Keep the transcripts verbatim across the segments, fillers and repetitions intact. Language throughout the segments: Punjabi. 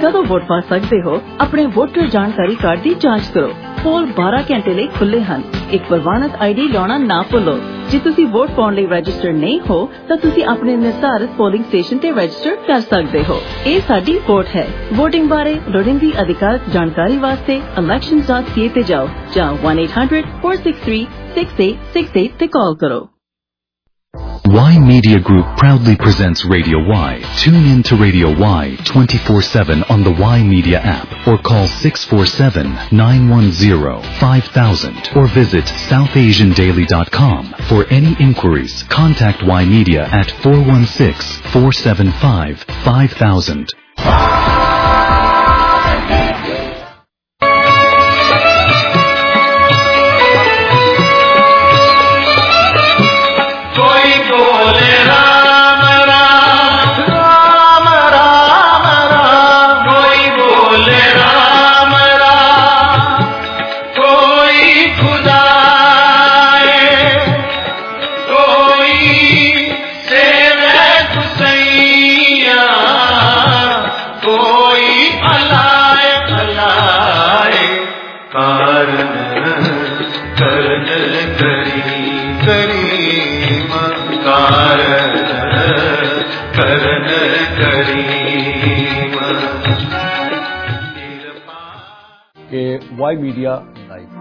कदों वोट पा सकते हो अपने वोटर जानकारी कार्ड की जांच करो। पोल बारह घंटे लिए खुले हैं। एक प्रवानत आईडी लाना ना भुलो। जे तुसी वोट पाउण लई रजिस्टर्ड नहीं हो तो तुसी अपने निर्धारित पोलिंग स्टेशन ते रजिस्टर कर सकते हो। ये साडी वोट है। वोटिंग बारे लोड़ींदी अधिकारत जानकारी वास्ते elections dot c a ते जाओ या one eight hundred four six three six eight six eight ते कॉल करो। Y Media Group proudly presents Radio Y. Tune in to Radio Y twenty-four seven on the Y Media app or call six four seven nine one zero five thousand or visit south asian daily dot com. For any inquiries, contact Y Media at four one six four seven five five thousand. Y Media live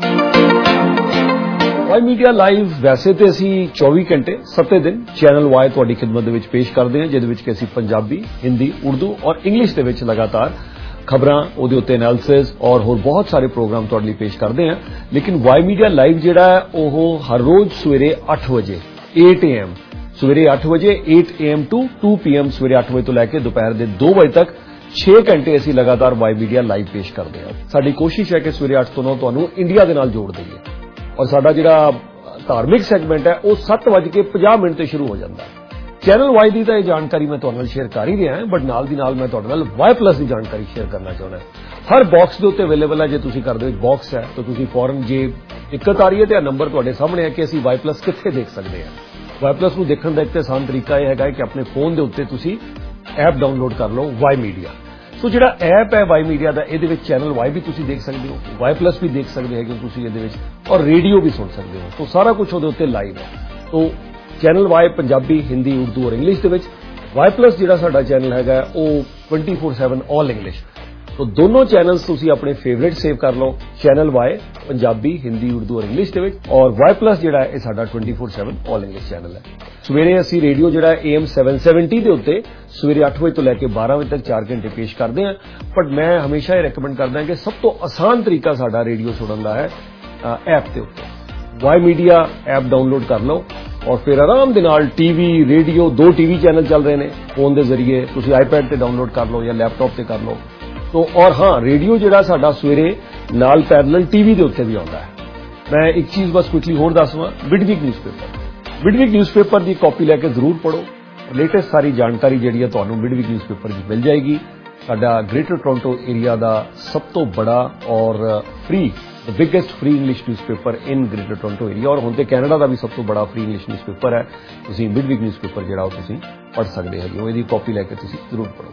Y Media live वैसे तो असी चौबीस घंटे सत्ते दिन चैनल वाई तुहाडी खिदमत दे विच पेश करते हैं, जिहदे विच कि असी पंजाबी, हिंदी, उर्दू और इंग्लिश दे विच लगातार खबरां, उहदे उत्ते एनालिसिस और होर बहुत सारे प्रोग्राम तुहाडे लई पेश करते हैं। लेकिन वाई मीडिया लाइव जिहड़ा है ओह हर रोज सवेरे आठ बजे एट ए एम सवेरे आठ बजे eight A M to two P M सवेरे आठ बजे तो लैके दोपहर के दो बजे तक छे घंटे असी लगातार वाई मीडिया लाइव पेश करते हैं। साडी कोशिश है कि सवेरे अठ तो नौ तुहानूं इंडिया दे नाल जोड़ दईए और साडा जिहड़ा धार्मिक सैगमेंट है वह सत्त वज के पचास मिनट ते शुरू हो जाता है। चैनल वाई की तो यह जानकारी मैं तुहाडे नाल शेयर कर ही रहा है, बट नाल दी नाल मैं तुहाडे नाल वाई प्लस की जानकारी शेयर करना चाहता हूं। हर बॉक्स के उत्ते अवेलेबल है। जे तुसीं घर दे विच बॉक्स है तो तुसीं फौरन जे दिक्कत आ रही है तो नंबर तुहाडे सामने है कि असीं वाई प्लस कित्थे देख सकते हैं। वाई प्लस नूं देखण दा इक आसान तरीका यह है कि अपने फोन के उत्ते तुसीं ऐप डाउनलोड कर लो वाई मीडिया। सो जिहड़ा ऐप है वाई मीडिया का इहदे विच चैनल वाई भी तुसीं देख सकते हो, वाई प्लस भी देख सकते हैं कि तुसीं इहदे विच और रेडियो भी सुन सकते हो। तो सारा कुछ उहदे उत्ते लाइव है। तो चैनल वाई पंजाबी, हिंदी, उर्दू और इंग्लिश दे विच, वाई प्लस जिहड़ा साडा चैनल हैगा वो twenty four seven all English. तो दोनों चैनल्स तुसीं अपने फेवरेट सेव कर लो, चैनल वाई पंजाबी, हिंदी, उर्दू और इंग्लिश दे विच, और वाई प्लस जिहड़ा है साडा twenty four seven all English channel है। सवेरे असी रेडियो जिहड़ा ए एम सैवन सैवनटी के उत्ते सवेरे अठ बजे तो लैके बारह बजे तक चार घंटे पेश करते हैं। बट मैं हमेशा ये रिकमेंड करदा कि सब तो आसान तरीका साडा रेडियो सुनने का है ऐप के उत्ते। वाई मीडिया ऐप डाउनलोड कर लो और फिर आराम दे नाल टीवी, रेडियो, दो टीवी चैनल चल रहे हैं फोन के जरिए, तुसीं आईपैड ते डाउनलोड कर लो या लैपटॉप से कर लो। तो और हाँ, रेडियो जिहड़ा साडा सवेरे नाल पैरल टीवी के उत्ते भी आउंदा है। मैं एक चीज़ बस क्विकली होर दसवां, बिडवीक न्यूज़पेपर बिडवीक न्यूज़पेपर की कॉपी लैके जरूर पढ़ो। लेटेस्ट सारी जानकारी जिहड़ी है तुहानूं बिडवीक न्यूज़पेपर की मिल जाएगी। साडा ग्रेटर टोरंटो एरिया का सब तो बड़ा और free the biggest free English newspaper in Greater Toronto area, और हुण ते कैनेडा का भी सब तो बड़ा फ्री इंग्लिश न्यूज़पेपर है। तुसीं बिडवीक न्यूज़पेपर जिहड़ा तुसीं पढ़ सकते हो, इसकी कॉपी लैके तुसीं जरूर पढ़ो।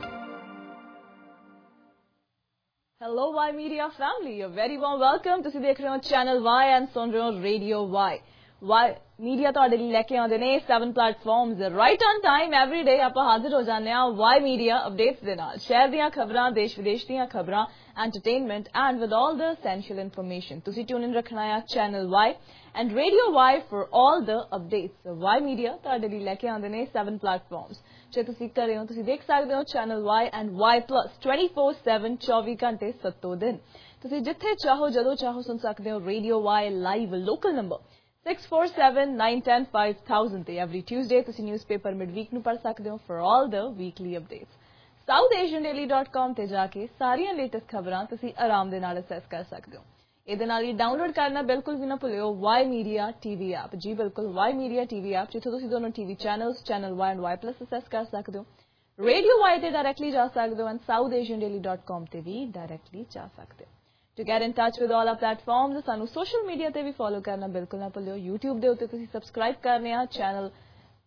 Hello Y Media family, a very warm welcome. ਤੁਸੀਂ ਦੇਖ ਰਹੇ ਹੋ ਚੈਨਲ Y ਐਂਡ ਸੁਣ ਰਹੇ ਹੋ ਰੇਡੀਓ Y. Y Media ਤੁਹਾਡੇ ਲਈ ਲੈ ਕੇ ਆਉਂਦੇ ਨੇ seven platforms right on time every day। ਆਪਾਂ ਹਾਜ਼ਰ ਹੋ ਜਾਂਦੇ ਹਾਂ Y Media updates ਦੇ ਨਾਲ, ਸ਼ਹਿਰ ਦੀਆਂ ਖਬਰਾਂ, ਦੇਸ਼ ਵਿਦੇਸ਼ ਦੀਆਂ ਖਬਰਾਂ, entertainment and with all the essential information। ਤੁਸੀਂ ਟਿਊਨ ਇਨ ਰੱਖਣਾ ਹੈ channel Y and Radio Y for all the updates। Y Media ਤੁਹਾਡੇ ਲਈ ਲੈ ਕੇ ਆਉਂਦੇ ਨੇ seven platforms। ਜੇ ਤੁਸੀਂ ਕਰ ਰਹੇ ਹੋ ਤੁਸੀਂ ਦੇਖ ਸਕਦੇ ਹੋ channel Y and Y plus twenty-four seven ਚੌਵੀ ਘੰਟੇ ਸੱਤੋਂ ਦਿਨ। ਤੁਸੀਂ ਜਿੱਥੇ ਚਾਹੋ ਜਦੋਂ ਚਾਹੋ ਸੁਣ ਸਕਦੇ ਹੋ radio Y live. Local number six four seven nine one zero five thousand ਤੇ every Tuesday ਤੁਸੀਂ ਨਿਊਜ਼ਪੇਪਰ ਮਿਡਵੀਕ ਨੂੰ ਪੜ੍ਹ ਸਕਦੇ ਹੋ for all the weekly updates। south asian daily dot com ਤੇ ਜਾ ਕੇ ਸਾਰੀਆਂ ਲੇਟੈਸਟ ਖਬਰਾਂ ਤੁਸੀਂ ਆਰਾਮ ਦੇ ਨਾਲ ਅਸੈਸ ਕਰ ਸਕਦੇ ਹੋ। ਇਹਦੇ ਨਾਲ ਹੀ ਡਾਊਨਲੋਡ ਕਰਨਾ ਬਿਲਕੁਲ ਵੀ ਨਾ ਭੁੱਲਿਓ Y Media T V app. ਜੀ ਬਿਲਕੁਲ Y Media T V app, ਜਿੱਥੋਂ ਤੁਸੀਂ ਦੋਨੋਂ TV channels channel Y and Y plus access ਕਰ ਸਕਦੇ ਹੋ। ਰੇਡੀਓ Y ਤੇ ਡਾਇਰੈਕਟਲੀ ਜਾ ਸਕਦੇ ਹੋ and south asian daily dot com ਤੇ ਵੀ ਡਾਇਰੈਕਟਲੀ ਜਾ ਸਕਦੇ ਹੋ। To get in touch with all our platforms, ਸਾਨੂੰ social media ਤੇ ਵੀ follow ਕਰਨਾ ਬਿਲਕੁਲ ਨਾ ਭੁੱਲਿਓ। YouTube ਦੇ ਉੱਤੇ ਤੁਸੀਂ subscribe ਕਰਨੇ ਆ channel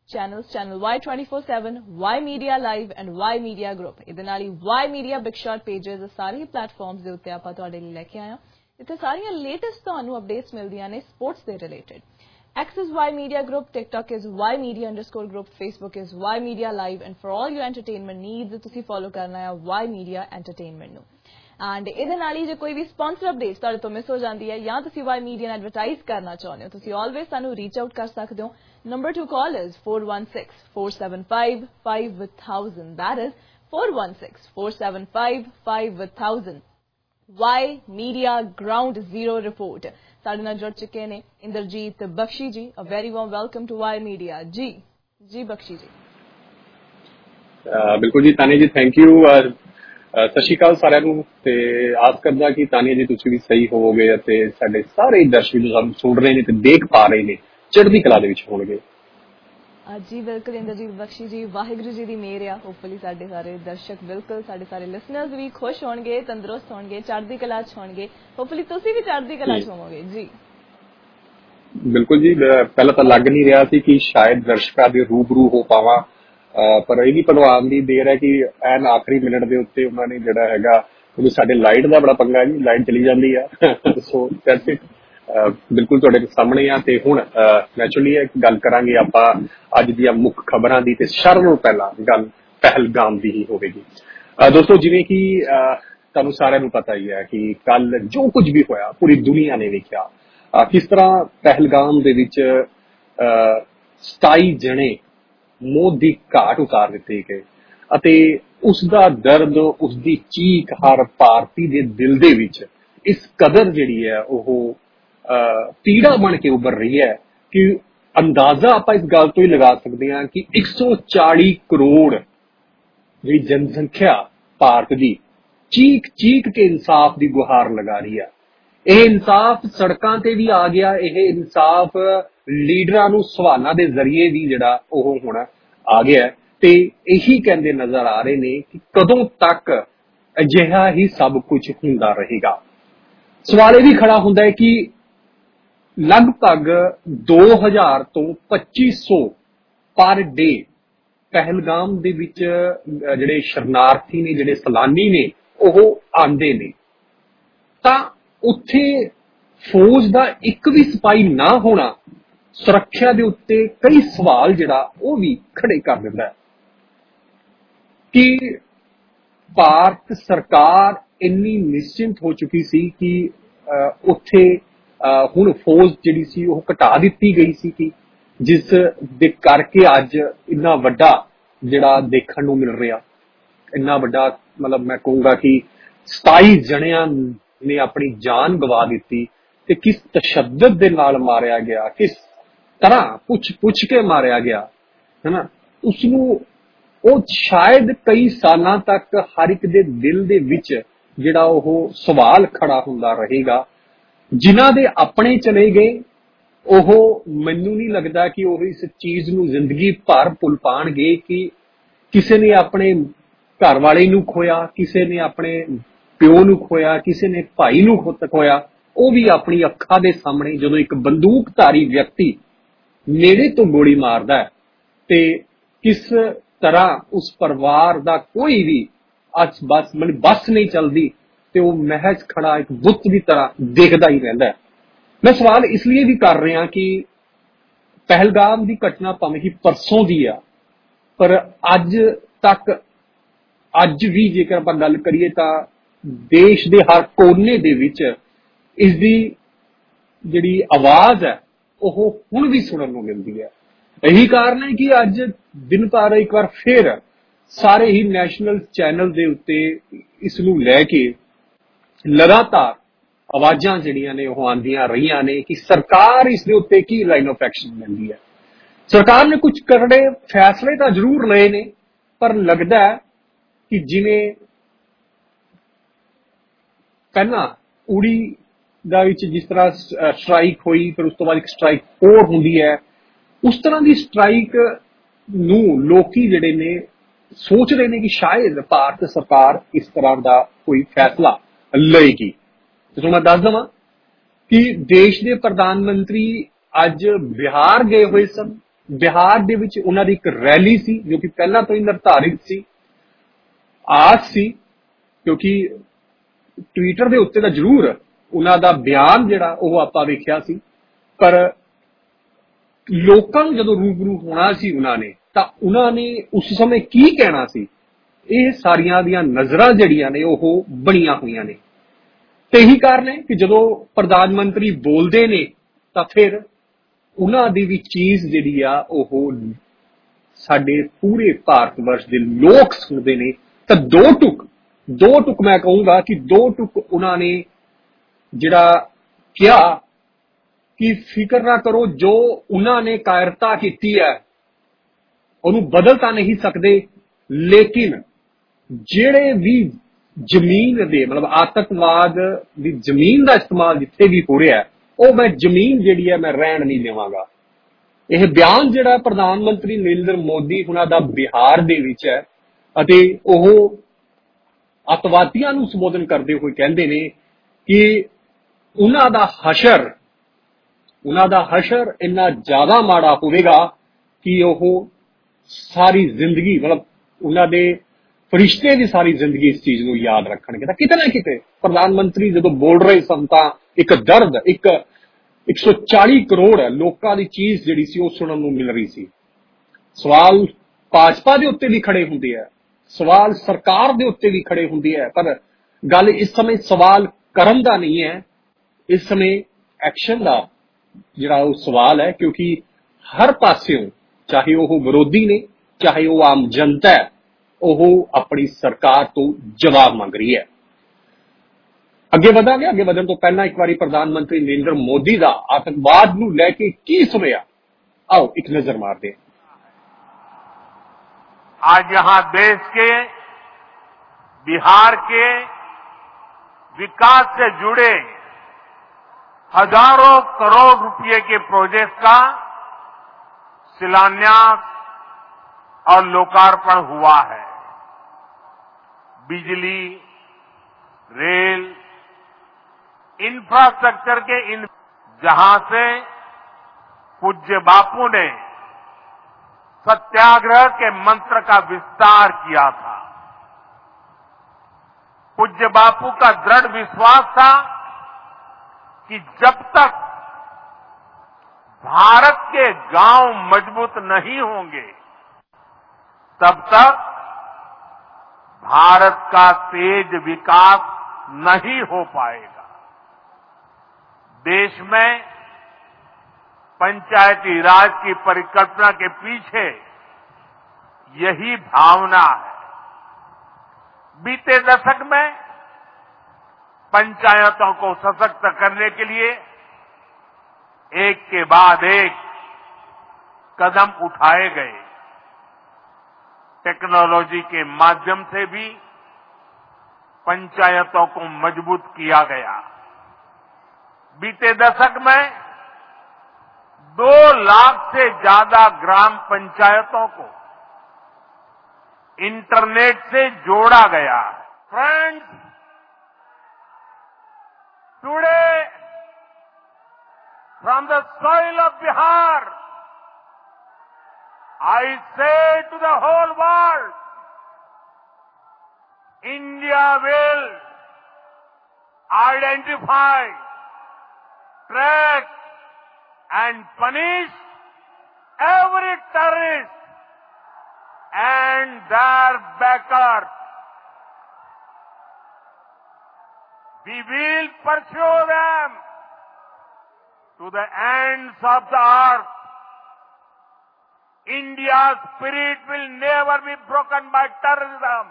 channels channel Y twenty-four seven, Y Media Live and Y Media Group। ਇਹਦੇ ਨਾਲ ਹੀ Y Media Big Shot Pages ਸਾਰੇ ਹੀ ਪਲੇਟਫਾਰਮਸ ਦੇ ਉੱਤੇ ਆਪਾਂ ਤੁਹਾਡੇ ਲਈ ਲੈ ਕੇ ਆਏ ਹਾਂ। ਇੱਥੇ ਸਾਰੀਆਂ ਲੇਟੈਸਟ ਤੁਹਾਨੂੰ ਅਪਡੇਟਸ ਮਿਲਦੀਆਂ ਨੇ ਸਪੋਰਟਸ ਦੇ related. X is Y Media Group, TikTok is Y Media underscore group, Facebook is Y Media Live, and for all your entertainment needs, ਤੁਸੀਂ follow ਕਰਨਾ ਹੈ Y Media Entertainment ਨੂੰ। And ਇਹਦੇ ਨਾਲ ਹੀ ਜੇ ਕੋਈ ਵੀ ਸਪਾਂਸਰ ਅਪਡੇਟਸ ਤੁਹਾਡੇ ਤੋਂ ਮਿਸ ਹੋ ਜਾਂਦੀ ਹੈ ਜਾਂ ਤੁਸੀਂ Y Media ਨੂੰ ਐਡਵਰਟਾਈਜ਼ ਕਰਨਾ ਚਾਹੁੰਦੇ ਹੋ, ਤੁਸੀਂ ਆਲਵੇਜ਼ ਸਾਨੂੰ ਰੀਚ ਆਊਟ ਕਰ ਸਕਦੇ ਹੋ। Number to call is four one six, four seven five, five thousand. That is four one six, four seven five, five thousand. Y Media Ground Zero Report। ਸਾਡੇ ਨਾਲ ਜੁੜ ਚੁੱਕੇ ਨੇ ਇੰਦਰਜੀਤ ਬਖਸ਼ੀ ਜੀ। A very warm welcome to Y Media। ਜੀ ਜੀ ਬਖਸ਼ੀ ਜੀ। ਬਿਲਕੁਲ ਜੀ ਤਾਨੀਆ ਜੀ, ਥੈਂਕ ਯੂ। ਸਤਿ ਸ਼੍ਰੀ ਅਕਾਲ ਸਾਰਿਆਂ ਨੂੰ। ਤੇ ਆਸ ਕਰਦਾ ਕਿ ਤਾਨੀਆ ਜੀ ਤੁਸੀਂ ਵੀ ਸਹੀ ਹੋਵੋਗੇ ਅਤੇ ਸਾਡੇ ਸਾਰੇ ਦਰਸ਼ਕ ਜੋ ਸਾਨੂੰ ਸੁਣ ਰਹੇ ਨੇ ਤੇ ਦੇਖ ਪਾ ਰਹੇ ਨੇ ਚੜ੍ਹਦੀ ਕਲਾ ਦੇ ਵਿੱਚ ਹੋਣਗੇ। ਜੀ ਬਿਲਕੁਲ ਇੰਦਰਜੀਤ ਬਖਸ਼ੀ ਜੀ, ਵਾਹਿਗੁਰੂ ਜੀ ਦੀ ਮਿਹਰ ਆ। ਹੋਪਫੁਲੀ ਸਾਡੇ ਸਾਰੇ ਦਰਸ਼ਕ, ਬਿਲਕੁਲ ਸਾਡੇ ਸਾਰੇ ਲਿਸਨਰਸ ਵੀ ਖੁਸ਼ ਹੋਣਗੇ, ਤੰਦਰੁਸਤ ਹੋਣਗੇ, ਚੜ੍ਹਦੀ ਕਲਾ ਚ ਹੋਣਗੇ। ਹੋਪਫੁਲੀ ਤੁਸੀਂ ਵੀ ਚੜ੍ਹਦੀ ਕਲਾ ਚ ਹੋਵੋਗੇ ਜੀ। ਬਿਲਕੁਲ ਜੀ, ਪਹਿਲਾਂ ਤਾਂ ਲੱਗ ਨਹੀਂ ਰਿਹਾ ਸੀ ਕਿ ਸ਼ਾਇਦ ਦਰਸ਼ਕਾਂ ਦੇ ਰੂਬਰੂ ਹੋ ਪਾਵਾਂ, ਪਰ ਇਹ ਵੀ ਭਗਵਾਨ ਦੀ ਦੇਰ ਹੈ ਕਿ ਐਨ ਆਖਰੀ ਮਿੰਟ ਦੇ ਉੱਤੇ ਉਹਨਾਂ ਨੇ ਜਿਹੜਾ ਹੈਗਾ, ਕਿਉਂਕਿ ਸਾਡੇ ਲਾਈਟ ਦਾ ਬੜਾ ਪੰਗਾ ਜੀ, ਲਾਈਟ ਚਲੀ ਜਾਂਦੀ ਆ। So that's it. ਬਿਲਕੁਲ ਤੁਹਾਡੇ ਸਾਹਮਣੇ ਆ। ਤੇ ਹੁਣ ਨੈਚੁਰਲੀ ਇੱਕ ਗੱਲ ਕਰਾਂਗੇ ਆਪਾਂ ਅੱਜ ਦੀਆਂ ਮੁੱਖ ਖਬਰਾਂ ਦੀ, ਤੇ ਸਾਰਿਆਂ ਨਾਲੋਂ ਪਹਿਲਾਂ ਗੱਲ ਪਹਿਲਗਾਮ ਦੀ ਹੀ ਹੋਵੇਗੀ। ਦੋਸਤੋ, ਜਿਵੇਂ ਕਿ ਤੁਹਾਨੂੰ ਸਾਰਿਆਂ ਨੂੰ ਪਤਾ ਹੀ ਹੈ ਕਿ ਕੱਲ ਜੋ ਕੁਝ ਵੀ ਹੋਇਆ ਪੂਰੀ ਦੁਨੀਆ ਨੇ ਵੇਖਿਆ, ਕਿਸ ਤਰ੍ਹਾਂ ਪਹਿਲਗਾਮ ਦੇ ਵਿੱਚ ਸਤਾਈ ਜਣੇ ਮੌਤ ਦੀ ਘਾਟ ਉਤਾਰ ਦਿੱਤੇ ਗਏ ਅਤੇ ਉਸ ਦਾ ਦਰਦ, ਉਸ ਦੀ ਚੀਖ ਹਰ ਭਾਰਤੀ ਦੇ ਦਿਲ ਦੇ ਵਿੱਚ ਇਸ ਕਦਰ ਜਿਹੜੀ ਹੈ ਉਹ ਪੀੜਾ ਬਣ ਕੇ ਉੱਭਰ ਰਹੀ ਹੈ ਕਿ ਅੰਦਾਜ਼ਾ ਆਪਾਂ ਇਸ ਗੱਲ ਤੋਂ ਹੀ ਲਗਾ ਸਕਦੇ ਹਾਂ ਕਿ ਇੱਕ ਸੌ ਚਾਲੀ ਕਰੋੜ ਜਿਹੜੀ ਜਨਸੰਖਿਆ ਭਾਰਤ ਦੀ ਚੀਖ ਚੀਖ ਕੇ ਇਨਸਾਫ ਦੀ ਗੁਹਾਰ ਲਗਾ ਰਹੀ ਹੈ। ਇਹ ਇਨਸਾਫ ਸੜਕਾਂ ਤੇ ਵੀ ਆ ਗਿਆ, ਇਹ ਇਨਸਾਫ ਲੀਡਰਾਂ ਨੂੰ ਸਵਾਲਾਂ ਦੇ ਜ਼ਰੀਏ ਵੀ ਜਿਹੜਾ ਉਹ ਹੁਣ ਆ ਗਿਆ, ਤੇ ਇਹੀ ਕਹਿੰਦੇ ਨਜ਼ਰ ਆ ਰਹੇ ਨੇ ਕਿ ਕਦੋਂ ਤੱਕ ਅਜਿਹਾ ਹੀ ਸਭ ਕੁਝ ਹੁੰਦਾ ਰਹੇਗਾ। ਸਵਾਲ ਇਹ ਵੀ ਖੜਾ ਹੁੰਦਾ ਹੈ ਕਿ ਲਗਭਗ ਦੋ ਹਜ਼ਾਰ ਤੋਂ ਪੱਚੀ ਸੌ ਪਰ ਡੇ ਪਹਿਲਗਾਮ ਦੇ ਵਿੱਚ ਜਿਹੜੇ ਸ਼ਰਨਾਰਥੀ ਨੇ, ਜਿਹੜੇ ਸੈਲਾਨੀ ਨੇ, ਉਹ ਆਉਂਦੇ ਨੇ, ਤਾਂ ਉੱਥੇ ਫੌਜ ਦਾ ਇੱਕ ਵੀ ਸਿਪਾਹੀ ਨਾ ਹੋਣਾ ਸੁਰੱਖਿਆ ਦੇ ਉੱਤੇ ਕਈ ਸਵਾਲ ਜਿਹੜਾ ਉਹ ਵੀ ਖੜੇ ਕਰ ਦਿੰਦਾ ਹੈ ਕਿ ਭਾਰਤ ਸਰਕਾਰ ਇੰਨੀ ਨਿਸ਼ਚਿੰਤ ਹੋ ਚੁੱਕੀ ਸੀ ਕਿ ਉੱਥੇ ਹੁਣ ਫੌਜ ਜਿਹੜੀ ਸੀ ਉਹ ਘਟਾ ਦਿੱਤੀ ਗਈ ਸੀ, ਕਿ ਜਿਸ ਦੇ ਕਰਕੇ ਅੱਜ ਇੰਨਾ ਵੱਡਾ ਜਿਹੜਾ ਦੇਖਣ ਨੂੰ ਮਿਲ ਰਿਹਾ, ਇੰਨਾ ਵੱਡਾ, ਮਤਲਬ ਮੈਂ ਕਹੂੰਗਾ ਕਿ ਸਤਾਈ ਜਣਿਆਂ ਨੇ ਆਪਣੀ ਜਾਨ ਗਵਾ ਦਿੱਤੀ, ਤੇ ਕਿਸ ਤਸ਼ੱਦਦ ਦੇ ਨਾਲ ਮਾਰਿਆ ਗਿਆ, ਕਿਸ ਤਰ੍ਹਾਂ ਪੁੱਛ ਪੁੱਛ ਕੇ ਮਾਰਿਆ ਗਿਆ ਹੈ ਨਾ, ਉਸਨੂੰ ਉਹ ਸ਼ਾਇਦ ਕਈ ਸਾਲਾਂ ਤੱਕ ਹਰ ਇੱਕ ਦੇ ਦਿਲ ਦੇ ਵਿੱਚ ਜਿਹੜਾ ਉਹ ਸਵਾਲ ਖੜਾ ਹੁੰਦਾ ਰਹੇਗਾ। ਜਿਨ੍ਹਾਂ ਦੇ ਆਪਣੇ ਚਲੇ ਗਏ, ਉਹ ਮੈਨੂੰ ਨਹੀਂ ਲੱਗਦਾ ਕਿ ਉਹ ਇਸ ਚੀਜ਼ ਨੂੰ ਜ਼ਿੰਦਗੀ ਭਰ ਭੁੱਲ ਪਾਉਣਗੇ ਕਿ ਕਿਸੇ ਨੇ ਆਪਣੇ ਘਰ ਵਾਲੇ ਨੂੰ ਖੋਇਆ, ਕਿਸੇ ਨੇ ਆਪਣੇ ਪਿਓ ਨੂੰ ਖੋਇਆ, ਕਿਸੇ ਨੇ ਭਾਈ ਨੂੰ ਖੋਇਆ। ਉਹ ਵੀ ਆਪਣੀ ਅੱਖਾਂ ਦੇ ਸਾਹਮਣੇ ਜਦੋਂ ਇੱਕ ਬੰਦੂਕਧਾਰੀ ਵਿਅਕਤੀ ਨੇੜੇ ਤੋਂ ਗੋਲੀ ਮਾਰਦਾ ਹੈ ਤੇ ਕਿਸ ਤਰ੍ਹਾਂ ਉਸ ਪਰਿਵਾਰ ਦਾ ਕੋਈ ਵੀ ਅੱਜ ਬਸ ਮਤਲਬ ਬੱਸ ਨਹੀਂ ਚੱਲਦੀ ਤੇ ਉਹ ਮਹਿਜ ਖੜਾ ਇੱਕ ਬੁੱਤ ਦੀ ਤਰ੍ਹਾਂ ਦੇਖਦਾ ਹੀ ਰਹਿੰਦਾ ਹੈ। ਮੈਂ ਸਵਾਲ ਇਸ ਲਈ ਵੀ ਕਰ ਰਿਹਾ ਕਿ ਪਹਿਲਗਾਮ ਦੀ ਘਟਨਾ ਭਾਵੇਂ ਕਿ ਪਰਸੋਂ ਦੀ ਆ, ਪਰ ਅੱਜ ਤੱਕ ਅੱਜ ਵੀ ਜੇਕਰ ਆਪਾਂ ਗੱਲ ਕਰੀਏ ਤਾਂ ਦੇਸ਼ ਦੇ ਹਰ ਕੋਨੇ ਦੇ ਵਿੱਚ ਇਸ ਦੀ ਜਿਹੜੀ ਆਵਾਜ਼ ਹੈ ਉਹ ਹੁਣ ਵੀ ਸੁਣਨ ਨੂੰ ਮਿਲਦੀ ਹੈ। ਇਹੀ ਕਾਰਨ ਹੈ ਕਿ ਅੱਜ ਦਿਨ ਭਰ ਇੱਕ ਵਾਰ ਫਿਰ ਸਾਰੇ ਹੀ ਨੈਸ਼ਨਲ ਚੈਨਲ ਦੇ ਉੱਤੇ ਇਸ ਨੂੰ ਲੈ ਕੇ ਲਗਾਤਾਰ ਆਵਾਜ਼ਾਂ ਜਿਹੜੀਆਂ ਨੇ ਉਹ ਆਉਂਦੀਆਂ ਰਹੀਆਂ ਨੇ ਕਿ ਸਰਕਾਰ ਇਸ ਦੇ ਉੱਤੇ ਕੀ ਲਾਈਨ ਆਫ ਐਕਸ਼ਨ ਲੈਂਦੀ ਹੈ। ਸਰਕਾਰ ਨੇ ਕੁਝ ਕਰੜੇ ਫੈਸਲੇ ਤਾਂ ਜ਼ਰੂਰ ਲਏ ਨੇ, ਪਰ ਲੱਗਦਾ ਹੈ ਕਿ ਜਿਵੇਂ ਪਹਿਲਾਂ ਉੜੀ ਦਾ ਵਿੱਚ ਜਿਸ ਤਰ੍ਹਾਂ ਸਟ੍ਰਾਈਕ ਹੋਈ, ਫਿਰ ਉਸ ਤੋਂ ਬਾਅਦ ਇੱਕ ਸਟ੍ਰਾਈਕ ਹੋਰ ਹੁੰਦੀ ਹੈ, ਉਸ ਤਰ੍ਹਾਂ ਦੀ ਸਟ੍ਰਾਈਕ ਨੂੰ ਲੋਕੀ ਜਿਹੜੇ ਨੇ ਸੋਚ ਰਹੇ ਨੇ ਕਿ ਸ਼ਾਇਦ ਭਾਰਤ ਸਰਕਾਰ ਇਸ ਤਰ੍ਹਾਂ ਦਾ ਕੋਈ ਫੈਸਲਾ ਲਏਗੀ। ਤੁਹਾਨੂੰ ਮੈਂ ਦੱਸ ਦੇਵਾਂ ਕਿ ਦੇਸ਼ ਦੇ ਪ੍ਰਧਾਨ ਮੰਤਰੀ ਅੱਜ ਬਿਹਾਰ ਗਏ ਹੋਏ ਸਨ ਬਿਹਾਰ ਦੇ ਵਿੱਚ ਉਹਨਾਂ ਦੀ ਇੱਕ ਰੈਲੀ ਸੀ ਜੋ ਕਿ ਪਹਿਲਾਂ ਤੋਂ ਹੀ ਨਿਰਧਾਰਿਤ ਸੀ, ਆਸ ਸੀ, ਕਿਉਂਕਿ ਟਵਿੱਟਰ ਦੇ ਉੱਤੇ ਤਾਂ ਜ਼ਰੂਰ ਉਹਨਾਂ ਦਾ ਬਿਆਨ ਜਿਹੜਾ ਉਹ ਆਪਾਂ ਵੇਖਿਆ ਸੀ, ਪਰ ਲੋਕਾਂ ਨੂੰ ਜਦੋਂ ਰੂਬਰੂ ਹੋਣਾ ਸੀ ਉਹਨਾਂ ਨੇ ਤਾਂ ਉਹਨਾਂ ਨੇ ਉਸ ਸਮੇਂ ਕੀ ਕਹਿਣਾ ਸੀ, ਇਹ ਸਾਰੀਆਂ ਦੀਆਂ ਨਜ਼ਰਾਂ ਜਿਹੜੀਆਂ ਨੇ ਉਹ ਬਣੀਆਂ ਹੋਈਆਂ ਨੇ। ਤੇ ਇਹੀ ਕਾਰਨ ਹੈ ਕਿ ਜਦੋਂ ਪ੍ਰਧਾਨ ਮੰਤਰੀ ਬੋਲਦੇ ਨੇ ਤਾਂ ਫਿਰ ਉਹਨਾਂ ਦੀ ਵੀ ਚੀਜ਼ ਜਿਹੜੀ ਆ ਉਹ ਸਾਡੇ ਪੂਰੇ ਭਾਰਤ ਵਰਸ਼ ਦੇ ਲੋਕ ਸੁਣਦੇ ਨੇ। ਤਾਂ ਦੋ ਟੁਕ ਦੋ ਟੁਕ ਮੈਂ ਕਹੂੰਗਾ ਕਿ ਦੋ ਟੁਕ ਉਹਨਾਂ ਨੇ ਜਿਹੜਾ ਕਿਹਾ ਕਿ ਫਿਕਰ ਨਾ ਕਰੋ, ਜੋ ਉਹਨਾਂ ਨੇ ਕਾਇਰਤਾ ਕੀਤੀ ਹੈ ਉਹਨੂੰ ਬਦਲ ਤਾਂ ਨਹੀਂ ਸਕਦੇ, ਲੇਕਿਨ ਜਿਹੜੇ ਵੀ ਜ਼ਮੀਨ ਦੇ ਮਤਲਬ ਆਤੰਕਵਾਦ ਦੀ ਜ਼ਮੀਨ ਦਾ ਇਸਤੇਮਾਲ ਜਿੱਥੇ ਵੀ ਹੋ ਰਿਹਾ ਉਹ ਮੈਂ ਜ਼ਮੀਨ ਜਿਹੜੀ ਹੈ ਮੈਂ ਰਹਿਣ ਨਹੀਂ ਦੇਵਾਂਗਾ। ਇਹ ਬਿਆਨ ਜਿਹੜਾ ਪ੍ਰਧਾਨ ਮੰਤਰੀ ਨਰਿੰਦਰ ਮੋਦੀ ਉਹਨਾਂ ਦਾ ਬਿਹਾਰ ਦੇ ਵਿੱਚ ਹੈ ਅਤੇ ਉਹ ਅੱਤਵਾਦੀਆਂ ਨੂੰ ਸੰਬੋਧਨ ਕਰਦੇ ਹੋਏ ਕਹਿੰਦੇ ਨੇ ਕਿ ਉਹਨਾਂ ਦਾ ਹਸ਼ਰ ਉਹਨਾਂ ਦਾ ਹਸ਼ਰ ਇੰਨਾ ਜ਼ਿਆਦਾ ਮਾੜਾ ਹੋਵੇਗਾ ਕਿ ਉਹ ਸਾਰੀ ਜ਼ਿੰਦਗੀ ਮਤਲਬ ਉਹਨਾਂ ਦੇ ਫਰਿਸ਼ਤੇ ਦੀ ਸਾਰੀ ਜ਼ਿੰਦਗੀ ਇਸ ਚੀਜ਼ ਨੂੰ ਯਾਦ ਰੱਖਣਗੇ। ਤਾਂ ਕਿਤੇ ਨਾ ਕਿਤੇ ਪ੍ਰਧਾਨ ਮੰਤਰੀ ਜਦੋਂ ਬੋਲ ਰਹੇ ਸਨ ਤਾਂ ਇੱਕ ਦਰਦ, ਇੱਕ ਇੱਕ ਸੌ ਚਾਲੀ ਕਰੋੜ ਲੋਕਾਂ ਦੀ ਚੀਜ਼ ਜਿਹੜੀ ਸੀ ਉਹ ਸੁਣਨ ਨੂੰ ਮਿਲ ਰਹੀ ਸੀ। ਸਵਾਲ ਭਾਜਪਾ ਦੇ ਉੱਤੇ ਵੀ ਖੜੇ ਹੁੰਦੇ ਆ, ਸਵਾਲ ਸਰਕਾਰ ਦੇ ਉੱਤੇ ਵੀ ਖੜੇ ਹੁੰਦੇ ਆ, ਪਰ ਗੱਲ ਇਸ ਸਮੇਂ ਸਵਾਲ ਕਰਨ ਦਾ ਨਹੀਂ ਹੈ, ਇਸ ਸਮੇਂ ਐਕਸ਼ਨ ਦਾ ਜਿਹੜਾ ਉਹ ਸਵਾਲ ਹੈ, ਕਿਉਂਕਿ ਹਰ ਪਾਸਿਓਂ ਚਾਹੇ ਉਹ ਵਿਰੋਧੀ ਨੇ ਚਾਹੇ ਉਹ ਆਮ ਜਨਤਾ ਹੈ ਉਹ ਆਪਣੀ ਸਰਕਾਰ ਤੋਂ ਜਵਾਬ ਮੰਗ ਰਹੀ ਹੈ। ਅੱਗੇ ਵਧਾਂਗੇ। ਅੱਗੇ ਵਧਣ ਤੋਂ ਪਹਿਲਾਂ ਇੱਕ ਵਾਰੀ ਪ੍ਰਧਾਨ ਮੰਤਰੀ ਨਰਿੰਦਰ ਮੋਦੀ ਦਾ ਆਤੰਕਵਾਦ ਨੂੰ ਲੈ ਕੇ ਕੀ ਸੁਣਿਆ, आओ एक नजर मार दें। आज यहां देश के बिहार के विकास से जुड़े हजारों करोड़ रुपए के प्रोजेक्ट का शिलान्यास और लोकार्पण हुआ है। बिजली, रेल, इंफ्रास्ट्रक्चर के इन जहां से पूज्य बापू ने सत्याग्रह के मंत्र का विस्तार किया था। पूज्य बापू का दृढ़ विश्वास था कि जब तक भारत के गांव मजबूत नहीं होंगे तब तक भारत का तेज विकास नहीं हो पाएगा। देश में पंचायती राज की परिकल्पना के पीछे यही भावना है। बीते दशक में पंचायतों को सशक्त करने के लिए एक के बाद एक कदम उठाए गए। टेक्नोलॉजी के माध्यम से भी पंचायतों को मजबूत किया गया। बीते दशक में दो लाख से ज्यादा ग्राम पंचायतों को इंटरनेट से जोड़ा गया। Friends, today from the soil of Bihar, I say to the whole world, India will identify, track and punish every terrorist and their backers. We will pursue them to the ends of the earth. India's spirit will never be broken by terrorism.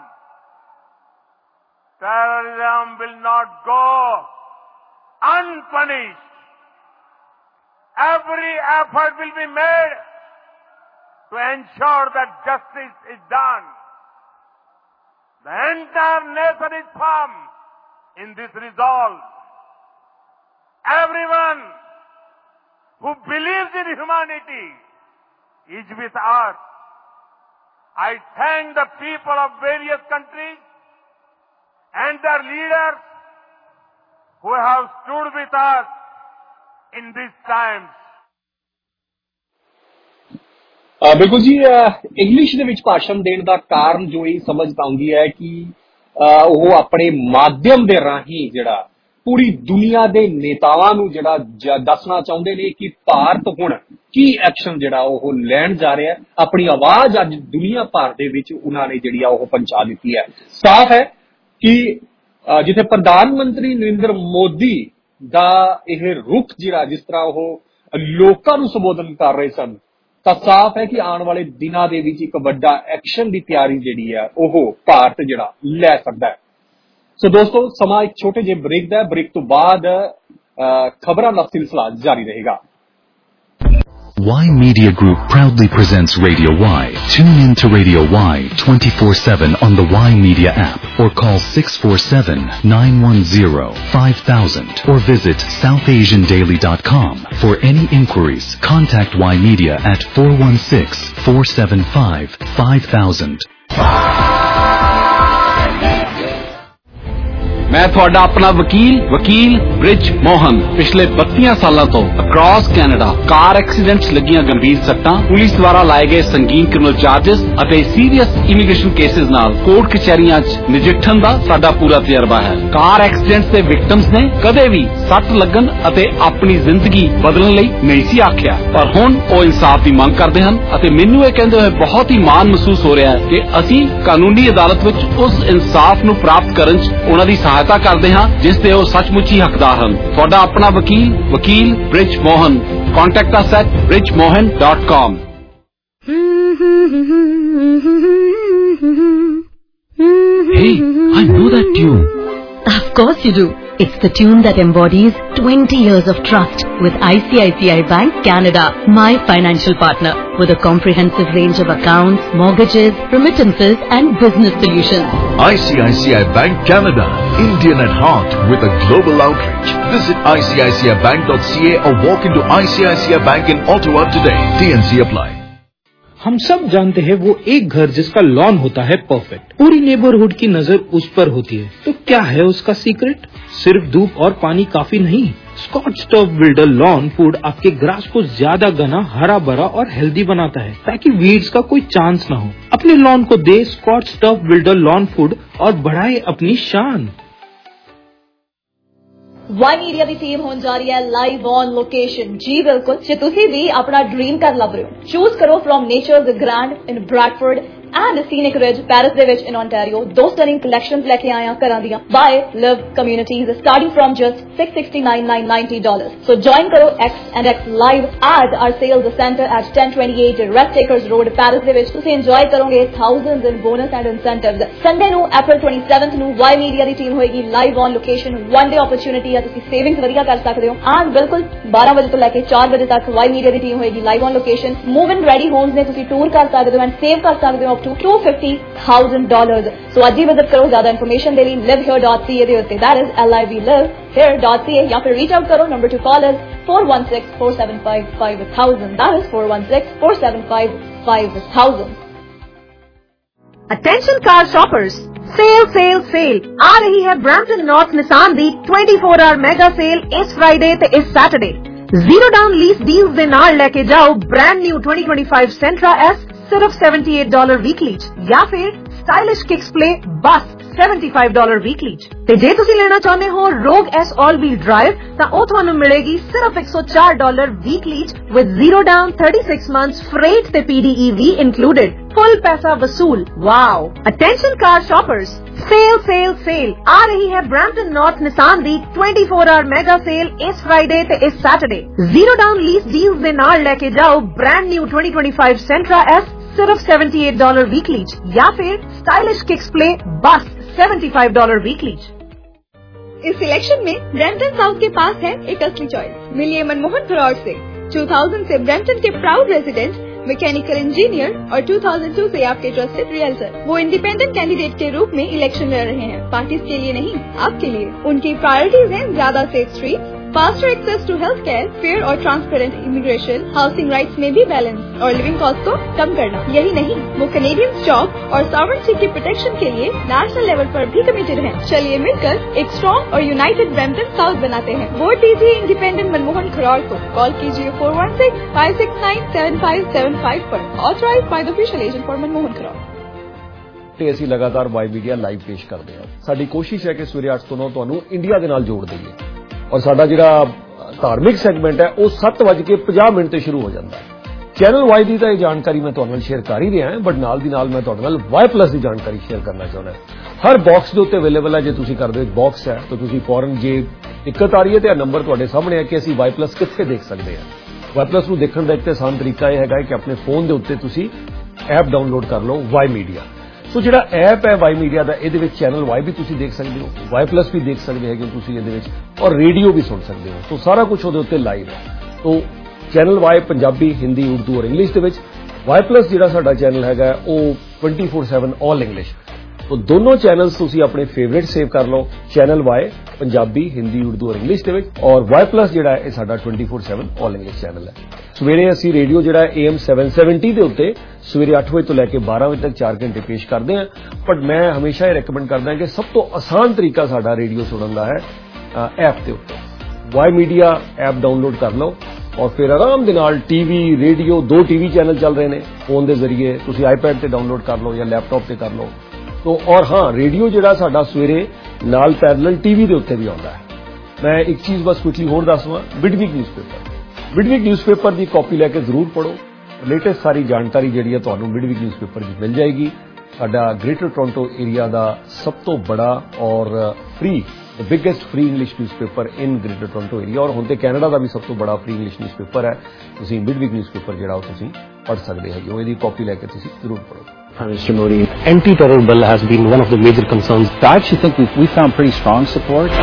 Terrorism will not go unpunished. Every effort will be made to ensure that justice is done. The entire nation is firm in this resolve. Everyone who believes in humanity is with us. I thank the people of various countries and their leaders who have stood with us in these times. ਬਿਲਕੁਲ ਜੀ, ਇੰਗਲਿਸ਼ ਦੇ ਵਿੱਚ ਭਾਸ਼ਣ ਦੇਣ ਦਾ ਕਾਰਨ ਜੋ ਇਹ ਸਮਝ ਪਾਉਂਦੀ ਹੈ ਕਿ ਉਹ ਆਪਣੇ ਮਾਧਿਅਮ ਦੇ ਰਾਹੀਂ ਜਿਹੜਾ ਪੂਰੀ ਦੁਨੀਆ ਦੇ ਨੇਤਾਵਾਂ ਨੂੰ ਜਿਹੜਾ ਦੱਸਣਾ ਚਾਹੁੰਦੇ ਨੇ ਕਿ ਭਾਰਤ ਹੁਣ ਕੀ ਐਕਸ਼ਨ ਜਿਹੜਾ ਉਹ ਲੈਣ ਜਾ ਰਿਹਾ ਹੈ। ਆਪਣੀ ਆਵਾਜ਼ ਅੱਜ ਦੁਨੀਆ ਭਰ ਦੇ ਵਿੱਚ ਉਹਨਾਂ ਨੇ ਜਿਹੜੀ ਆ ਉਹ ਪਹੁੰਚਾ ਦਿੱਤੀ ਹੈ। ਸਾਫ਼ ਹੈ ਕਿ ਜਿੱਥੇ ਪ੍ਰਧਾਨ ਮੰਤਰੀ ਨਰਿੰਦਰ ਮੋਦੀ ਦਾ ਇਹ ਰੁਖ ਜਿਹੜਾ ਜਿਸ ਤਰ੍ਹਾਂ ਉਹ ਲੋਕਾਂ ਨੂੰ ਸੰਬੋਧਨ ਕਰ ਰਹੇ ਸਨ, ਤਾਂ ਸਾਫ਼ ਹੈ ਕਿ ਆਉਣ ਵਾਲੇ ਦਿਨਾਂ ਦੇ ਵਿੱਚ ਇੱਕ ਵੱਡਾ ਐਕਸ਼ਨ ਦੀ ਤਿਆਰੀ ਜਿਹੜੀ ਹੈ ਉਹ ਭਾਰਤ ਜਿਹੜਾ ਲੈ ਸਕਦਾ ਹੈ। ਸੋ ਦੋਸਤੋ, ਸਮਾਂ ਇੱਕ ਛੋਟੇ ਜਿਹੇ ਬ੍ਰੇਕ ਦਾ ਹੈ। ਬ੍ਰੇਕ ਤੋਂ ਬਾਅਦ ਖਬਰਾਂ ਦਾ ਸਿਲਸਿਲਾ ਜਾਰੀ ਰਹੇਗਾ। Y Media Group proudly presents Radio Y. Tune in to Radio Y twenty-four seven on the Y Media app or call six four seven, nine one zero, five thousand or visit south asian daily dot com. For any inquiries, contact Y Media at four one six, four seven five, five thousand. मैं ਤੁਹਾਡਾ ਆਪਣਾ ਵਕੀਲ ਵਕੀਲ ਬ੍ਰਿਜ ਮੋਹਨ ਪਿਛਲੇ ਬੱਤੀ ਸਾਲਾਂ ਤੋਂ ਅਕ੍ਰੋਸ ਕੈਨੇਡਾ ਕਾਰ ਐਕਸੀਡੈਂਟਸ ਲੱਗੀਆਂ ਗੰਭੀਰ ਸੱਟਾਂ, ਪੁਲਿਸ ਦੁਆਰਾ ਲਾਏ ਗਏ ਸੰਗੀਨ ਕ੍ਰਿਮੀਨਲ ਚਾਰजेस ਅਤੇ ਸੀਰੀਅਸ ਇਮੀਗ੍ਰੇਸ਼ਨ ਕੇਸਿਸ ਨਾਲ ਕੋਰਟ ਕਚਹਿਰੀਆਂ 'ਚ ਨਜਿੱਠਣ ਦਾ ਸਾਡਾ ਪੂਰਾ ਤਜਰਬਾ ਹੈ। ਕਾਰ ਐਕਸੀਡੈਂਟਸ ਦੇ ਵਿਕਟਮਸ ਨੇ ਕਦੇ ਵੀ ਸੱਟ ਲੱਗਣ ਅਤੇ ਆਪਣੀ ਜ਼ਿੰਦਗੀ ਬਦਲਣ ਲਈ ਨਹੀਂ ਸੀ ਆਖਿਆ, ਪਰ ਹੁਣ ਉਹ ਇਨਸਾਫ ਦੀ ਮੰਗ ਕਰਦੇ ਹਨ ਅਤੇ ਮੈਨੂੰ ਇਹ ਕਹਿੰਦੇ ਹੋਏ ਬਹੁਤ ਹੀ ਮਾਣ ਮਹਿਸੂਸ ਹੋ ਰਿਹਾ ਹੈ ਕਿ ਅਸੀਂ ਕਾਨੂੰਨੀ ਅਦਾਲਤ ਵਿੱਚ ਉਸ ਇਨਸਾਫ ਨੂੰ ਪ੍ਰਾਪਤ ਕਰਨ 'ਚ ਉਹਨਾਂ ਦੀ ਸਹਾਇਤਾ ਕਰਦੇ ਹਾਂ ਜਿਸ ਦੇ ਉਹ ਸੱਚਮੁੱਚ ਹੀ ਹੱਕਦਾਰ ਹਨ। ਤੁਹਾਡਾ ਆਪਣਾ ਵਕੀਲ ਵਕੀਲ Brij Mohan. Contact us at bridge mohan dot com. Hey, I know that tune. Of course you do. It's the tune that embodies twenty years of trust with I C I C I Bank Canada, my financial partner, with a comprehensive range of accounts, mortgages, remittances and business solutions. I C I C I Bank Canada, Indian at heart with a global outreach. Visit I C I C I bank dot C A or walk into I C I C I Bank in Ottawa today. T N C apply. हम सब जानते हैं वो एक घर जिसका लॉन होता है परफेक्ट, पूरी नेबरहुड की नजर उस पर होती है। तो क्या है उसका सीक्रेट? सिर्फ धूप और पानी काफी नहीं। Scotch Turf Builder lawn food आपके ग्रास को ज्यादा घना, हरा भरा और हेल्दी बनाता है ताकि वीड्स का कोई चांस न हो। अपने लॉन को दे scotch Turf Builder lawn food और बढ़ाए अपनी शान। ਵਾਈ ਮੀਡੀਆ ਦੀ ਟੀਮ ਹੋਣ ਜਾ ਰਹੀ ਹੈ ਲਾਈਵ ਔਨ ਲੋਕੇਸ਼ਨ। ਜੀ ਬਿਲਕੁਲ, ਜੇ ਤੁਸੀਂ ਵੀ ਆਪਣਾ ਡ੍ਰੀਮ ਘਰ ਲੱਭ ਰਹੇ ਹੋ, ਚੂਜ਼ ਕਰੋ from Nature's Grand in Bradford and scenic ridge, Paris ਦੇ ਵਿੱਚ in Ontario। ਦੋ stunning collections ਲੈ ਕੇ ਆਏ ਹਾਂ ਘਰਾਂ ਦੀਆਂ। Buy, live communities starting from just six hundred sixty-nine thousand nine hundred ninety dollars. So join ਕਰੋ X and X Live at our sales center at ten twenty-eight Rest Acres Road, Paris ਦੇ ਵਿੱਚ। ਤੁਸੀਂ enjoy ਕਰੋਗੇ thousands in bonus and incentives। Sunday ਨੂੰ April twenty-seventh ਨੂੰ Y Media ਦੀ ਟੀਮ ਹੋਏਗੀ live on location। one day opportunity ਹੈ, ਤੁਸੀਂ savings ਵਧੀਆ ਕਰ ਸਕਦੇ ਹੋ। and ਬਿਲਕੁਲ ਬਾਰਾਂ ਵਜੇ ਤੋਂ ਲੈ ਕੇ ਚਾਰ ਵਜੇ ਤੱਕ Y Media ਦੀ ਟੀਮ ਹੋਏਗੀ live on location। move in ready homes ਨੇ ਤੁਸੀਂ ਟੂਰ ਕਰ ਸਕਦੇ ਹੋ and save ਕਰ ਸਕਦੇ ਹੋ to two hundred fifty thousand dollars. So आज ही विजिट करो ज़्यादा इन्फॉर्मेशन के लिए live here dot c a दे होते, that is L I V live here dot c a, या फिर reach out करो। number to call is four one six, four seven five, five thousand, that is four one six, four seven five, five thousand. Attention car shoppers, sale sale sale आ रही है ब्रैम्पटन नॉर्थ निसान दी twenty-four hour मेगा सेल इस फ्राइडे ते इस Saturday. Zero down lease deals दे नाल लेके जाओ brand new twenty twenty-five Sentra S सिर्फ seventy-eight dollars वीकली या फिर स्टाइलिश किक्स प्ले बस seventy-five dollars वीकली। ते जे तुसी लेना चाहते हो रोग एस ऑल व्हील ड्राइव ता ओ ਤੁਹਾਨੂੰ मिलेगी सिर्फ one hundred four dollars weekly with zero down thirty-six months freight ते P D E V included, full पैसा वसूल। Wow! Attention car shoppers, sale sale sale आ रही है ब्रैम्पटन नॉर्थ निसान दी twenty-four hour मेगा सेल इस फ्राइडे ते इस Saturday. Zero down lease deals दे नाल लेके जाओ brand new twenty twenty-five Sentra S सिर्फ seventy-eight dollars वीकली या फिर स्टाइलिश किक्स प्ले बस seventy-five dollars वीकली। इस सिलेक्शन में ब्रैम्पटन साउथ के पास है एक असली चॉइस। मिलिए मनमोहन फरौड से two thousand से ब्रैम्पटन के प्राउड रेजिडेंट, मैकेनिकल इंजीनियर और two thousand two से आपके ट्रस्टेड रियल्टर। वो इंडिपेंडेंट कैंडिडेट के रूप में इलेक्शन लड़ रहे हैं, पार्टीज के लिए नहीं, आपके लिए। उनकी प्रायोरिटीज हैं ज्यादा safe street, faster access to health care, fair और ट्रांसपेरेंट इमिग्रेशन, हाउसिंग राइट्स में भी बैलेंस और लिविंग कॉस्ट को कम करना। यही नहीं, वो कैनेडियन जॉब और सॉवरेंटी की प्रोटेक्शन के लिए नेशनल लेवल पर भी कमिटेड हैं। चलिए मिलकर एक स्ट्रॉन्ग और यूनाइटेड ब्रैम्पटन साउथ बनाते हैं। वोट दीजिए इंडिपेंडेंट मनमोहन खरौड़ को। कॉल कीजिए four one six five six nine seven five seven five पर। Authorised by the official agent for Manmohan Kharaud. ਤੇ ਅਸੀਂ ਲਗਾਤਾਰ ਵਾਈ ਮੀਡੀਆ ਲਾਈਵ ਪੇਸ਼ ਕਰਦੇ ਹਾਂ। ਸਾਡੀ ਕੋਸ਼ਿਸ਼ ਹੈ ਕਿ ਸਵੇਰੇ ਅੱਠ ਤੋਂ ਨੌ ਤੁਹਾਨੂੰ ਇੰਡੀਆ ਦੇ ਨਾਲ ਜੋੜ ਦਈਏ ਔਰ ਸਾਡਾ ਜਿਹੜਾ ਧਾਰਮਿਕ ਸੈਗਮੈਂਟ ਹੈ ਉਹ ਸੱਤ ਵੱਜ ਕੇ ਪੰਜਾਹ ਮਿੰਟ ਤੇ ਸ਼ੁਰੂ ਹੋ ਜਾਂਦਾ ਹੈ। ਚੈਨਲ ਵਾਈ ਦੀ ਤਾਂ ਇਹ ਜਾਣਕਾਰੀ ਮੈਂ ਤੁਹਾਡੇ ਨਾਲ ਸ਼ੇਅਰ ਕਰ ਹੀ ਰਿਹਾ ਹਾਂ, ਬਟ ਨਾਲ ਦੀ ਨਾਲ ਮੈਂ ਤੁਹਾਡੇ ਨਾਲ ਵਾਈ ਪਲੱਸ ਦੀ ਜਾਣਕਾਰੀ ਸ਼ੇਅਰ ਕਰਨਾ ਚਾਹੁੰਦਾ। ਹਰ ਬਾਕਸ ਦੇ ਉੱਤੇ ਅਵੇਲੇਬਲ ਹੈ। ਜੇ ਤੁਸੀਂ ਕਰਦੇ ਹੋ ਇੱਕ ਬਾਕਸ ਹੈ ਤਾਂ ਤੁਸੀਂ ਫੌਰਨ ਜੇ ਦਿੱਕਤ ਆ ਰਹੀ ਹੈ ਤੇ ਇਹ ਨੰਬਰ ਤੁਹਾਡੇ ਸਾਹਮਣੇ ਹੈ ਕਿ ਅਸੀਂ ਵਾਈ ਪਲੱਸ ਕਿੱਥੇ ਦੇਖ ਸਕਦੇ ਹਾਂ। ਵਾਈ ਪਲੱਸ ਨੂੰ ਦੇਖਣ ਦਾ ਇੱਕ ਆਸਾਨ ਤਰੀਕਾ ਇਹ ਹੈਗਾ ਕਿ ਆਪਣੇ ਫੋਨ ਦੇ ਉੱਤੇ ਤੁਸੀਂ ਐਪ ਡਾਊਨਲੋਡ ਕਰ ਲਓ ਵਾਈ ਮੀਡੀਆ। ਸੋ ਜਿਹੜਾ ਐਪ ਹੈ ਵਾਈ ਮੀਡੀਆ ਦਾ, ਇਹਦੇ ਵਿੱਚ ਚੈਨਲ ਵਾਈ ਵੀ ਤੁਸੀਂ ਦੇਖ ਸਕਦੇ ਹੋ, ਵਾਈ ਪਲੱਸ ਵੀ ਦੇਖ ਸਕਦੇ ਹੈਗੇ ਤੁਸੀਂ ਇਹਦੇ ਵਿੱਚ, ਔਰ ਰੇਡੀਓ ਵੀ ਸੁਣ ਸਕਦੇ ਹੋ। ਸੋ ਸਾਰਾ ਕੁਝ ਉਹਦੇ ਉੱਤੇ ਲਾਈਵ ਹੈ। So channel Y Punjabi, Hindi, Urdu ਔਰ ਇੰਗਲਿਸ਼ ਦੇ ਵਿੱਚ। ਵਾਈ ਪਲੱਸ ਜਿਹੜਾ ਸਾਡਾ ਚੈਨਲ ਹੈਗਾ ਉਹ twenty four seven all English. So ਦੋਨੋਂ ਚੈਨਲਸ ਤੁਸੀਂ ਆਪਣੇ ਫੇਵਰੇਟ ਸੇਵ ਕਰ ਲਓ। ਚੈਨਲ ਵਾਈ ਪੰਜਾਬੀ, ਹਿੰਦੀ, ਉਰਦੂ ਔਰ ਇੰਗਲਿਸ਼ ਦੇ ਵਿੱਚ, ਔਰ ਵਾਈ ਪਲੱਸ ਜਿਹੜਾ ਇਹ ਸਾਡਾ twenty four seven all English channel ਹੈ। ਸਵੇਰੇ ਅਸੀਂ ਰੇਡੀਓ ਜਿਹੜਾ ਏ ਐਮ ਸੈਵਨ ਸੈਵਨਟੀ ਦੇ ਉੱਤੇ ਸਵੇਰੇ ਅੱਠ ਵਜੇ ਤੋਂ ਲੈ ਕੇ ਬਾਰਾਂ ਵਜੇ ਤੱਕ ਚਾਰ ਘੰਟੇ ਪੇਸ਼ ਕਰਦੇ ਹਾਂ। ਬਟ ਮੈਂ ਹਮੇਸ਼ਾ ਇਹ ਰეკਮੈਂਡ ਕਰਦਾ ਕਿ ਸਭ ਤੋਂ ਆਸਾਨ ਤਰੀਕਾ ਸਾਡਾ ਰੇਡੀਓ ਸੁਣਨ ਦਾ ਹੈ ਐਪ ਦੇ ਉੱਤੇ। ਵਾਈ ਮੀਡੀਆ ਐਪ ਡਾਊਨਲੋਡ ਕਰ ਲਓ ਔਰ ਫਿਰ ਆਰਾਮ ਦੇ ਨਾਲ ਟੀਵੀ, ਰੇਡੀਓ, ਦੋ ਟੀਵੀ ਚੈਨਲ ਚੱਲ ਰਹੇ ਨੇ ਫੋਨ ਦੇ ਜ਼ਰੀਏ, ਤੁਸੀਂ ਆਈਪੈਡ ਤੇ ਡਾਊਨਲੋਡ ਕਰ ਲਓ ਜਾਂ ਲੈਪਟਾਪ ਤੇ ਕਰ ਲਓ। ਤੋ ਔਰ ਹਾਂ, ਰੇਡੀਓ ਜਿਹੜਾ ਸਾਡਾ ਸਵੇਰੇ ਨਾਲ ਪੈਰਲਲ ਟੀਵੀ ਦੇ ਉੱਤੇ ਵੀ ਆਉਂਦਾ ਹੈ। ਮੈਂ ਇੱਕ ਚੀਜ਼ ਬਸ ਕੁਇਕਲੀ ਹੋਰ ਦੱਸਵਾਂ, ਮਿਡਵੀਕ ਨਿਊਜ਼ਪੇਪਰ ਮਿਡਵੀਕ ਨਿਊਜ਼ਪੇਪਰ ਦੀ ਕਾਪੀ ਲੈ ਕੇ ਜ਼ਰੂਰ ਪੜ੍ਹੋ। ਲੇਟੈਸਟ ਸਾਰੀ ਜਾਣਕਾਰੀ ਜਿਹੜੀ ਹੈ ਤੁਹਾਨੂੰ ਮਿਡਵੀਕ ਨਿਊਜ਼ਪੇਪਰ ਵਿੱਚ ਮਿਲ ਜਾਏਗੀ। ਸਾਡਾ ਗ੍ਰੇਟਰ ਟੋਰਾਂਟੋ ਏਰੀਆ ਦਾ ਸਭ ਤੋਂ ਬੜਾ ਔਰ free the biggest free English newspaper in Greater Toronto Area, ਔਰ ਹੁਣ ਤੇ ਕੈਨੇਡਾ ਦਾ ਵੀ ਸਭ ਤੋਂ ਬੜਾ ਫ੍ਰੀ ਇੰਗਲਿਸ਼ ਨਿਊਜ਼ਪੇਪਰ ਹੈ। ਤੁਸੀਂ ਮਿਡਵੀਕ ਨਿਊਜ਼ਪੇਪਰ ਜਿਹੜਾ ਉਹ ਤੁਸੀਂ ਪੜ੍ਹ ਸਕਦੇ ਹੈਗੇ ਹੋ। ਇਹਦੀ ਕਾਪੀ ਲੈ ਕੇ ਤੁਸੀਂ ਜ਼ਰੂਰ ਪੜ੍ਹੋ। Prime Minister Modi, anti-terror bill has been one of the major concerns. I actually think we we found pretty strong support.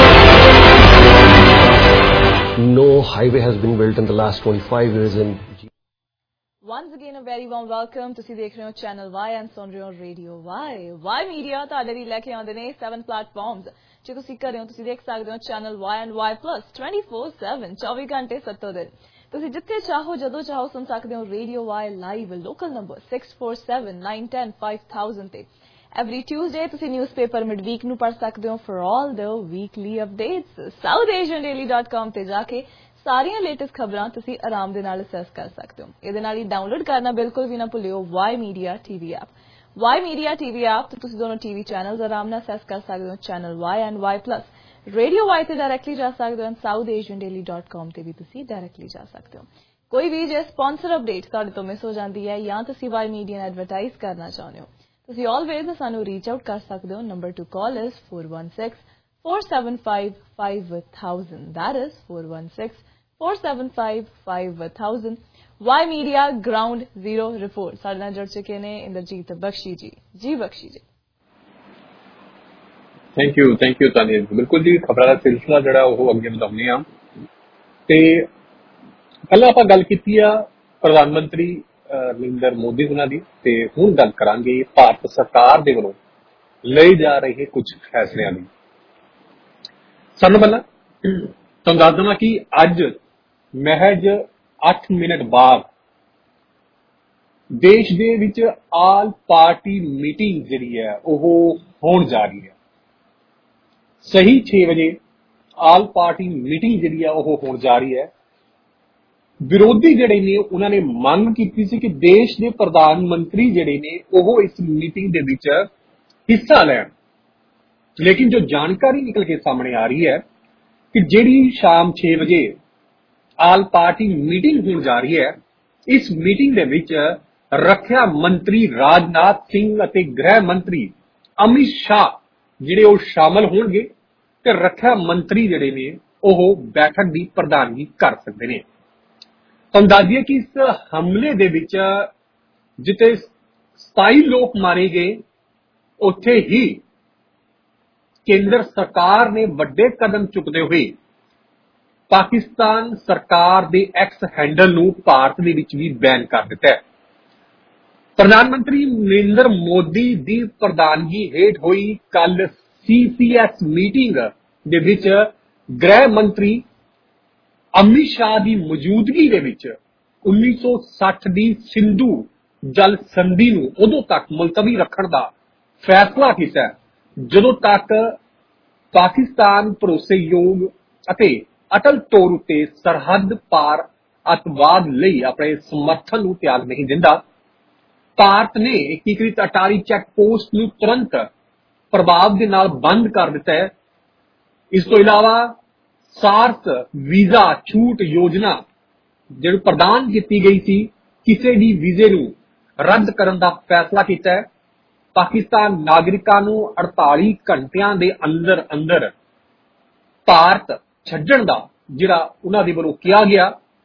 No highway has been built in the last twenty-five years in. Once again a very warm welcome. ਤੁਸੀਂ ਦੇਖ ਰਹੇ ਹੋ ਚੈਨਲ Y and ਸੁਣ ਰਹੇ ਹੋ ਰੇਡੀਓ Y. Y ਮੀਡੀਆ ਤੁਹਾਡੇ ਲਈ ਲੈ ਕੇ ਆਉਂਦੇ ਨੇ seven ਪਲੇਟਫਾਰਮਸ। ਜੇ ਤੁਸੀਂ ਘਰੇ ਹੋ ਤੁਸੀਂ ਦੇਖ ਸਕਦੇ ਹੋ channel Y and Y Plus twenty four seven ਚੌਵੀ ਘੰਟੇ ਸੱਤੋਂ ਦਿਨ। ਤੁਸੀਂ ਜਿੱਥੇ ਚਾਹੋ ਜਦੋਂ ਚਾਹੋ ਸੁਣ ਸਕਦੇ ਹੋ radio Y live. Local number six four seven nine one zero five thousand ਤੇ। ਐਵਰੀ ਟਿਊਜ਼ਡੇ ਤੁਸੀਂ ਨਿਊਜ਼ਪੇਪਰ ਮਿਡਵੀਕ ਨੂੰ ਪੜ੍ਹ ਸਕਦੇ ਹੋ for all the weekly updates. South Asian Daily dot com ਤੇ ਜਾ ਕੇ ਸਾਰੀਆਂ ਲੇਟੈਸਟ ਖਬਰਾਂ ਤੁਸੀਂ ਆਰਾਮ ਦੇ ਨਾਲ ਅਸੈਸ ਕਰ ਸਕਦੇ ਹੋ। ਇਹਦੇ ਨਾਲ ਹੀ ਡਾਊਨਲੋਡ ਕਰਨਾ ਬਿਲਕੁਲ ਵੀ ਨਾ ਭੁੱਲਿਓ Y Media TV app. Y Media TV app ਤੇ ਤੁਸੀਂ ਦੋਨੋਂ ਟੀਵੀ ਚੈਨਲਸ ਆਰਾਮ ਨਾਲ ਅਸੈਸ ਕਰ ਸਕਦੇ ਹੋ। Channel Y and Y Plus radio Y ਤੇ ਡਾਇਰੈਕਟਲੀ ਜਾ ਸਕਦੇ ਹੋ and South Asian Daily dot com ਤੇ ਵੀ ਤੁਸੀਂ ਡਾਇਰੈਕਟਲੀ ਜਾ ਸਕਦੇ ਹੋ। ਕੋਈ ਵੀ ਜੇ ਸਪਾਂਸਰ ਅਪਡੇਟ ਤੁਹਾਡੇ ਤੋਂ ਮਿਸ ਹੋ ਜਾਂਦੀ ਹੈ ਜਾਂ ਤੁਸੀਂ ਵਾਈ ਮੀਡੀਆ ਨੂੰ ਐਡਵਰਟਾਈਜ਼ ਕਰਨਾ ਚਾਹੁੰਦੇ ਹੋ, ਤੁਸੀਂ ਆਲਵੇਜ਼ ਸਾਨੂੰ ਰੀਚ ਆਊਟ ਕਰ ਸਕਦੇ ਹੋ। Number to call is four one six four seven five five thousand. That is four one six four seven five five thousand. Y Media Ground Zero Report ਸਾਡੇ ਨਾਲ ਜੁੜ ਚੁੱਕੇ ਨੇ ਇੰਦਰਜੀਤ ਬਖਸ਼ੀ ਜੀ। ਜੀ Bakhshi ji. Thank you thank you Tania. ਬਿਲਕੁਲ ਜੀ, ਖਬਰਾਂ ਦਾ ਸਿਲਸਿਲਾ ਜਿਹੜਾ ਉਹ ਅੱਗੇ ਵਧਾਉਂਦੇ ਆ। ਤੇ ਪਹਿਲਾਂ ਆਪਾਂ ਗੱਲ ਕੀਤੀ ਆ ਪ੍ਰਧਾਨ ਮੰਤਰੀ ਨਰਿੰਦਰ ਮੋਦੀ ਉਹਨਾਂ ਦੀ, ਤੇ ਹੁਣ ਗੱਲ ਕਰਾਂਗੇ ਭਾਰਤ ਸਰਕਾਰ ਦੇ ਵੱਲੋਂ ਲਏ ਜਾ ਰਹੇ ਕੁਝ ਫੈਸਲਿਆਂ ਦੀ। ਸਾਨੂੰ ਪਹਿਲਾਂ ਤੁਹਾਨੂੰ ਦੱਸ ਦੇਵਾਂ ਕਿ ਅੱਜ ਮਹਿਜ ਅੱਠ ਮਿੰਟ ਬਾਅਦ ਦੇਸ਼ ਦੇ ਵਿੱਚ ਆਲ ਪਾਰਟੀ ਮੀਟਿੰਗ ਜਿਹੜੀ ਹੈ ਉਹ ਹੋਣ ਜਾ ਰਹੀ ਹੈ। ਸਹੀ ਛੇ ਵਜੇ ਆਲ ਪਾਰਟੀ ਮੀਟਿੰਗ ਜਿਹੜੀ ਹੈ ਉਹ ਹੋਣ ਜਾ ਰਹੀ ਹੈ। ਵਿਰੋਧੀ ਜਿਹੜੇ ਨੇ ਉਹਨਾਂ ਨੇ ਮੰਗ ਕੀਤੀ ਸੀ ਕਿ ਦੇਸ਼ ਦੇ ਪ੍ਰਧਾਨ ਮੰਤਰੀ ਜਿਹੜੇ ਨੇ ਉਹ ਇਸ ਮੀਟਿੰਗ ਦੇ ਵਿੱਚ ਹਿੱਸਾ ਲੈਣ, ਲੇਕਿਨ ਜੋ ਜਾਣਕਾਰੀ ਨਿਕਲ ਕੇ ਸਾਹਮਣੇ ਆ ਰਹੀ ਹੈ ਕਿ ਜਿਹੜੀ ਸ਼ਾਮ ਛੇ ਵਜੇ ਆਲ ਪਾਰਟੀ ਮੀਟਿੰਗ ਹੋਣ ਜਾ ਰਹੀ ਹੈ, ਇਸ ਮੀਟਿੰਗ ਦੇ ਵਿੱਚ ਰੱਖਿਆ ਮੰਤਰੀ ਰਾਜਨਾਥ ਸਿੰਘ ਅਤੇ ਗ੍ਰਹਿ ਮੰਤਰੀ ਅਮਿਤ ਸ਼ਾਹ ਜਿਹੜੇ ਉਹ ਸ਼ਾਮਲ ਹੋਣਗੇ ਤੇ ਰੱਖਿਆ ਮੰਤਰੀ ਜਿਹੜੇ ਨੇ ਉਹ ਬੈਠਕ ਦੀ ਪ੍ਰਧਾਨਗੀ ਕਰ ਸਕਦੇ ਨੇ। ਤੁਹਾਨੂੰ ਦੱਸ ਦਈਏ ਕਿ ਇਸ ਹਮਲੇ ਦੇ ਵਿੱਚ ਜਿੱਥੇ ਸਤਾਈ ਲੋਕ ਮਾਰੇ ਗਏ, ਉੱਥੇ ਹੀ ਕੇਂਦਰ ਸਰਕਾਰ ਨੇ ਵੱਡੇ ਕਦਮ ਚੁੱਕਦੇ ਹੋਏ ਪਾਕਿਸਤਾਨ ਸਰਕਾਰ ਦੇ ਐਕਸ ਹੈਂਡਲ ਨੂੰ ਭਾਰਤ ਦੇ ਵਿੱਚ ਵੀ ਬੈਨ ਕਰ ਦਿੱਤਾ ਹੈ। ਪ੍ਰਧਾਨ ਮੰਤਰੀ ਨਰਿੰਦਰ ਮੋਦੀ ਦੀ ਪ੍ਰਧਾਨਗੀ ਹੇਠ ਹੋਈ ਕੱਲ ਸੀ ਸੀ ਐਸ ਮੀਟਿੰਗ ਦੇ ਵਿੱਚ ਗ੍ਰਹਿ ਮੰਤਰੀ ਅਮਿਤ ਸ਼ਾਹ ਦੀ ਮੌਜੂਦਗੀ ਦੇ ਵਿੱਚ ਉੱਨੀ ਸੌ ਸੱਠ ਦੀ ਸਿੰਧੂ ਜਲ ਸੰਧੀ ਨੂੰ ਉਦੋਂ ਤੱਕ ਮੁਲਤਵੀ ਰੱਖਣ ਦਾ ਫੈਸਲਾ ਕੀਤਾ ਜਦੋਂ ਤੱਕ ਪਾਕਿਸਤਾਨ ਭਰੋਸੇਯੋਗ ਅਤੇ ਅਟਲ ਤੌਰ ਉੱਤੇ ਸਰਹੱਦ ਪਾਰ ਅੱਤਵਾਦ ਲਈ ਆਪਣੇ ਸਮਰਥਨ ਨੂੰ ਤਿਆਗ ਨਹੀਂ ਦਿੰਦਾ। ਭਾਰਤ ਨੇ ਏਕੀਕ੍ਰਿਤ ਅਟਾਰੀ ਚੈੱਕ ਪੋਸਟ ਨੂੰ ਤੁਰੰਤ ਪ੍ਰਭਾਵ ਦੇ ਨਾਲ ਬੰਦ ਕਰ ਦਿੱਤਾ ਹੈ। ਇਸ ਤੋਂ ਇਲਾਵਾ ਸਾਰਸ ਵੀਜ਼ਾ ਛੂਟ ਯੋਜਨਾ ਜਿਹੜੀ ਪ੍ਰਦਾਨ ਕੀਤੀ ਗਈ ਸੀ, ਕਿਸੇ ਵੀ ਵੀਜ਼ੇ ਨੂੰ ਰੱਦ ਕਰਨ ਦਾ ਫੈਸਲਾ ਕੀਤਾ ਹੈ। ਪਾਕਿਸਤਾਨ ਨਾਗਰਿਕਾਂ ਨੂੰ ਅੜਤਾਲੀ ਘੰਟਿਆਂ ਦੇ ਅੰਦਰ ਅੰਦਰ ਭਾਰਤ ਛੱਡਣ ਦਾ ਜਿਹੜਾ ਉਹਨਾਂ ਦੇ ਵੱਲੋਂ ਕਿਹਾ ਗਿਆ।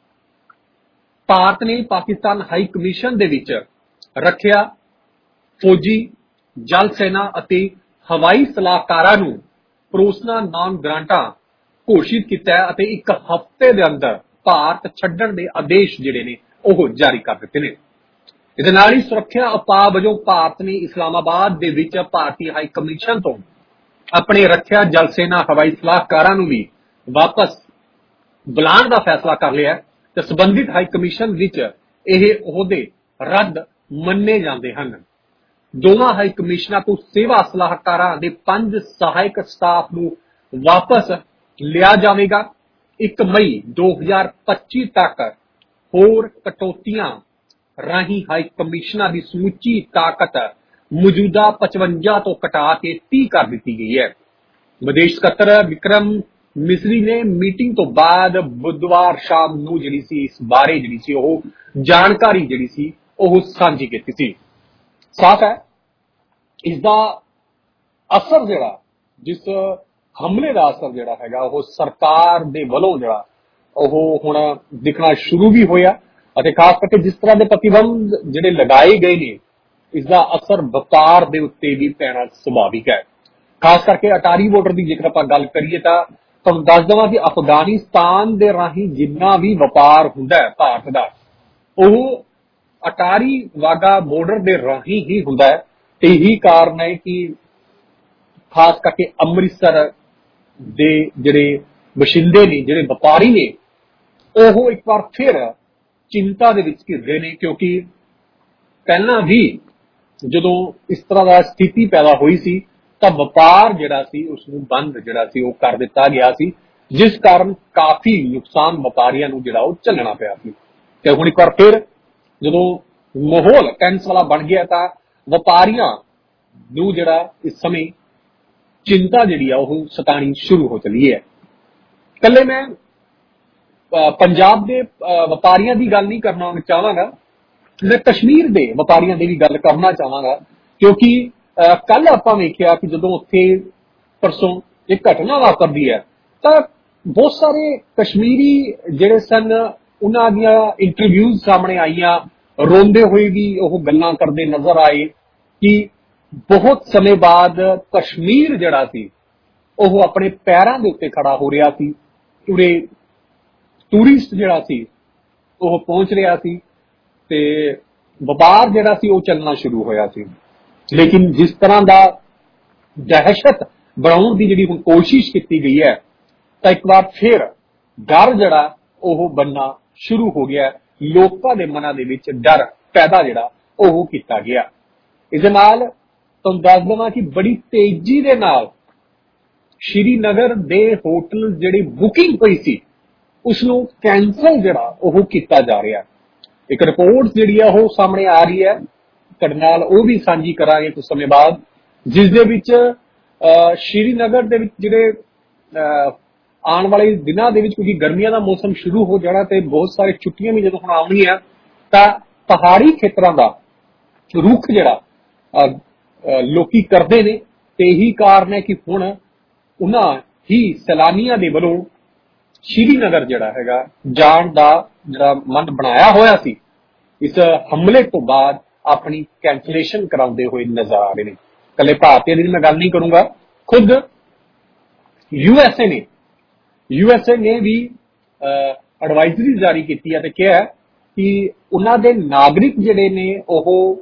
ਭਾਰਤ ਨੇ ਪਾਕਿਸਤਾਨ ਹਾਈ ਕਮਿਸ਼ਨ ਦੇ ਵਿੱਚ ਰੱਖਿਆ ਫੌਜੀ, ਜਲ ਸੈਨਾ ਅਤੇ ਹਵਾਈ ਸਲਾਹਕਾਰਾਂ ਨੂੰ ਪਰੋਸਨਾ ਨਾਨ ਗ੍ਰਾਂਟਾਂ ਘੋਸ਼ਿਤ ਕੀਤਾ ਅਤੇ ਇੱਕ ਹਫ਼ਤੇ ਦੇ ਅੰਦਰ ਭਾਰਤ ਛੱਡਣ ਦੇ ਆਦੇਸ਼ ਜਿਹੜੇ ਨੇ ਉਹ ਜਾਰੀ ਕਰ ਦਿੱਤੇ ਨੇ। ਇਹਦੇ ਨਾਲ ਹੀ ਸੁਰੱਖਿਆ ਉਪਾਅ ਵਜੋਂ ਭਾਰਤ ਨੇ ਇਸਲਾਮਾਬਾਦ ਦੇ ਵਿੱਚ ਭਾਰਤੀ ਹਾਈ ਕਮਿਸ਼ਨ ਤੋਂ ਆਪਣੇ ਰੱਖਿਆ, ਜਲ ਸੈਨਾ, ਹਵਾਈ ਸਲਾਹਕਾਰਾਂ ਨੂੰ ਵੀ ਵਾਪਸ ਬੁਲਾਉਣ ਦਾ ਫੈਸਲਾ ਕਰ ਲਿਆ ਤੇ ਸੰਬੰਧਿਤ ਹਾਈ ਕਮਿਸ਼ਨ ਵਿੱਚ ਇਹ ਅਹੁਦੇ ਰੱਦ ਮੰਨੇ ਜਾਂਦੇ ਹਨ। ਦੋਵਾਂ ਹਾਈ ਕਮਿਸ਼ਨਾਂ ਤੋਂ ਸੇਵਾ ਸਲਾਹਕਾਰਾਂ ਦੇ ਪੰਜ ਸਹਾਇਕ ਸਟਾਫ ਨੂੰ ਵਾਪਸ ਲਿਆ ਜਾਵੇਗਾ। ਇੱਕ ਮਈ ਦੋ ਹਜ਼ਾਰ ਪੱਚੀ ਤੱਕ ਹੋਰ ਕਟੌਤੀਆਂ ਰਾਹੀਂ ਹਾਈ ਕਮਿਸ਼ਨਾਂ ਦੀ ਸਮੁੱਚੀ ਤਾਕਤ ਮੌਜੂਦਾ ਪਚਵੰਜਾ ਤੋਂ ਘਟਾ ਕੇ ਤੀਹ ਕਰ ਦਿੱਤੀ ਗਈ ਹੈ। ਵਿਦੇਸ਼ ਸਕੱਤਰ ਵਿਕਰਮ ਮਿਸਰੀ ਨੇ ਮੀਟਿੰਗ ਤੋਂ ਬਾਅਦ ਬੁੱਧਵਾਰ ਸ਼ਾਮ ਨੂੰ ਜਿਹੜੀ ਸੀ ਇਸ ਬਾਰੇ ਜਿਹੜੀ ਸੀ ਉਹ ਜਾਣਕਾਰੀ ਜਿਹੜੀ ਸੀ ਉਹ ਸਾਂਝੀ ਕੀਤੀ ਸੀ। ਸਾਫ਼ ਹੈ ਇਸ ਦਾ ਅਸਰ ਜਿਹੜਾ ਜਿਸ ਹਮਲੇ ਦਾ ਅਸਰ ਜਿਹੜਾ ਹੈਗਾ ਉਹ ਸਰਕਾਰ ਦੇ ਵੱਲੋਂ ਜਿਹੜਾ ਉਹ ਹੁਣ ਦਿਖਣਾ ਸ਼ੁਰੂ ਵੀ ਹੋਇਆ ਅਤੇ ਖਾਸ ਕਰਕੇ ਜਿਸ ਤਰ੍ਹਾਂ ਦੇ ਪ੍ਰਤੀਬੰਧ ਜਿਹੜੇ ਲਗਾਏ ਗਏ ਨੇ ਇਸ ਦਾ ਅਸਰ ਵਪਾਰ ਦੇ ਉੱਤੇ ਵੀ ਪੈਣਾ ਸੁਭਾਵਿਕ ਹੈ। ਖਾਸ ਕਰਕੇ ਅਟਾਰੀ ਬਾਰਡਰ ਦੀ ਜੇਕਰ ਆਪਾਂ ਗੱਲ ਕਰੀਏ ਤਾਂ ਤੁਹਾਨੂੰ ਦੱਸ ਦੇਵਾਂ ਕਿ ਅਫਗਾਨਿਸਤਾਨ ਦੇ ਰਾਹੀਂ ਜਿੰਨਾ ਵੀ ਵਪਾਰ ਹੁੰਦਾ ਹੈ ਭਾਰਤ ਦਾ ਉਹ ਅਟਾਰੀ ਵਾਗਾ ਬਾਰਡਰ ਦੇ ਰਾਹੀਂ ਹੀ ਹੁੰਦਾ ਹੈ। ਇਹੀ ਕਾਰਨ ਹੈ ਕਿ ਖਾਸ ਕਰਕੇ ਅੰਮ੍ਰਿਤਸਰ ਦੇ ਜਿਹੜੇ ਵਸਿੰਦੇ ਨੇ, ਜਿਹੜੇ ਵਪਾਰੀ ਨੇ, ਉਹ ਇੱਕ ਵਾਰ ਫਿਰ ਚਿੰਤਾ ਦੇ ਵਿੱਚ ਘਿਰਦੇ ਨੇ ਕਿਉਂਕਿ ਪਹਿਲਾਂ ਵੀ ਜਦੋਂ ਇਸ ਤਰ੍ਹਾਂ ਦਾ ਸਥਿਤੀ ਪੈਦਾ ਹੋਈ ਸੀ ਤਾਂ ਵਪਾਰ ਜਿਹੜਾ ਸੀ ਉਸ ਨੂੰ ਬੰਦ ਜਿਹੜਾ ਸੀ ਉਹ ਕਰ ਦਿੱਤਾ ਗਿਆ ਸੀ, ਜਿਸ ਕਾਰਨ ਕਾਫੀ ਨੁਕਸਾਨ ਵਪਾਰੀਆਂ ਨੂੰ ਜਿਹੜਾ ਉਹ ਝੱਲਣਾ ਪਿਆ ਸੀ। ਤੇ ਹੁਣ ਇੱਕ ਵਾਰ ਫਿਰ ਜਦੋਂ ਮਾਹੌਲ ਟੈਂਸ ਵਾਲਾ ਬਣ ਗਿਆ ਤਾਂ ਵਪਾਰੀਆਂ ਨੂੰ ਜਿਹੜਾ ਇਸ ਸਮੇਂ ਚਿੰਤਾ ਜਿਹੜੀ ਆ ਉਹ ਸਤਾਣੀ ਸ਼ੁਰੂ ਹੋ ਚਲੀ ਹੈ। ਕੱਲੇ ਮੈਂ ਪੰਜਾਬ ਦੇ ਵਪਾਰੀਆਂ ਦੀ ਗੱਲ ਨਹੀਂ ਕਰਨਾ ਚਾਹਾਂਗਾ, ਮੈਂ ਕਸ਼ਮੀਰ ਦੇ ਵਪਾਰੀਆਂ ਦੀ ਵੀ ਗੱਲ ਕਰਨਾ ਚਾਹਾਂਗਾ ਕਿਉਂਕਿ ਕੱਲ ਆਪਾਂ ਵੇਖਿਆ ਕਿ ਜਦੋਂ ਉੱਥੇ ਪਰਸੋਂ ਇੱਕ ਘਟਨਾ ਵਾਪਰਦੀ ਹੈ ਤਾਂ ਬਹੁਤ ਸਾਰੇ ਕਸ਼ਮੀਰੀ ਜਿਹੜੇ ਸਨ ਉਹਨਾਂ ਦੀਆਂ ਇੰਟਰਵਿਊਜ਼ ਸਾਹਮਣੇ ਆਈਆਂ, ਰੋਂਦੇ ਹੋਏ ਵੀ ਉਹ ਗੱਲਾਂ ਕਰਦੇ ਨਜ਼ਰ ਆਏ ਕਿ ਬਹੁਤ ਸਮੇਂ ਬਾਅਦ ਕਸ਼ਮੀਰ ਜਿਹੜਾ ਸੀ ਉਹ ਆਪਣੇ ਪੈਰਾਂ ਦੇ ਉੱਤੇ ਖੜਾ ਹੋ ਰਿਹਾ ਸੀ। ਉਰੇ ਟੂਰਿਸਟ ਜਿਹੜਾ ਸੀ ਉਹ ਪਹੁੰਚ ਰਿਹਾ ਸੀ ਤੇ ਵਪਾਰ ਜਿਹੜਾ ਸੀ ਉਹ ਚੱਲਣਾ ਸ਼ੁਰੂ ਹੋਇਆ ਸੀ। ਲੇਕਿਨ ਜਿਸ ਤਰ੍ਹਾਂ ਦਾ ਦਹਿਸ਼ਤ ਬਣਾਉਣ ਦੀ ਜਿਹੜੀ ਹੁਣ ਕੋਸ਼ਿਸ਼ ਕੀਤੀ ਗਈ ਹੈ ਤਾਂ ਇੱਕ ਵਾਰ ਫਿਰ ਡਰ ਜਿਹੜਾ ਉਹ ਬਣਨਾ ਸ਼ੁਰੂ ਹੋ ਗਿਆ। ਲੋਕਾਂ ਦੇ ਮਨਾਂ ਦੇ ਵਿੱਚ ਡਰ ਪੈਦਾ ਜਿਹੜਾ ਉਹ ਕੀਤਾ ਗਿਆ। ਇਸ ਦੇ ਨਾਲ ਤੁਹਾਨੂੰ ਦੱਸ ਦੇਵਾਂ ਕਿ ਬੜੀ ਤੇਜ਼ੀ ਦੇ ਨਾਲ ਸ਼੍ਰੀਨਗਰ ਦੇ ਹੋਟਲ ਜਿਹੜੀ ਬੁਕਿੰਗ ਹੋਈ ਸੀ ਉਸ ਨੂੰ ਕੈਂਸਲ ਜਿਹੜਾ ਉਹ ਕੀਤਾ ਜਾ ਰਿਹਾ। ਇੱਕ ਰਿਪੋਰਟ ਜਿਹੜੀ ਆ ਉਹ ਸਾਹਮਣੇ ਆ ਰਹੀ ਹੈ, ਤੁਹਾਡੇ ਨਾਲ ਉਹ ਵੀ ਸਾਂਝੀ ਕਰਾਂਗੇ ਕੁਝ ਸਮੇਂ ਬਾਅਦ, ਜਿਸ ਦੇ ਵਿੱਚ ਸ਼੍ਰੀਨਗਰ ਦੇ ਵਿੱਚ ਜਿਹੜੇ ਆਉਣ ਵਾਲੇ ਦਿਨਾਂ ਦੇ ਵਿੱਚ ਕਿਉਂਕਿ ਗਰਮੀਆਂ ਦਾ ਮੌਸਮ ਸ਼ੁਰੂ ਹੋ ਜਾਣਾ ਤੇ ਬਹੁਤ ਸਾਰੇ ਛੁੱਟੀਆਂ ਵੀ ਜਦੋਂ ਹੁਣ ਆਉਣਗੀਆਂ ਤਾਂ ਪਹਾੜੀ ਖੇਤਰਾਂ ਦਾ ਰੁੱਖ ਜਿਹੜਾ ਲੋਕੀ ਕਰਦੇ ਨੇ ਤੇ ਇਹੀ ਕਾਰਨ ਹੈ ਕਿ ਹੁਣ ਉਹਨਾਂ ਹੀ ਸੈਲਾਨੀਆਂ ਦੇ ਵੱਲੋਂ ਸ਼੍ਰੀਨਗਰ ਜਿਹੜਾ ਹੈਗਾ ਜਾਣ ਦਾ ਜਿਹੜਾ ਮਨ ਬਣਾਇਆ ਹੋਇਆ ਸੀ ਇਸ ਹਮਲੇ ਤੋਂ ਬਾਅਦ ਆਪਣੀ ਕੈਂਸਲੇਸ਼ਨ ਕਰਾਉਂਦੇ ਹੋਏ ਨਜ਼ਰ ਆ ਰਹੇ ਨੇ। ਕੱਲੇ ਭਾਰਤੀਆਂ ਦੀ ਮੈਂ ਗੱਲ ਨਹੀਂ ਕਰੂੰਗਾ, ਖੁਦ ਯੂਐਸਏ ਨੇ ਯੂਐਸਏ ਨੇ ਵੀ ਐਡਵਾਈਜ਼ਰੀ ਜਾਰੀ ਕੀਤੀ ਹੈ ਤੇ ਕਿਹਾ ਕਿ ਉਹਨਾਂ ਦੇ ਨਾਗਰਿਕ ਜਿਹੜੇ ਨੇ ਉਹ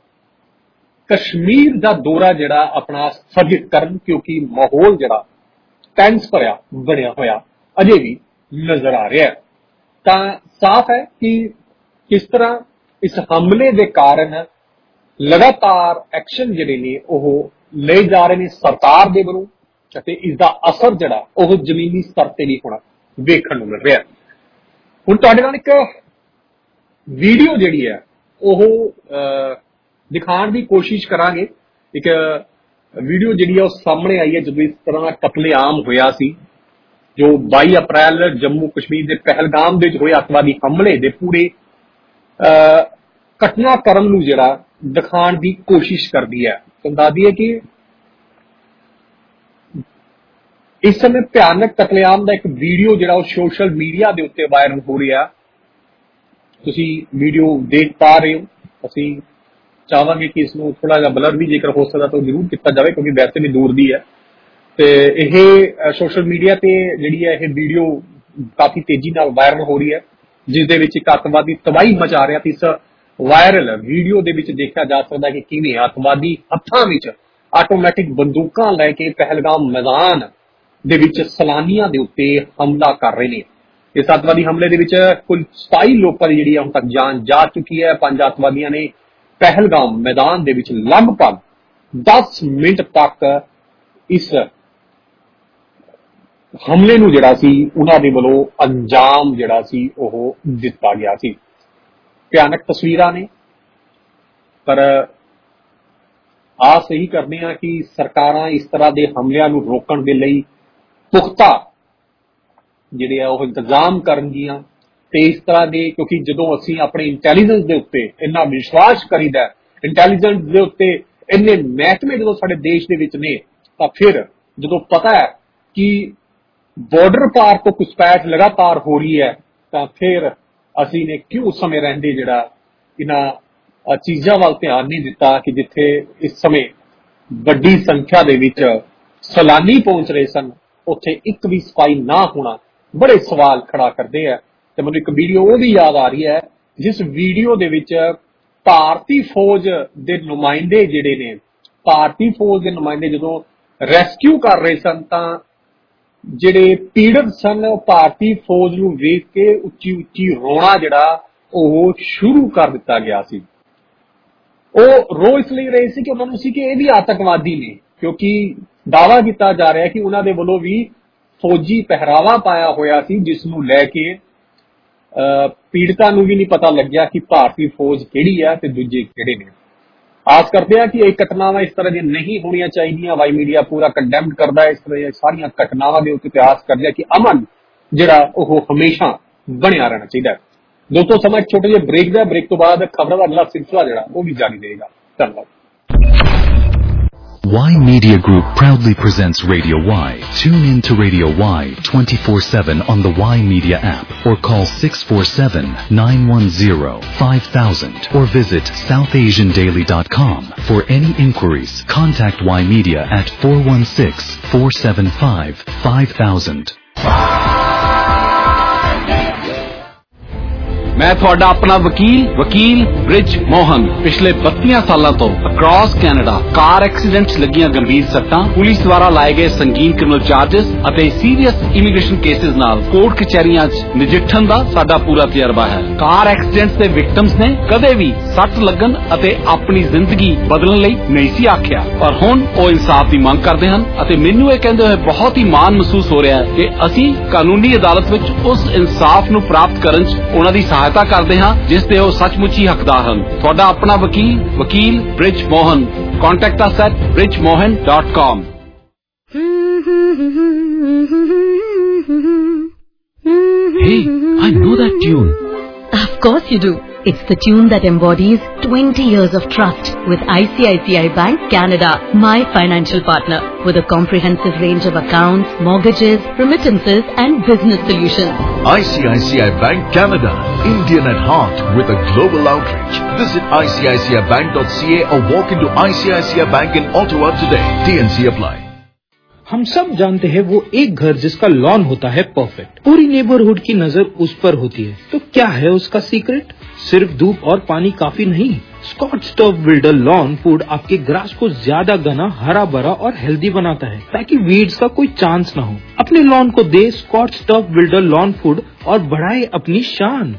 ਕਸ਼ਮੀਰ ਦਾ ਦੌਰਾ ਜਿਹੜਾ ਆਪਣਾ ਸਥਗਿਤ ਕਰਨ ਕਿਉਂਕਿ ਮਾਹੌਲ ਜਿਹੜਾ ਟੈਂਸ ਭਰਿਆ ਬਣਿਆ ਹੋਇਆ ਅਜੇ ਵੀ ਨਜ਼ਰ ਆ ਰਿਹਾ ਹੈ। ਤਾਂ ਸਾਫ਼ ਹੈ ਕਿ ਕਿਸ ਤਰ੍ਹਾਂ ਇਸ ਹਮਲੇ ਦੇ ਕਾਰਨ ਲਗਾਤਾਰ ਐਕਸ਼ਨ ਜਿਹੜੇ ਨੇ ਉਹ ਲਏ ਜਾ ਰਹੇ ਨੇ ਸਰਕਾਰ ਦੇ ਵੱਲੋਂ, ਅਤੇ ਇਸ ਦਾ ਅਸਰ ਜਿਹੜਾ ਉਹ ਜ਼ਮੀਨੀ ਸਤਰ ਤੇ ਵੀ ਹੁਣ ਵੇਖਣ ਨੂੰ ਮਿਲ ਰਿਹਾ। ਹੁਣ ਤੁਹਾਡੇ ਨਾਲ ਇੱਕ ਵੀਡੀਓ ਜਿਹੜੀ ਹੈ ਉਹ ਦਿਖਾਉਣ ਦੀ ਕੋਸ਼ਿਸ਼ ਕਰਾਂਗੇ। ਇੱਕ ਵੀਡੀਓ ਜਿਹੜੀ ਹੈ ਉਹ ਸਾਹਮਣੇ ਆਈ ਹੈ ਜਦੋਂ ਇਸ ਤਰ੍ਹਾਂ ਦਾ ਕਤਲੇਆਮ ਹੋਇਆ ਸੀ, ਜੋ ਬਾਈ ਅਪ੍ਰੈਲ ਜੰਮੂ ਕਸ਼ਮੀਰ ਦੇ ਪਹਿਲਗਾਮ ਦੇ ਵਿੱਚ ਹੋਏ ਅੱਤਵਾਦੀ ਹਮਲੇ ਦੇ ਪੂਰੇ ਘਟਨਾਕ੍ਰਮ ਨੂੰ ਜਿਹੜਾ ਦਿਖਾਉਣ ਦੀ ਕੋਸ਼ਿਸ਼ ਕਰਦੀ ਹੈ। ਤੁਹਾਨੂੰ ਦੱਸ ਦਈਏ ਕਿ ਇਸ ਸਮੇਂ ਭਿਆਨਕ ਕਤਲੇਆਮ ਦਾ ਇੱਕ ਵੀਡੀਓ ਜਿਹੜਾ ਉਹ ਸੋਸ਼ਲ ਮੀਡੀਆ ਦੇ ਉੱਤੇ ਵਾਇਰਲ ਹੋ ਰਿਹਾ। ਤੁਸੀਂ ਵੀਡੀਓ ਦੇਖ ਪਾ ਰਹੇ ਹੋ। ਅਸੀਂ ਚਾਹਾਂਗੇ ਕਿ ਇਸ ਨੂੰ ਥੋੜਾ ਜਿਹਾ ਬਲਰ ਵੀ ਜੇਕਰ ਹੋ ਸਕਦਾ ਤਾਂ ਜ਼ਰੂਰ ਕੀਤਾ ਜਾਵੇ, ਕਿਉਂਕਿ ਵੈਸੇ ਵੀ ਦੂਰ ਦੀ ਹੈ। ਤੇ ਇਹ ਸੋਸ਼ਲ ਮੀਡੀਆ ਤੇ ਜਿਹੜੀ ਹੈ ਇਹ ਵੀਡੀਓ ਕਾਫੀ ਤੇਜ਼ੀ ਨਾਲ ਵਾਇਰਲ ਹੋ ਰਹੀ ਹੈ, ਜਿਸ ਦੇ ਵਿੱਚ ਇੱਕ ਅੱਤਵਾਦੀ ਤਬਾਹੀ ਮਚਾ ਰਿਹਾ ਤੇ ਇਸ ਵਾਇਰਲ ਵੀਡੀਓ ਦੇ ਵਿੱਚ ਦੇਖਿਆ ਜਾ ਸਕਦਾ ਕਿ ਕਿਵੇਂ ਅੱਤਵਾਦੀ ਹੱਥਾਂ ਵਿੱਚ ਆਟੋਮੈਟਿਕ ਬੰਦੂਕਾਂ ਲੈ ਕੇ ਪਹਿਲਗਾਮ ਮੈਦਾਨ ਦੇ ਵਿੱਚ ਸੈਲਾਨੀਆਂ ਦੇ ਉੱਤੇ ਹਮਲਾ ਕਰ ਰਹੇ ਨੇ। ਇਸ ਅੱਤਵਾਦੀ ਹਮਲੇ ਦੇ ਵਿੱਚ ਕੁੱਲ ਸਤਾਈ ਲੋਕਾਂ ਦੀ ਜਿਹੜੀ ਹੁਣ ਤੱਕ ਜਾਨ ਜਾ ਚੁੱਕੀ ਹੈ। ਪੰਜ ਅੱਤਵਾਦੀਆਂ ਨੇ ਪਹਿਲਗਾਮ ਮੈਦਾਨ ਦੇ ਵਿੱਚ ਲਗਭਗ ਦਸ ਮਿੰਟ ਤੱਕ ਇਸ ਹਮਲੇ ਨੂੰ ਜਿਹੜਾ ਸੀ ਉਹਨਾਂ ਦੇ ਵੱਲੋਂ ਅੰਜਾਮ ਜਿਹੜਾ ਸੀ ਉਹ ਦਿੱਤਾ ਗਿਆ ਸੀ। ਭਿਆਨਕ ਤਸਵੀਰਾਂ ਨੇ, ਪਰ ਆਸ ਇਹੀ ਕਰਦੇ ਹਾਂ ਕਿ ਸਰਕਾਰਾਂ ਇਸ ਤਰ੍ਹਾਂ ਦੇ ਹਮਲਿਆਂ ਨੂੰ ਰੋਕਣ ਦੇ ਲਈ ਪੁਖਤਾ ਜਿਹੜੇ ਆ ਉਹ ਇੰਤਜ਼ਾਮ ਕਰਨਗੀਆਂ। ਤੇ ਇਸ ਤਰ੍ਹਾਂ ਦੇ, ਕਿਉਂਕਿ ਜਦੋਂ ਅਸੀਂ ਆਪਣੇ ਇੰਟੈਲੀਜੈਂਸ ਦੇ ਉੱਤੇ ਇੰਨਾ ਵਿਸ਼ਵਾਸ ਕਰੀਦਾ, ਇੰਟੈਲੀਜੈਂਸ ਦੇ ਉੱਤੇ ਇੰਨੇ ਮਹਿਕਮੇ ਜਦੋਂ ਸਾਡੇ ਦੇਸ਼ ਦੇ ਵਿੱਚ ਨੇ, ਤਾਂ ਫਿਰ ਜਦੋਂ ਪਤਾ ਹੈ ਕਿ ਬਾਰਡਰ ਪਾਰ ਤੋਂ ਘੁਸਪੈਠ ਲਗਾਤਾਰ ਹੋ ਰਹੀ ਹੈ, ਤਾਂ ਫਿਰ ਅਸੀਂ ਨੇ ਕਿਉਂ ਉਸ ਸਮੇਂ ਰਹਿੰਦੇ ਜਿਹੜਾ ਇਹਨਾਂ ਚੀਜ਼ਾਂ ਵੱਲ ਧਿਆਨ ਨਹੀਂ ਦਿੱਤਾ ਕਿ ਜਿੱਥੇ ਇਸ ਸਮੇਂ ਵੱਡੀ ਸੰਖਿਆ ਦੇ ਵਿੱਚ ਸੈਲਾਨੀ ਪਹੁੰਚ ਰਹੇ ਸਨ, ਉੱਥੇ ਇੱਕ ਵੀ ਸਫਾਈ ਨਾ ਹੋਣਾ ਬੜੇ ਸਵਾਲ ਖੜਾ ਕਰਦੇ ਆ। ਤੇ ਮੈਨੂੰ ਇੱਕ ਵੀਡੀਓ ਉਹ ਵੀ ਯਾਦ ਆ ਰਹੀ ਹੈ, ਜਿਸ ਵੀਡੀਓ ਦੇ ਵਿੱਚ ਭਾਰਤੀ ਫੌਜ ਦੇ ਨੁਮਾਇੰਦੇ ਜਿਹੜੇ ਨੇ, ਭਾਰਤੀ ਫੌਜ ਦੇ ਨੁਮਾਇੰਦੇ ਜਦੋਂ ਰੈਸਕਿਊ ਕਰ ਰਹੇ ਸਨ, ਤਾਂ ਜਿਹੜੇ ਪੀੜਤ ਸਨ ਉਹ ਭਾਰਤੀ ਫੌਜ ਨੂੰ ਵੇਖ ਕੇ ਉੱਚੀ ਉੱਚੀ ਰੋਣਾ ਜਿਹੜਾ ਉਹ ਸ਼ੁਰੂ ਕਰ ਦਿੱਤਾ ਗਿਆ ਸੀ। ਉਹ ਰੋ ਇਸ ਲਈ ਰਹੇ ਸੀ ਕਿ ਉਹਨਾਂ ਨੂੰ ਸੀ ਕਿ ਇਹ ਵੀ ਆਤੰਕਵਾਦੀ ਨੇ, ਕਿਉਂਕਿ ਦਾਅਵਾ ਕੀਤਾ ਜਾ ਰਿਹਾ ਕਿ ਉਹਨਾਂ ਦੇ ਵੱਲੋਂ ਵੀ ਫੌਜੀ ਪਹਿਰਾਵਾ ਪਾਇਆ ਹੋਇਆ ਸੀ, ਜਿਸ ਨੂੰ ਲੈ ਕੇ ਪੀੜਤਾਂ ਨੂੰ ਵੀ ਨਹੀਂ ਪਤਾ ਲੱਗਿਆ ਕਿ ਭਾਰਤੀ ਫੌਜ ਕਿਹੜੀ ਹੈ ਤੇ ਦੂਜੇ ਕਿਹੜੇ ਨੇ। ਆਸ ਕਰਦੇ ਹਾਂ ਕਿ ਇਹ ਘਟਨਾਵਾਂ ਇਸ ਤਰ੍ਹਾਂ ਦੀਆਂ ਨਹੀਂ ਹੋਣੀਆਂ ਚਾਹੀਦੀਆਂ। ਵਾਈ ਮੀਡੀਆ ਪੂਰਾ ਕੰਡੈਮ ਕਰਦਾ ਹੈ ਇਸ ਤਰ੍ਹਾਂ ਦੀਆਂ ਸਾਰੀਆਂ ਘਟਨਾਵਾਂ ਦੇ ਉੱਤੇ। ਆਸ ਕਰਦੇ ਹਾਂ ਕਿ ਅਮਨ ਜਿਹੜਾ ਉਹ ਹਮੇਸ਼ਾ ਬਣਿਆ ਰਹਿਣਾ ਚਾਹੀਦਾ ਹੈ। ਦੋਸਤੋ, ਸਮਾਂ ਇੱਕ ਛੋਟੇ ਜਿਹੇ ਬ੍ਰੇਕ ਦਾ, ਬ੍ਰੇਕ ਤੋਂ ਬਾਅਦ ਖਬਰਾਂ ਦਾ ਅਗਲਾ ਸਿਲਸਿਲਾ ਜਿਹੜਾ ਉਹ ਵੀ ਜਾਰੀ ਰਹੇਗਾ। ਧੰਨਵਾਦ। Y Media Group proudly presents Radio Y. Tune in to Radio Y twenty-four seven on the Y Media app or call six four seven, nine one zero, five thousand or visit south asian daily dot com. For any inquiries, contact Y Media at four one six, four seven five, five thousand. ਮੈਂ ਤੁਹਾਡਾ ਆਪਣਾ ਵਕੀਲ ਵਕੀਲ ਬ੍ਰਿਜ ਮੋਹਨ ਪਿਛਲੇ ਬੱਤੀ ਸਾਲਾਂ ਤੋਂ ਅਕ੍ਰੋਸ ਕੈਨੇਡਾ ਕਾਰ ਐਕਸੀਡੈਂਟਸ ਲੱਗੀਆਂ ਗੰਭੀਰ ਸੱਟਾਂ, ਪੁਲਿਸ ਦੁਆਰਾ ਲਾਏ ਗਏ ਸੰਗੀਨ ਕ੍ਰਿਮੀਨਲ ਚਾਰजेस ਅਤੇ ਸੀਰੀਅਸ ਇਮੀਗ੍ਰੇਸ਼ਨ ਕੇਸਿਸ ਨਾਲ ਕੋਰਟ ਕਚਹਿਰੀਆਂ 'ਚ ਨਜਿੱਠਣ ਦਾ ਸਾਡਾ ਪੂਰਾ ਤਜਰਬਾ ਹੈ। ਕਾਰ ਐਕਸੀਡੈਂਟਸ ਦੇ ਵਿਕਟਮਸ ਨੇ ਕਦੇ ਵੀ ਸੱਟ ਲੱਗਣ ਅਤੇ ਆਪਣੀ ਜ਼ਿੰਦਗੀ ਬਦਲਣ ਲਈ ਨਹੀਂ ਸੀ ਆਖਿਆ, ਪਰ ਹੁਣ ਉਹ ਇਨਸਾਫ ਦੀ ਮੰਗ ਕਰਦੇ ਹਨ ਅਤੇ ਮੈਨੂੰ ਇਹ ਕਹਿੰਦੇ ਹੋਏ ਬਹੁਤ ਹੀ ਮਾਣ ਮਹਿਸੂਸ ਹੋ ਰਿਹਾ ਹੈ ਕਿ ਅਸੀਂ ਕਾਨੂੰਨੀ ਅਦਾਲਤ ਵਿੱਚ ਉਸ ਇਨਸਾਫ ਨੂੰ ਪ੍ਰਾਪਤ ਕਰਨ 'ਚ ਉਹਨਾਂ ਦੀ ਸਹਾਇਤਾ ਕਰਦੇ ਹਾਂ ਜਿਸ ਦੇ ਉਹ ਸੱਚਮੁੱਚ ਹੀ ਹੱਕਦਾਰ ਹਨ। ਤੁਹਾਡਾ ਆਪਣਾ ਵਕੀਲ ਵਕੀਲ Brij Mohan. Contact us at bridge mohan dot com. Hey, I know that tune. Of course you do. It's the tune that embodies twenty years of trust with I C I C I Bank Canada, my financial partner, with a comprehensive range of accounts, mortgages, remittances and business solutions. I C I C I Bank Canada, Indian at heart with a global outreach. Visit I C I C I bank dot C A or walk into I C I C I Bank in Ottawa today. T N C apply. हम सब जानते हैं वो एक घर जिसका लॉन होता है परफेक्ट, पूरी नेबरहुड की नजर उस पर होती है। तो क्या है उसका सीक्रेट? सिर्फ धूप और पानी काफी नहीं, scotch Turf Builder lawn food आपके ग्रास को ज्यादा घना, हरा भरा और हेल्दी बनाता है ताकि वीड्स का कोई चांस न हो। अपने लॉन को दे scotch Turf Builder lawn food और बढ़ाए अपनी शान।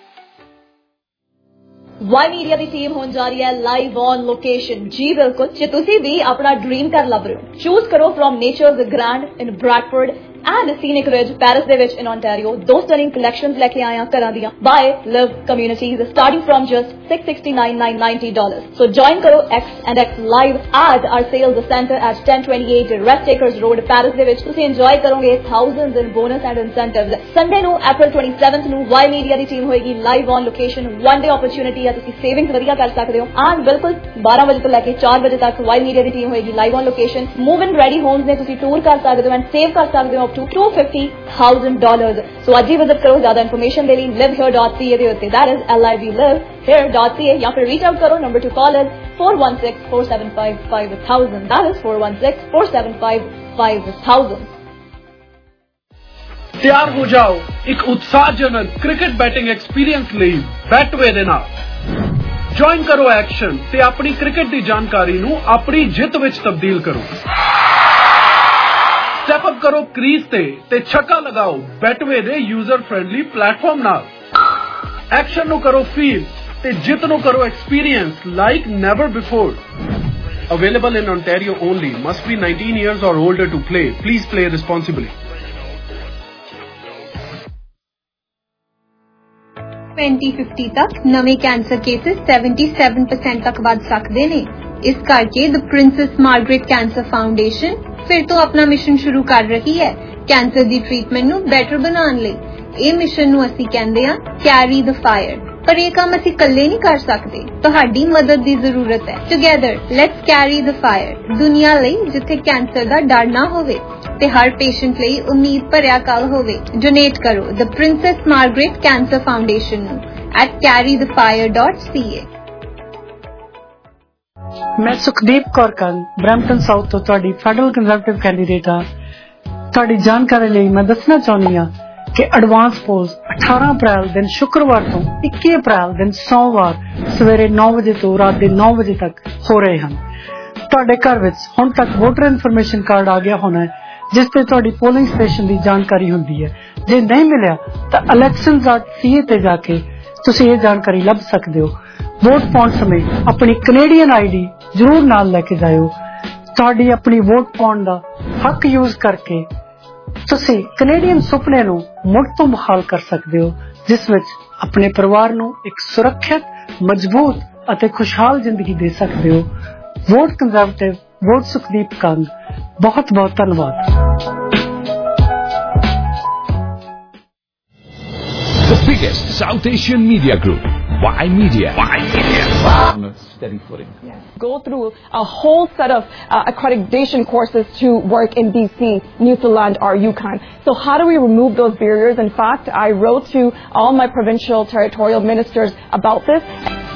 वाई मीडिया की टीम होने जा रही है लाइव ऑन लोकेशन। जी बिल्कुल, जे तुसी भी अपना ड्रीम घर लभ रहे हो, चूज करो from Nature's Grand in Bradford and Scenic Ridge Paris दे विच इन ओंटारियो। दो स्टनिंग कलेक्शंस लेके आए हैं घरां दियां by Liv communities starting from just six sixty nine nine ninety dollars. So join करो X and X live at our sales centre at ten twenty eight Rest Takers Road Paris दे विच। तुसी एंजॉय करोगे thousands in bonus and incentives. Sunday नु अप्रैल ट्वेंटी सेवंथ नु वाई मीडिया दी टीम होएगी live on location. One day opportunity है, तुसी सेविंग्स वधिया कर सकदे हो एंड बिल्कुल बारह बजे तो लेके चार बजे तक वाई मीडिया दी टीम होएगी live on location. Move in ready homes ने तुसी टूर कर सकदे हो एंड सेव कर सकदे हो up to two fifty thousand dollars. So आज ही विजिट करो ज्यादा इन्फॉर्मेशन के लिए live here dot C A दे उत्ते, that is L I V live here dot C A, या फिर रीच आउट करो। Number to call is four one six four seven five five thousand, that is four one six four seven five five thousand. ਤਿਆਰ ਹੋ ਜਾਓ ਇੱਕ ਉਤਸ਼ਾਹਜਨਕ ਕ੍ਰਿਕਟ ਬੈਟਿੰਗ ਐਕਸਪੀਰੀਅੰਸ ਲਈ ਬੈਟਵੇ ਦੇ ਨਾਲ। ਜੁਆਇਨ ਕਰੋ ਐਕਸ਼ਨ ਤੇ ਆਪਣੀ ਕ੍ਰਿਕਟ ਦੀ ਜਾਣਕਾਰੀ ਨੂੰ ਆਪਣੀ ਜਿੱਤ ਵਿੱਚ ਤਬਦੀਲ ਕਰੋ। ਸਟੈਪ ਅਪ ਕਰੋ ਕ੍ਰੀਜ਼ ਤੇ ਤੇ ਛੱਕਾ ਲਗਾਓ ਬੈਟਵੇ ਦੇ ਯੂਜ਼ਰ ਫ੍ਰੈਂਡਲੀ ਪਲੇਟਫਾਰਮ ਨਾਲ। ਐਕਸ਼ਨ ਨੂੰ ਕਰੋ ਫੀਲ ਤੇ ਜਿੱਤ ਨੂੰ ਕਰੋ experience like never before. Available in Ontario only. Must be nineteen years or older to play. Please play responsibly. twenty fifty तक नवे कैंसर केसेस seventy-seven percent तक बढ़ सकते ने। इस करके the Princess Margaret Cancer Foundation फिर तो अपना मिशन शुरू कर रही है कैंसर दी ट्रीटमेंट नू बेटर बनाने लई। ਇਹ मिशन नू असी कहंदे आ कैरी द फायर, पर ਇਹ ਕੰਮ ਅਸੀਂ ਇਕੱਲੇ ਨਹੀਂ ਕਰ ਸਕਦੇ, ਤੁਹਾਡੀ ਮਦਦ ਦੀ ਜ਼ਰੂਰਤ ਹੈ। Together let's carry the fire, ਦੁਨੀਆ ਲਈ ਜਿੱਥੇ ਕੈਂਸਰ ਦਾ ਡਰ ਨਾ ਹੋਵੇ ਤੇ ਹਰ ਪੇਸ਼ੈਂਟ ਲਈ ਉਮੀਦ ਭਰਿਆ ਕੱਲ ਹੋਵੇ। ਡੋਨੇਟ ਕਰੋ the Princess Margaret Cancer Foundation ਨੂੰ at carry the fire dot c a। मैं सुखदीप कौर कंग ब्रैम्पटन साउथ तो ਤੁਹਾਡੀ ਫੈਡਰਲ ਕੰਜ਼ਰਵੇਟਿਵ ਕੈਂਡੀਡੇਟ ਹਾਂ। ਤੁਹਾਡੀ ਜਾਣਕਾਰੀ ਲਈ ਮੈਂ ਦੱਸਣਾ ਚਾਹੁੰਦੀ ਹਾਂ ਕਿ ਐਡਵਾਂਸ ਪੋਲਸ ਅਠਾਰਾਂ ਅਪ੍ਰੈਲ ਦਿਨ ਸ਼ੁੱਕਰਵਾਰ ਤੋਂ ਇੱਕੀ ਅਪ੍ਰੈਲ ਦਿਨ ਸੋਮਵਾਰ ਸਵੇਰੇ ਨੌ ਵਜੇ ਤੋਂ ਰਾਤ ਦੇ ਨੌ ਵਜੇ ਤੱਕ ਹੋ ਰਹੇ ਹਨ। ਤੁਹਾਡੇ ਘਰ ਵਿੱਚ ਹੁਣ ਤੱਕ ਵੋਟਰ ਇਨਫੋਰਮੇਸ਼ਨ ਕਾਰਡ ਆ ਗਿਆ ਹੋਣਾ ਹੈ ਜਿਸ ਤੇ ਤੁਹਾਡੀ ਪੋਲਿੰਗ ਸਟੇਸ਼ਨ ਦੀ ਜਾਣਕਾਰੀ ਹੁੰਦੀ ਹੈ। ਜੇ ਨਹੀਂ ਮਿਲਿਆ ਤਾਂ ਇਲੈਕਸ਼ਨ ਡਾਟ ਸੀ ਏ ਤੇ ਜਾ ਕੇ ਤੁਸੀਂ ਇਹ ਜਾਣਕਾਰੀ ਲੱਭ ਸਕਦੇ ਹੋ। ਵੋਟ ਪਾਉਣ ਸਮੇਂ ਆਪਣੀ ਕੈਨੇਡੀਅਨ ਆਈ ਡੀ ਜ਼ਰੂਰ ਨਾਲ ਲੈ ਕੇ ਜਾਇਓ। ਤੁਹਾਡੀ ਆਪਣੀ ਵੋਟ ਪਾਉਣ ਦਾ ਹੱਕ ਯੂਜ਼ ਕਰਕੇ ਤੁਸੀਂ ਕੈਨੇਡੀਅਨ ਸੁਪਨੇ ਨੂੰ ਮੁੜ ਤੋਂ ਬਹਾਲ ਕਰ ਸਕਦੇ ਹੋ, ਜਿਸ ਵਿੱਚ ਆਪਣੇ ਪਰਿਵਾਰ ਨੂੰ ਇੱਕ ਸੁਰੱਖਿਅਤ, ਮਜ਼ਬੂਤ ਅਤੇ ਖੁਸ਼ਹਾਲ ਜ਼ਿੰਦਗੀ ਦੇ ਸਕਦੇ ਹੋ। Vote Conservative, vote Sukhdeep Kang. ਬਹੁਤ ਬਹੁਤ ਧੰਨਵਾਦ। The biggest South Asian media group, Y Media. Y Media. On a steady footing. Yes. Go through a whole set of uh, accreditation courses to work in B C, Newfoundland or Yukon. So how do we remove those barriers? In fact, I wrote to all my provincial territorial ministers about this.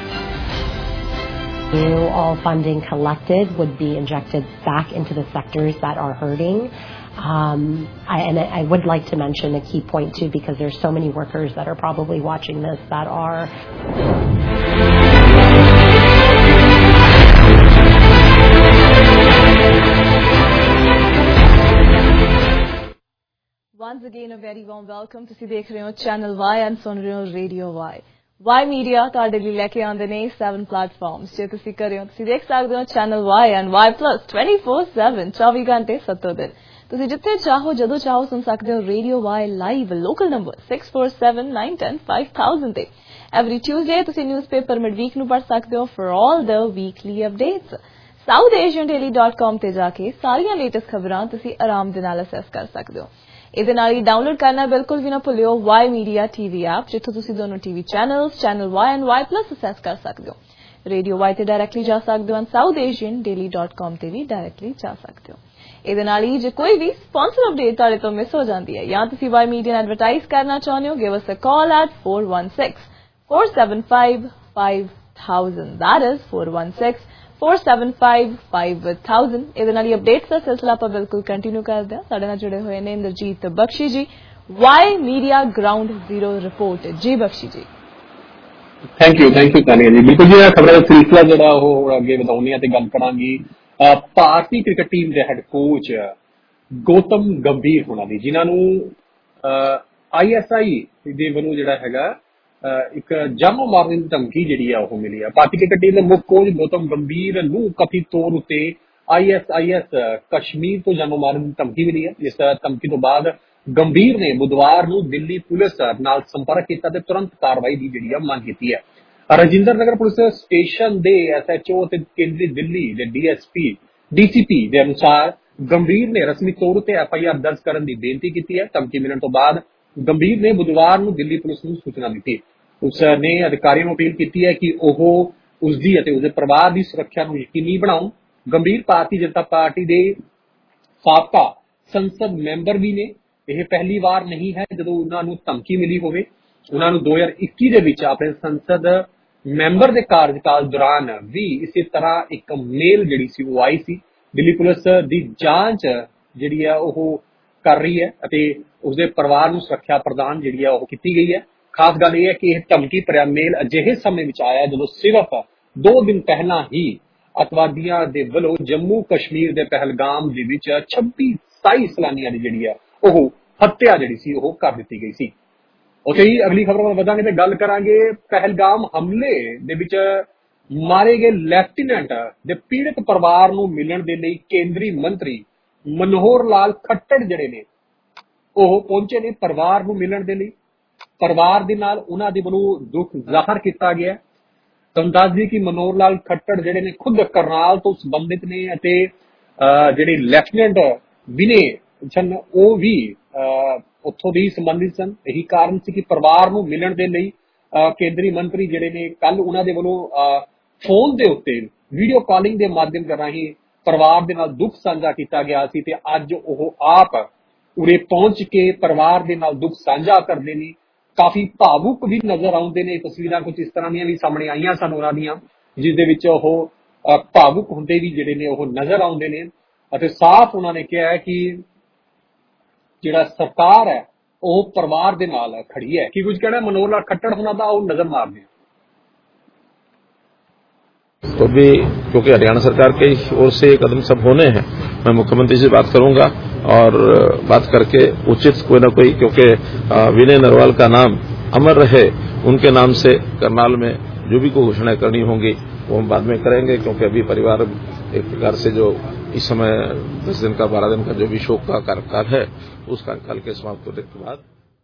New all funding collected would be injected back into the sectors that are hurting. Um, I, and I would like to mention a key point too, because there's so many workers that are probably watching this that are Once again a very warm welcome. ਤੁਸੀਂ ਦੇਖ ਰਹੇ ਹੋ ਚੈਨਲ Y and ਸੁਣ ਰਹੇ ਹੋ ਰੇਡੀਓ Y। Y ਮੀਡੀਆ ਤੁਹਾਡੇ ਲਈ ਲੈ ਕੇ ਆਉਂਦੇ ਨੇ seven ਪਲੇਟਫਾਰਮਸ। ਜੇ ਤੁਸੀਂ ਕਰ ਰਹੇ ਹੋ ਤੁਸੀਂ ਦੇਖ ਸਕਦੇ ਹੋ channel Y and Y plus twenty-four seven ਚੌਵੀ ਘੰਟੇ ਸੱਤੋਂ ਦਿਨ। ਤੁਸੀਂ ਜਿੱਥੇ ਚਾਹੋ ਜਦੋਂ ਚਾਹੋ ਸੁਣ ਸਕਦੇ ਹੋ radio Y live local number six four seven nine one zero five thousand ਤੇ। ਐਵਰੀ ਟਿਊਜ਼ਡੇ ਤੁਸੀਂ ਨਿਊਜ਼ਪੇਪਰ ਮਿਡਵੀਕ ਨੂੰ ਪੜ੍ਹ ਸਕਦੇ ਹੋ for all the weekly updates. South Asian Daily dot com ਤੇ ਜਾ ਕੇ ਸਾਰੀਆਂ ਲੇਟੈਸਟ ਖਬਰਾਂ ਤੁਸੀਂ ਆਰਾਮ ਦੇ ਨਾਲ ਅਸੈਸ ਕਰ ਸਕਦੇ ਹੋ। ਇਹਦੇ ਨਾਲ ਹੀ ਡਾਊਨਲੋਡ ਕਰਨਾ ਬਿਲਕੁਲ ਵੀ ਨਾ ਭੁੱਲਿਓ ਵਾਈ ਮੀਡੀਆ ਟੀਵੀ ਐਪ, ਜਿੱਥੋਂ ਤੁਸੀਂ ਦੋਨੋਂ TV channels channel Y and Y Plus access ਕਰ ਸਕਦੇ ਹੋ। ਰੇਡੀਓ ਵਾਈ ਤੇ ਡਾਇਰੈਕਟਲੀ ਜਾ ਸਕਦੇ ਹੋ and South Asian Daily dot com ਤੇ ਵੀ ਡਾਇਰੈਕਟਲੀ ਜਾ ਸਕਦੇ ਹੋ। ਇਹਦੇ ਨਾਲ ਹੀ ਜੇ ਕੋਈ ਵੀ ਸਪਾਂਸਰ ਅਪਡੇਟ ਤੁਹਾਡੇ ਤੋਂ ਮਿਸ ਹੋ ਜਾਂਦੀ ਹੈ ਜਾਂ ਤੁਸੀਂ ਵਾਈ ਮੀਡੀਆ ਨੂੰ ਐਡਵਰਟਾਈਜ਼ ਕਰਨਾ ਚਾਹੁੰਦੇ ਹੋ, give us a call at four one six four seven five five thousand, that is four one six four seven five five thousand। ਇਹਦੇ ਨਾਲ ਹੀ ਅਪਡੇਟਸ ਦਾ ਸਿਲਸਿਲਾ ਆਪਾਂ ਬਿਲਕੁਲ ਕੰਟੀਨਿਊ ਕਰਦੇ ਹਾਂ। ਸਾਡੇ ਨਾਲ ਜੁੜੇ ਹੋਏ ਨੇ Inderjit Bakhshi ji, Y Media Ground Zero Report. ਜੀ Bakhshi ji. Thank you thank you Tania ji. बिल्कुल जी, खबर का सिलसिला जो अगे बढ़ाने ते गल करांगे भारतीय क्रिकेट टीम के हैड कोच गौतम गंभीर होना दी, जिन्होंने आई एस आई के वालों जो है एक जानो मारने की धमकी जी मिली है। भारतीय क्रिकेट टीम के मुख्य कोच गौतम गंभीर नूं कथित तौर उत्ते I S I S Kashmir तो जानो मारने की धमकी मिली है। इस धमकी तो बाद गंभीर ने बुधवार नूं दिल्ली पुलिस नाल संपर्क किया ते तुरंत कार्रवाई की जी मांग की है। राजिंदर नगर पुलिस स्टेशन के एस एच ओ केंद्री दिल्ली के D S P D C P के अनुसार गंभीर ने रस्मी तौर पर एफ आई आर दर्ज करने की बेनती की है। धमकी मिलने तो बाद गंभीर ने बुधवार नूं दिल्ली पुलिस नूं सूचना दी। उसने अधिकारियों को अपील की है कि वह उसकी उसके परिवार की सुरक्षा को यकीनी बनाउन। गंभीर भारतीय जनता पार्टी के साबका संसद मैंबर भी ने। यह पहली बार नहीं है जो उन्होंने धमकी मिली होवे। उन्होंने दो हज़ार इक्की दे विच अपने संसद मैंबर के कार्यकाल दौरान भी इसी तरह एक मेल जी सी वो आई सी। दिल्ली पुलिस की जांच जी है वह कर रही है और उसके परिवार को सुरक्षा प्रदान जी है की गई है। खास गल यह है कि यह धमकी भरिया मेल अजिहे समय में आया जो सिर्फ दो दिन पहला ही अतवादियों के वलों जम्मू कश्मीर के पहलगाम के छब्बी सताई सैलानियों की जी है वह हत्या जी सी वह कर दी गई सी। उत्थे ही अगली खबर में वधांगे ते गल करांगे पहलगाम हमले दे विच मारे गए लैफ्टिनेंट दे पीड़ित परिवार नूं मिलण दे लई केंद्रीय मंत्री मनोहर लाल खट्टर जिहड़े ने ओह पहुंचे ने परिवार नूं मिलण दे लई। परिवार दे नाल उन्हां दे वल्लों दुख जाहिर किया गया। तुहानूं दस दी कि मनोहर लाल खट्टर जिहड़े ने खुद करनाल तो संबंधित ने अते जिहड़े लैफ्टिनेंट विनय सन ओह भी उत्थों दी संबंधित सन। यही कारण सी कि परिवार नूं मिलण दे लई केंद्रीय मंत्री जिहड़े ने कल उन्हां दे वल्लों फोन दे उत्ते वीडियो कॉलिंग के माध्यम के राही परिवार दे नाल दुख साझा किया गया सी ते अज ओह आप उरे पहुंच के परिवार दे नाल दुख साझा करदे ने। काफी भावुक भी नजर आउंदे ने। तस्वीरां कुछ इस तरह दी भी सामने आईयां सन उन्हां दियां जिस दे विच ओह भावुक हुंदे भी जिहड़े ने ओह नजर आउंदे ने अते साफ उन्होंने कहा है कि जिहड़ा सरकार है वह परिवार दे नाल खड़ी है। की कुछ कहना मनोहर लाल खट्टर होना दा ओह नजर मारदे तो भी क्योंकि हरियाणा सरकार की ओर से कदम सब होने हैं, मैं मुख्यमंत्री से बात करूंगा और बात करके उचित कोई ना कोई, क्योंकि विनय नरवाल का नाम अमर रहे उनके नाम से करनाल में जो भी कोई घोषणाएं करनी होंगी वो हम बाद में करेंगे। क्योंकि अभी परिवार एक प्रकार से जो इस समय दस दिन का बारह दिन का जो भी शोक का कार्यकाल है उसका कल के समाप्त होने के बाद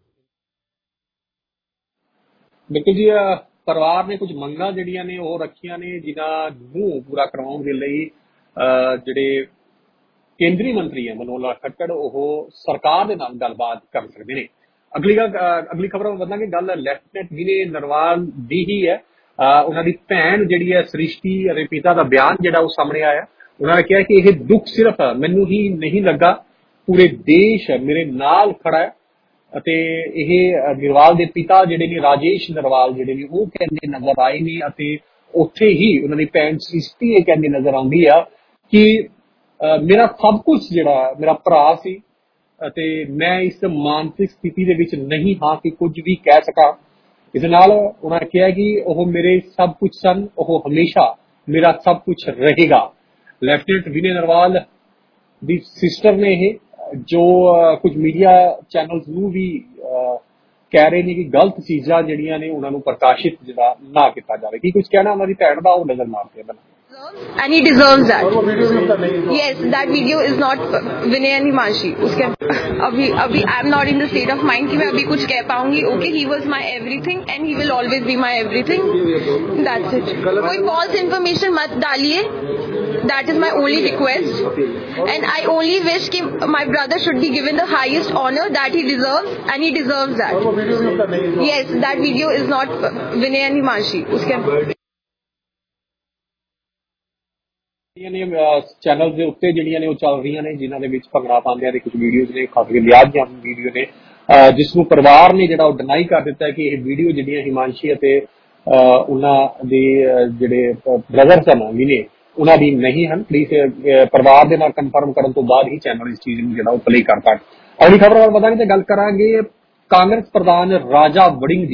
बिल्कुल जी परिवार ने कुछ मंगा जड़िया ने वो रखिया ने जिन्होंने पूरा करवाने के लिए जिहड़े केंद्रीय मंत्री है मनोहर लाल खट्टर वो सरकार के नाल गलबात कर सकते हैं। अगली अगली खबर में बदलांगे गल लैफ्टिनेंट विनय नरवाल दी ही है। उन्होंने भैन जी है सृष्टि और पिता का बयान जो वो सामने आया। उन्होंने कहा कि यह दुख सिर्फ मैनू ही नहीं लगा, पूरे देश मेरे नाल खड़ा है। अते यह नरवाल के पिता जिहड़े ने राजेश नरवाल जिहड़े ने वो कहते नजर आए ने अते उत्थे ही उन्होंने भैन सृष्टि ये कहते नजर आउंदी है कि मेरा सब कुछ जिहड़ा मेरा भरा सी अते मैं इस मानसिक स्थिति दे विच नहीं हाँ कि कुछ भी कह सका। इस नाल उन्होंने कहा कि वह मेरे सब कुछ सन, वह हमेशा मेरा सब कुछ रहेगा। लैफ्टिनेंट विनय नरवाल दी सिस्टर ने यह जो कुछ मीडिया चैनल्स नूं भी कह रहे हैं कि गलत चीज़ां जिहड़ियां ने उन्हां नूं प्रकाशित जिहड़ा ना किया जाए। की कुछ कहना उन्हां दी भैन दा ओह नजर मारते हैं and he deserves that. Yes, that video is not Vinay and Himanshi. उसके अभी अभी I'm not in the state of mind कि मैं अभी कुछ कह पाऊंगी. Okay, he was my everything and he will always be my everything. That's it. कोई false information मत डालिए. That is my only request. And I only wish कि my brother should be given the highest honor that he deserves and he deserves that. Yes, that video is not Vinay and Himanshi. उसके चैनल के उत्ते जिहड़ियां ने चल रही ने जिन्हां दे विच भंगड़ा पाउंदियां दे कुछ वीडियोज ने खास लिहाज दी वीडियो ने जिसनूं परिवार ने जिहड़ा डिनाई कर दिता है कि यह वीडियो जिहड़ियां हिमांशी अते उन्हां दे जिहड़े ब्रदर सन विने उन्हां दी नहीं हैं। प्लीज परिवार दे नाल कन्फर्म करन तो बाद ही चैनल इस चीज़ नूं जिहड़ा ओह प्ले करता है। अगली खबर वाल वधांगे ते गल करांगे कांग्रेस प्रधान राजा वड़िंग दी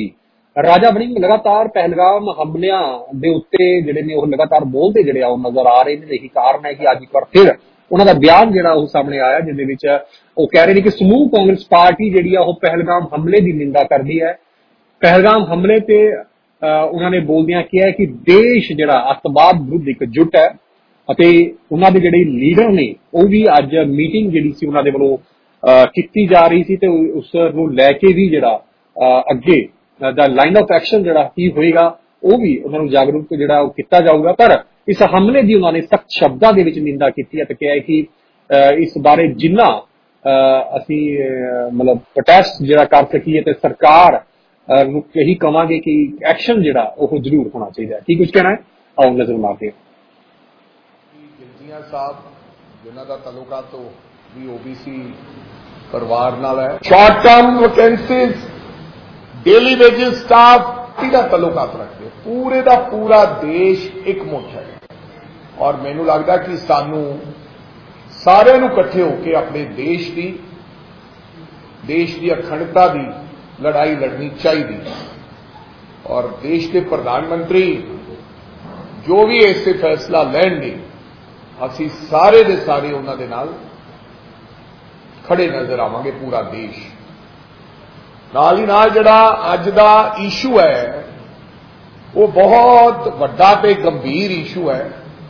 ਰਾਜਾ ਵੜਿੰਗ ਲਗਾਤਾਰ ਪਹਿਲਗਾਮ ਹਮਲਿਆਂ ਦੇ ਉੱਤੇ ਜਿਹੜੇ ਨੇ ਉਹ ਲਗਾਤਾਰ ਬੋਲਦੇ ਜਿਹੜੇ ਆ ਉਹ ਨਜ਼ਰ ਆ ਰਹੇ ਨੇ। ਇਹੀ ਕਾਰਨ ਹੈ ਕਿ ਅੱਜ ਇੱਕ ਵਾਰ ਫਿਰ ਉਹਨਾਂ ਦਾ ਬਿਆਨ ਜਿਹੜਾ ਉਹ ਸਾਹਮਣੇ ਆਇਆ, ਜਿਹਦੇ ਵਿੱਚ ਉਹ ਕਹਿ ਰਹੇ ਨੇ ਕਿ ਸਮੂਹ ਕਾਂਗਰਸ ਪਾਰਟੀ ਜਿਹੜੀ ਆ ਉਹ ਪਹਿਲਗਾਮ ਹਮਲੇ ਦੀ ਨਿੰਦਾ ਕਰਦੀ ਹੈ। ਪਹਿਲਗਾਮ ਹਮਲੇ ਤੇ ਉਹਨਾਂ ਨੇ ਬੋਲਦਿਆਂ ਕਿਹਾ ਕਿ ਦੇਸ਼ ਜਿਹੜਾ ਅੱਤਵਾਦ ਵਿਰੁੱਧ ਇਕਜੁੱਟ ਹੈ ਅਤੇ ਉਹਨਾਂ ਦੇ ਜਿਹੜੇ ਲੀਡਰ ਨੇ ਉਹ ਵੀ ਅੱਜ ਮੀਟਿੰਗ ਜਿਹੜੀ ਸੀ ਉਹਨਾਂ ਦੇ ਵੱਲੋਂ ਕੀਤੀ ਜਾ ਰਹੀ ਸੀ ਤੇ ਉਸ ਨੂੰ ਲੈ ਕੇ ਵੀ ਜਿਹੜਾ ਅੱਗੇ ਦਾ ਲਾਈਨ ਆਫ ਐਕਸ਼ਨ ਜਿਹੜਾ ਕੀ ਹੋਏਗਾ ਉਹ ਵੀ ਉਹਨਾਂ ਨੂੰ ਜਾਗਰੂਕ ਜਿਹੜਾ ਉਹ ਕੀਤਾ ਜਾਊਗਾ। ਪਰ ਇਸ ਹਮਲੇ ਦੀ ਉਹਨਾਂ ਨੇ ਸਖਤ ਸ਼ਬਦਾਂ ਦੇ ਵਿੱਚ ਨਿੰਦਾ ਕੀਤੀ ਹੈ ਤੇ ਕਿਹਾ ਕਿ ਇਸ ਬਾਰੇ ਜਿੰਨਾ ਅਸੀਂ ਮਤਲਬ ਪ੍ਰੋਟੈਸਟ ਜਿਹੜਾ ਕਰ ਸਕੀਏ ਤੇ ਸਰਕਾਰ ਨੂੰ ਇਹੀ ਕਵਾਂਗੇ ਕਿ ਐਕਸ਼ਨ ਜਿਹੜਾ ਉਹ ਜ਼ਰੂਰ ਹੋਣਾ ਚਾਹੀਦਾ ਹੈ। ਕੀ ਕੁਝ ਕਹਿਣਾ ਹੈ, ਆਓ ਨਜ਼ਰ ਮਾਰਦੇ ਹਾਂ। ਗਿਲਜੀਆਂ ਸਾਹਿਬ ਜਿਨ੍ਹਾਂ ਦਾ ਤਾਲੁਕਾ ਤੋਂ ਵੀ ਓਬੀਸੀ ਪਰਿਵਾਰ ਨਾਲ ਹੈ, short term vacancies, daily wages staff ਇਹਦਾ ਤਾਲੁਕਾਤ ਰੱਖਦੇ, ਪੂਰੇ ਦਾ ਪੂਰਾ ਦੇਸ਼ ਇਕਮੁੱਠ ਹੈ। ਔਰ ਮੈਨੂੰ ਲੱਗਦਾ ਕਿ ਸਾਨੂੰ ਸਾਰਿਆਂ ਨੂੰ ਇਕੱਠੇ ਹੋ ਕੇ ਆਪਣੇ ਦੇਸ਼ ਦੀ ਦੇਸ਼ ਦੀ ਅਖੰਡਤਾ ਦੀ ਲੜਾਈ ਲੜਨੀ ਚਾਹੀਦੀ। ਔਰ ਦੇਸ਼ ਦੇ ਪ੍ਰਧਾਨ ਮੰਤਰੀ ਜੋ ਵੀ ਇਸੇ ਫੈਸਲਾ ਲੈਣਗੇ ਅਸੀਂ ਸਾਰੇ ਦੇ ਸਾਰੇ ਉਹਨਾਂ ਦੇ ਨਾਲ ਖੜੇ ਨਜ਼ਰ ਆਵਾਂਗੇ, ਪੂਰਾ ਦੇਸ਼। ਨਾਲ ਹੀ ਨਾਲ ਜਿਹੜਾ ਅੱਜ ਦਾ ਇਸ਼ੂ ਹੈ ਉਹ ਬਹੁਤ ਵੱਡਾ ਤੇ ਗੰਭੀਰ ਇਸ਼ੂ ਹੈ,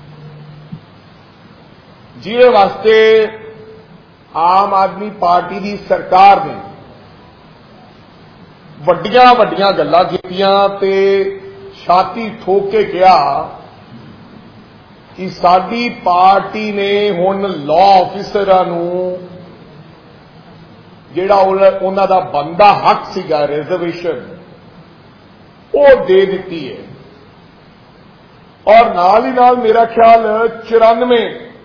ਜਿਹਦੇ ਵਾਸਤੇ ਆਮ ਆਦਮੀ ਪਾਰਟੀ ਦੀ ਸਰਕਾਰ ਨੇ ਵੱਡੀਆਂ ਵੱਡੀਆਂ ਗੱਲਾਂ ਕੀਤੀਆਂ ਤੇ ਛਾਤੀ ਠੋਕ ਕੇ ਕਿਹਾ ਕਿ ਸਾਡੀ ਪਾਰਟੀ ਨੇ ਹੁਣ ਲਾਅ ਆਫਿਸਰਾਂ ਨੂੰ ਜਿਹੜਾ ਉਹਨਾਂ ਦਾ ਬਣਦਾ ਹੱਕ ਸੀਗਾ ਰਿਜ਼ਰਵੇਸ਼ਨ ਉਹ ਦੇ ਦਿੱਤੀ ਹੈ। ਔਰ ਨਾਲ ਹੀ ਨਾਲ ਮੇਰਾ ਖਿਆਲ ਚੁਰਾਨਵੇਂ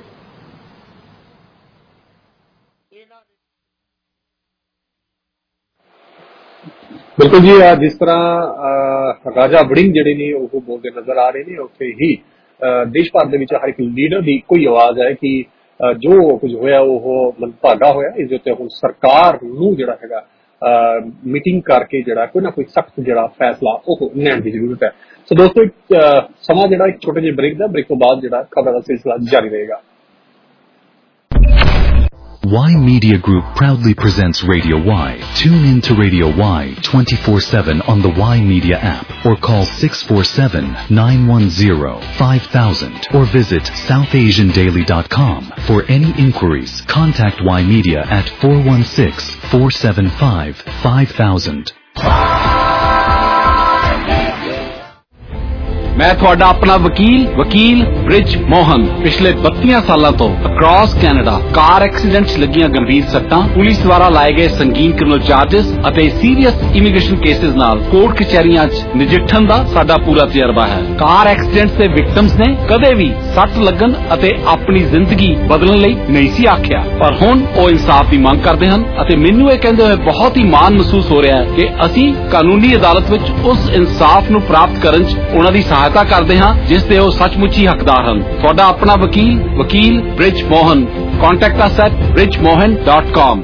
ਬਿਲਕੁਲ ਜੀ, ਜਿਸ ਤਰ੍ਹਾਂ ਰਾਜਾ ਵੜਿੰਗ ਜਿਹੜੇ ਨੇ ਉਹ ਬੋਲਦੇ ਨਜ਼ਰ ਆ ਰਹੇ ਨੇ, ਉੱਥੇ ਹੀ ਦੇਸ਼ ਭਰ ਦੇ ਵਿੱਚ ਹਰ ਇੱਕ ਲੀਡਰ ਦੀ ਕੋਈ ਆਵਾਜ਼ ਹੈ ਕਿ ਜੋ ਕੁਝ ਹੋਇਆ ਉਹ ਮੰਦਭਾਗਾ ਹੋਇਆ। ਇਸ ਦੇ ਉੱਤੇ ਹੁਣ ਸਰਕਾਰ ਨੂੰ ਜਿਹੜਾ ਹੈਗਾ ਮੀਟਿੰਗ ਕਰਕੇ ਜਿਹੜਾ ਕੋਈ ਨਾ ਕੋਈ ਸਖਤ ਜਿਹੜਾ ਫੈਸਲਾ ਉਹ ਲੈਣ ਦੀ ਜ਼ਰੂਰਤ ਹੈ। ਸੋ ਦੋਸਤੋ, ਸਮਾਂ ਜਿਹੜਾ ਇੱਕ ਛੋਟੇ ਜਿਹੇ ਬ੍ਰੇਕ ਦਾ, ਬ੍ਰੇਕ ਤੋਂ ਬਾਅਦ ਜਿਹੜਾ ਖਬਰ ਦਾ ਸਿਲਸਿਲਾ ਜਾਰੀ ਰਹੇਗਾ। Y Media Group proudly presents Radio Y. Tune in to Radio Y twenty-four seven on the Y Media app or call six four seven, nine one zero, five thousand or visit south asian daily dot com. For any inquiries, contact Y Media at four one six, four seven five, five thousand. ਮੈਂ ਤੁਹਾਡਾ ਆਪਣਾ ਵਕੀਲ ਵਕੀਲ ਬ੍ਰਿਜ ਮੋਹਨ ਪਿਛਲੇ ਬੱਤੀਆਂ ਸਾਲਾਂ ਤੋਂ ਅਕ੍ਰੋਸ ਕੈਨੇਡਾ ਕਾਰ ਐਕਸੀਡੈਂਟਸ ਲੱਗੀਆਂ ਗੰਭੀਰ ਸੱਟਾਂ, ਪੁਲਿਸ ਦੁਆਰਾ ਲਾਏ ਗਏ ਸੰਗੀਨ ਕ੍ਰਿਮੀਨਲ ਚਾਰजेस ਅਤੇ ਸੀਰੀਅਸ ਇਮੀਗ੍ਰੇਸ਼ਨ ਕੇਸਿਸ ਨਾਲ ਕੋਰਟ ਕਚਹਿਰੀਆਂ 'ਚ ਨਜਿੱਠਣ ਦਾ ਸਾਡਾ ਪੂਰਾ ਤਜਰਬਾ ਹੈ। ਕਾਰ ਐਕਸੀਡੈਂਟਸ ਦੇ ਵਿਕਟਮਸ ਨੇ ਕਦੇ ਵੀ ਸੱਟ ਲੱਗਣ ਅਤੇ ਆਪਣੀ ਜ਼ਿੰਦਗੀ ਬਦਲਣ ਲਈ ਨਹੀਂ ਸੀ ਆਖਿਆ, ਪਰ ਹੁਣ ਉਹ ਇਨਸਾਫ ਦੀ ਮੰਗ ਕਰਦੇ ਹਨ ਅਤੇ ਮੈਨੂੰ ਇਹ ਕਹਿੰਦੇ ਹੋਏ ਬਹੁਤ ਹੀ ਮਾਣ ਮਹਿਸੂਸ ਹੋ ਰਿਹਾ ਹੈ ਕਿ ਅਸੀਂ ਕਾਨੂੰਨੀ ਅਦਾਲਤ ਵਿੱਚ ਉਸ ਇਨਸਾਫ ਨੂੰ ਪ੍ਰਾਪਤ ਕਰਨ 'ਚ ਉਹਨਾਂ ਦੀ ਸਹਾਇਤਾ ਕਰਦੇ ਹਾਂ ਜਿਸ ਦੇ ਉਹ ਸੱਚਮੁੱਚ ਹੀ ਹੱਕਦਾਰ ਹਨ। ਤੁਹਾਡਾ ਆਪਣਾ ਵਕੀਲ ਵਕੀਲ Brij Mohan. Contact us at bridge mohan dot com.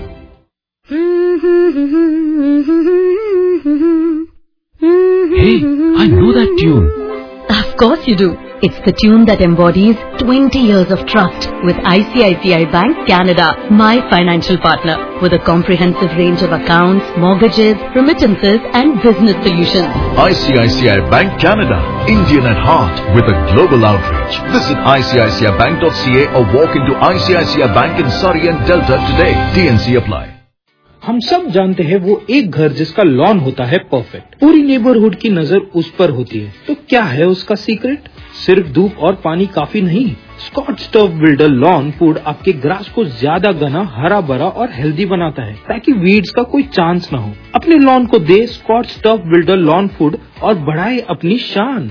Hey, I know that tune. Of course you do. It's the tune that embodies twenty years of trust with I C I C I Bank Canada, my financial partner, with a comprehensive range of accounts, mortgages, remittances and business solutions. I C I C I Bank Canada, Indian at heart with a global outreach. Visit I C I C I bank dot C A or walk into I C I C I Bank in Surrey and Delta today. T N C apply. हम सब जानते हैं वो एक घर जिसका लॉन होता है परफेक्ट, पूरी नेबरहुड की नजर उस पर होती है। तो क्या है उसका सीक्रेट? सिर्फ धूप और पानी काफी नहीं। Scotch Turf Builder lawn food आपके ग्रास को ज्यादा घना, हरा भरा और हेल्दी बनाता है ताकि वीड्स का कोई चांस न हो। अपने लॉन को दे scotch Turf Builder lawn food और बढ़ाए अपनी शान।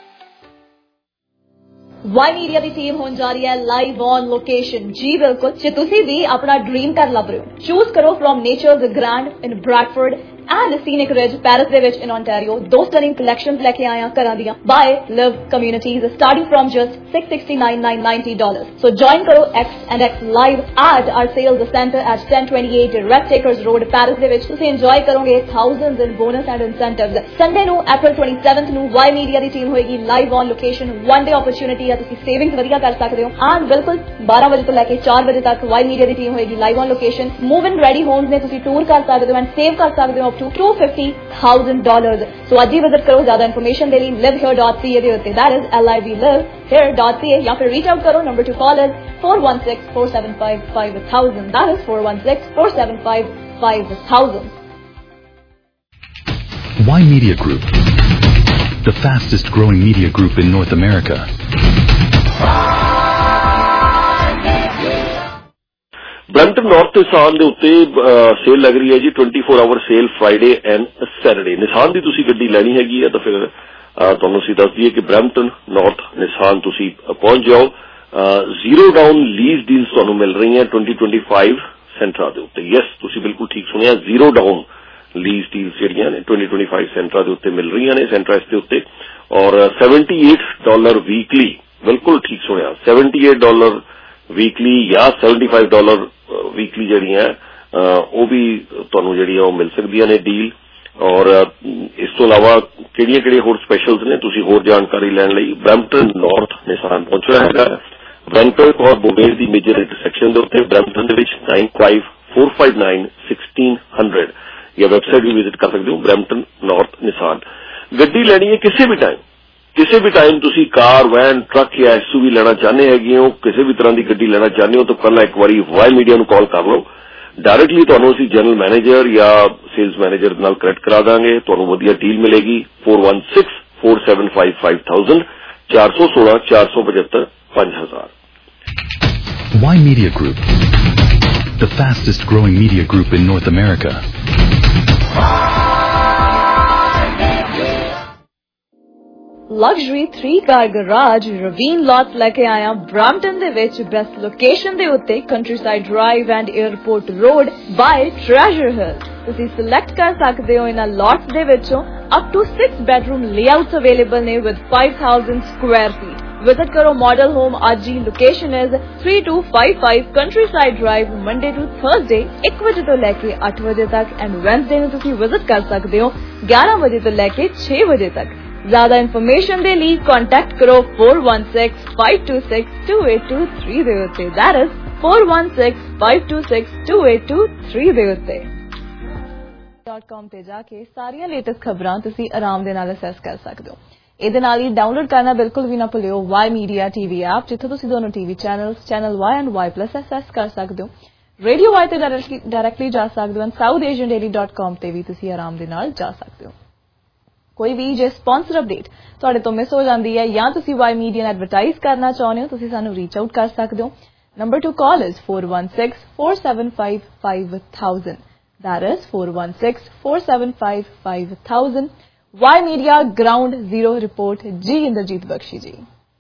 ਵਾਈ ਮੀਡੀਆ ਦੀ ਟੀਮ ਹੋਣ ਜਾ ਰਹੀ ਹੈ ਲਾਈਵ ਔਨ ਲੋਕੇਸ਼ਨ। ਜੀ ਬਿਲਕੁਲ, ਜੇ ਤੁਸੀਂ ਵੀ ਆਪਣਾ ਡ੍ਰੀਮ ਘਰ ਲੱਭ ਰਹੇ ਹੋ, ਚੂਜ਼ ਕਰੋ from Nature the Grand in Bradford and Scenic Ridge Paris दे विच इन ओंटारियो दो स्टनिंग कलेक्शंस लेके आए हैं घरां दियां by Liv communities starting from just six hundred sixty-nine thousand nine hundred ninety dollars. So join करो X and X live at our sales center at ten twenty-eight Red Acres Road Paris ਦੇ ਵਿੱਚ ਤੁਸੀਂ enjoy ਕਰੋਗੇ thousands in bonus and incentives. Sunday ਨੂੰ April twenty-seventh ਨੂੰ Y Media ਦੀ ਟੀਮ ਹੋਏਗੀ live on location one day opportunity ਹੈ ਤੁਸੀਂ savings ਵਧੀਆ ਕਰ ਸਕਦੇ ਹੋ and ਬਿਲਕੁਲ twelve ਵਜੇ ਤੋਂ ਲੈ ਕੇ four ਵਜੇ ਤੱਕ Y Media ਦੀ ਟੀਮ ਹੋਏਗੀ live on location. Move in ready homes ਨੇ ਤੁਸੀਂ ਟੂਰ ਕਰ ਸਕਦੇ ਹੋ and save ਕਰ ਸਕਦੇ ਹੋ up to two hundred fifty thousand dollars. So ਅੱਜ ਹੀ ਵਿਜ਼ਿਟ ਕਰੋ ਜ਼ਿਆਦਾ ਇਨਫੋਰਮੇਸ਼ਨ ਦੇ ਲਈ live here dot c a ਦੇ ਉੱਤੇ that is L I V live here dot c a ਜਾਂ ਫਿਰ reach out ਕਰੋ number to call is four one six four seven five five thousand that is four one six four seven five five thousand. Y Media Group, the fastest growing media group in North America. Brampton North Nissan ਦੇ ਉੱਤੇ ਸੇਲ ਲੱਗ ਰਹੀ ਹੈ ਜੀ twenty-four hour sale Friday and Saturday Nissan ਦੀ ਤੁਸੀਂ ਗੱਡੀ ਲੈਣੀ ਹੈਗੀ ਹੈ ਤਾਂ ਫਿਰ ਤੁਹਾਨੂੰ ਅਸੀਂ ਦੱਸ ਦਈਏ ਕਿ ਬ੍ਰੈਂਪਟਨ ਨਾਰਥ ਨਿਸ਼ਾਨ ਤੁਸੀਂ ਪਹੁੰਚ ਜਾਓ ਜ਼ੀਰੋ ਡਾਊਨ ਲੀਜ਼ ਡੀਲਸ ਤੁਹਾਨੂੰ ਮਿਲ ਰਹੀਆਂ twenty twenty-five ਸੈਂਟਰਾ ਦੇ ਉੱਤੇ ਯੈਸ ਤੁਸੀਂ ਬਿਲਕੁਲ ਠੀਕ ਸੁਣਿਆ ਜ਼ੀਰੋ ਡਾਊਨ ਲੀਜ਼ ਡੀਲਸ ਜਿਹੜੀਆਂ ਨੇ twenty twenty-five ਸੈਂਟਰਾ ਦੇ ਉੱਤੇ ਮਿਲ ਰਹੀਆਂ ਨੇ ਸੈਂਟਰਾ ਇਸ ਦੇ ਉੱਤੇ ਔਰ seventy-eight ਡਾਲਰ ਵੀਕਲੀ ਬਿਲਕੁਲ ਠੀਕ ਸੁਣਿਆ seventy-eight ਡਾਲਰ ਵੀਕਲੀ ਜਾਂ seventy-five ਡਾਲਰ ਵੀਕਲੀ ਜਿਹੜੀਆਂ ਉਹ ਵੀ ਤੁਹਾਨੂੰ ਜਿਹੜੀਆਂ ਉਹ ਮਿਲ ਸਕਦੀਆਂ ਨੇ ਡੀਲ ਔਰ ਇਸ ਤੋਂ ਇਲਾਵਾ ਕਿਹੜੀਆਂ ਕਿਹੜੀਆਂ ਹੋਰ ਸਪੈਸ਼ਲਸ ਨੇ ਤੁਸੀਂ ਹੋਰ ਜਾਣਕਾਰੀ ਲੈਣ ਲਈ ਬ੍ਰੈਂਪਟਨ ਨਾਰਥ ਨਿਸ਼ਾਨ ਪਹੁੰਚਣਾ ਹੈਗਾ ਬ੍ਰੈਂਪਟਨ ਔਰ ਬੋਵੇਰ ਦੀ ਮੇਜਰ ਇੰਟਰਸੈਕਸ਼ਨ ਦੇ ਉੱਤੇ ਬ੍ਰੈਂਪਟਨ ਦੇ ਵਿੱਚ nine five four five nine one six zero zero ਜਾਂ ਵੈਬਸਾਈਟ ਵੀ ਵਿਜ਼ਿਟ ਕਰ ਸਕਦੇ ਹੋ ਬ੍ਰੈਂਪਟਨ ਨਾਰਥ ਨਿਸ਼ਾਨ ਗੱਡੀ ਲੈਣੀ ਹੈ ਕਿਸੇ ਵੀ ਟਾਈਮ ਕਿਸੇ ਵੀ ਟਾਈਮ ਤੁਸੀਂ ਕਾਰ ਵੈਨ ਟਰੱਕ ਜਾਂ ਐਸਯੂਵੀ ਲੈਣਾ ਚਾਹੁੰਦੇ ਹੈਗੇ ਹੋ ਕਿਸੇ ਵੀ ਤਰ੍ਹਾਂ ਦੀ ਗੱਡੀ ਲੈਣਾ ਚਾਹੁੰਦੇ ਹੋ ਤਾਂ ਪਹਿਲਾਂ ਇੱਕ ਵਾਰੀ ਵਾਈ ਮੀਡੀਆ ਨੂੰ ਕਾਲ ਕਰ ਲਓ डायरेक्टली ਤੁਹਾਨੂੰ ਅਸੀਂ ਜਨਰਲ ਮੈਨੇਜਰ ਜਾਂ ਸੇਲਸ ਮੈਨੇਜਰ ਨਾਲ ਕਨੈਕਟ ਕਰਾ ਦਾਂਗੇ ਤੁਹਾਨੂੰ ਵਧੀਆ ਡੀਲ ਮਿਲੇਗੀ four one six four seven five five thousand four one six four seven five thousand. Y Media Group, the fastest growing media group in North America. Luxury three car garage ravine lots ਲੈ ਕੇ ਆਇਆ ਬ੍ਰੈਂਪਟਨ ਦੇ ਵਿੱਚ ਬੈਸਟ ਲੋਕੇਸ਼ਨ ਦੇ ਉੱਤੇ Countryside Drive and Airport Road by Treasure Hill ਤੁਸੀਂ ਸਿਲੈਕਟ ਕਰ ਸਕਦੇ ਹੋ ਇਹਨਾਂ ਲੋਟਸ ਦੇ ਵਿੱਚੋਂ up to six bedroom layouts available ਨੇ with five thousand square feet visit ਕਰੋ ਮਾਡਲ ਹੋਮ ਅੱਜ ਹੀ location is three two five five Countryside Drive Monday to Thursday one ਵਜੇ ਤੋਂ ਲੈ ਕੇ eight ਵਜੇ ਤੱਕ ਐਂਡ ਵੈਨਸਡੇ ਨੂੰ ਤੁਸੀਂ ਵਿਜ਼ਿਟ ਕਰ ਸਕਦੇ ਹੋ eleven ਵਜੇ ਤੋਂ ਲੈ ਕੇ six ਵਜੇ ਤੱਕ ज्यादा इन्फॉर्मेशन दे लिए कांटेक्ट करो four one six five two six two eight two three ਦੇ ਉੱਤੇ that is four one six five two six two eight two three ਦੇ ਉੱਤੇ dot com ਤੇ ਜਾ ਕੇ ਸਾਰੀਆਂ ਲੇਟੈਸਟ ਖਬਰਾਂ ਤੁਸੀਂ ਆਰਾਮ ਦੇ ਨਾਲ ਅਸੈਸ ਕਰ ਸਕਦੇ ਹੋ ਇਹਦੇ ਨਾਲ ਹੀ ਡਾਊਨਲੋਡ ਕਰਨਾ ਬਿਲਕੁਲ ਵੀ ਨਾ ਭੁੱਲਿਓ Y Media T V app ਜਿੱਥੇ ਤੁਸੀਂ ਦੋਨੋਂ TV channels channel Y and Y Plus access ਕਰ ਸਕਦੇ ਹੋ ਰੇਡੀਓ Y ਤੇ ਡਾਇਰੈਕਟਲੀ ਜਾ ਸਕਦੇ ਹੋ South Asian Daily dot com ਤੇ ਵੀ ਤੁਸੀਂ ਆਰਾਮ ਦੇ ਨਾਲ ਜਾ ਸਕਦੇ ਹੋ ਕੋਈ ਵੀ ਜੇ ਸਪਾਂਸਰ ਅਪਡੇਟ ਤੁਹਾਡੇ ਤੋਂ ਮਿਸ ਹੋ ਜਾਂਦੀ ਹੈ ਜਾਂ ਤੁਸੀਂ Y Media ਨੂੰ ਐਡਵਰਟਾਈਜ਼ ਕਰਨਾ ਚਾਹੁੰਦੇ ਹੋ ਤੁਸੀਂ ਸਾਨੂੰ ਰੀਚ ਆਊਟ ਕਰ ਸਕਦੇ ਹੋ number to call is four one six four seven five five thousand that is four one six four seven five five thousand Y Media Ground Zero Report जी Inderjit Bakhshi ji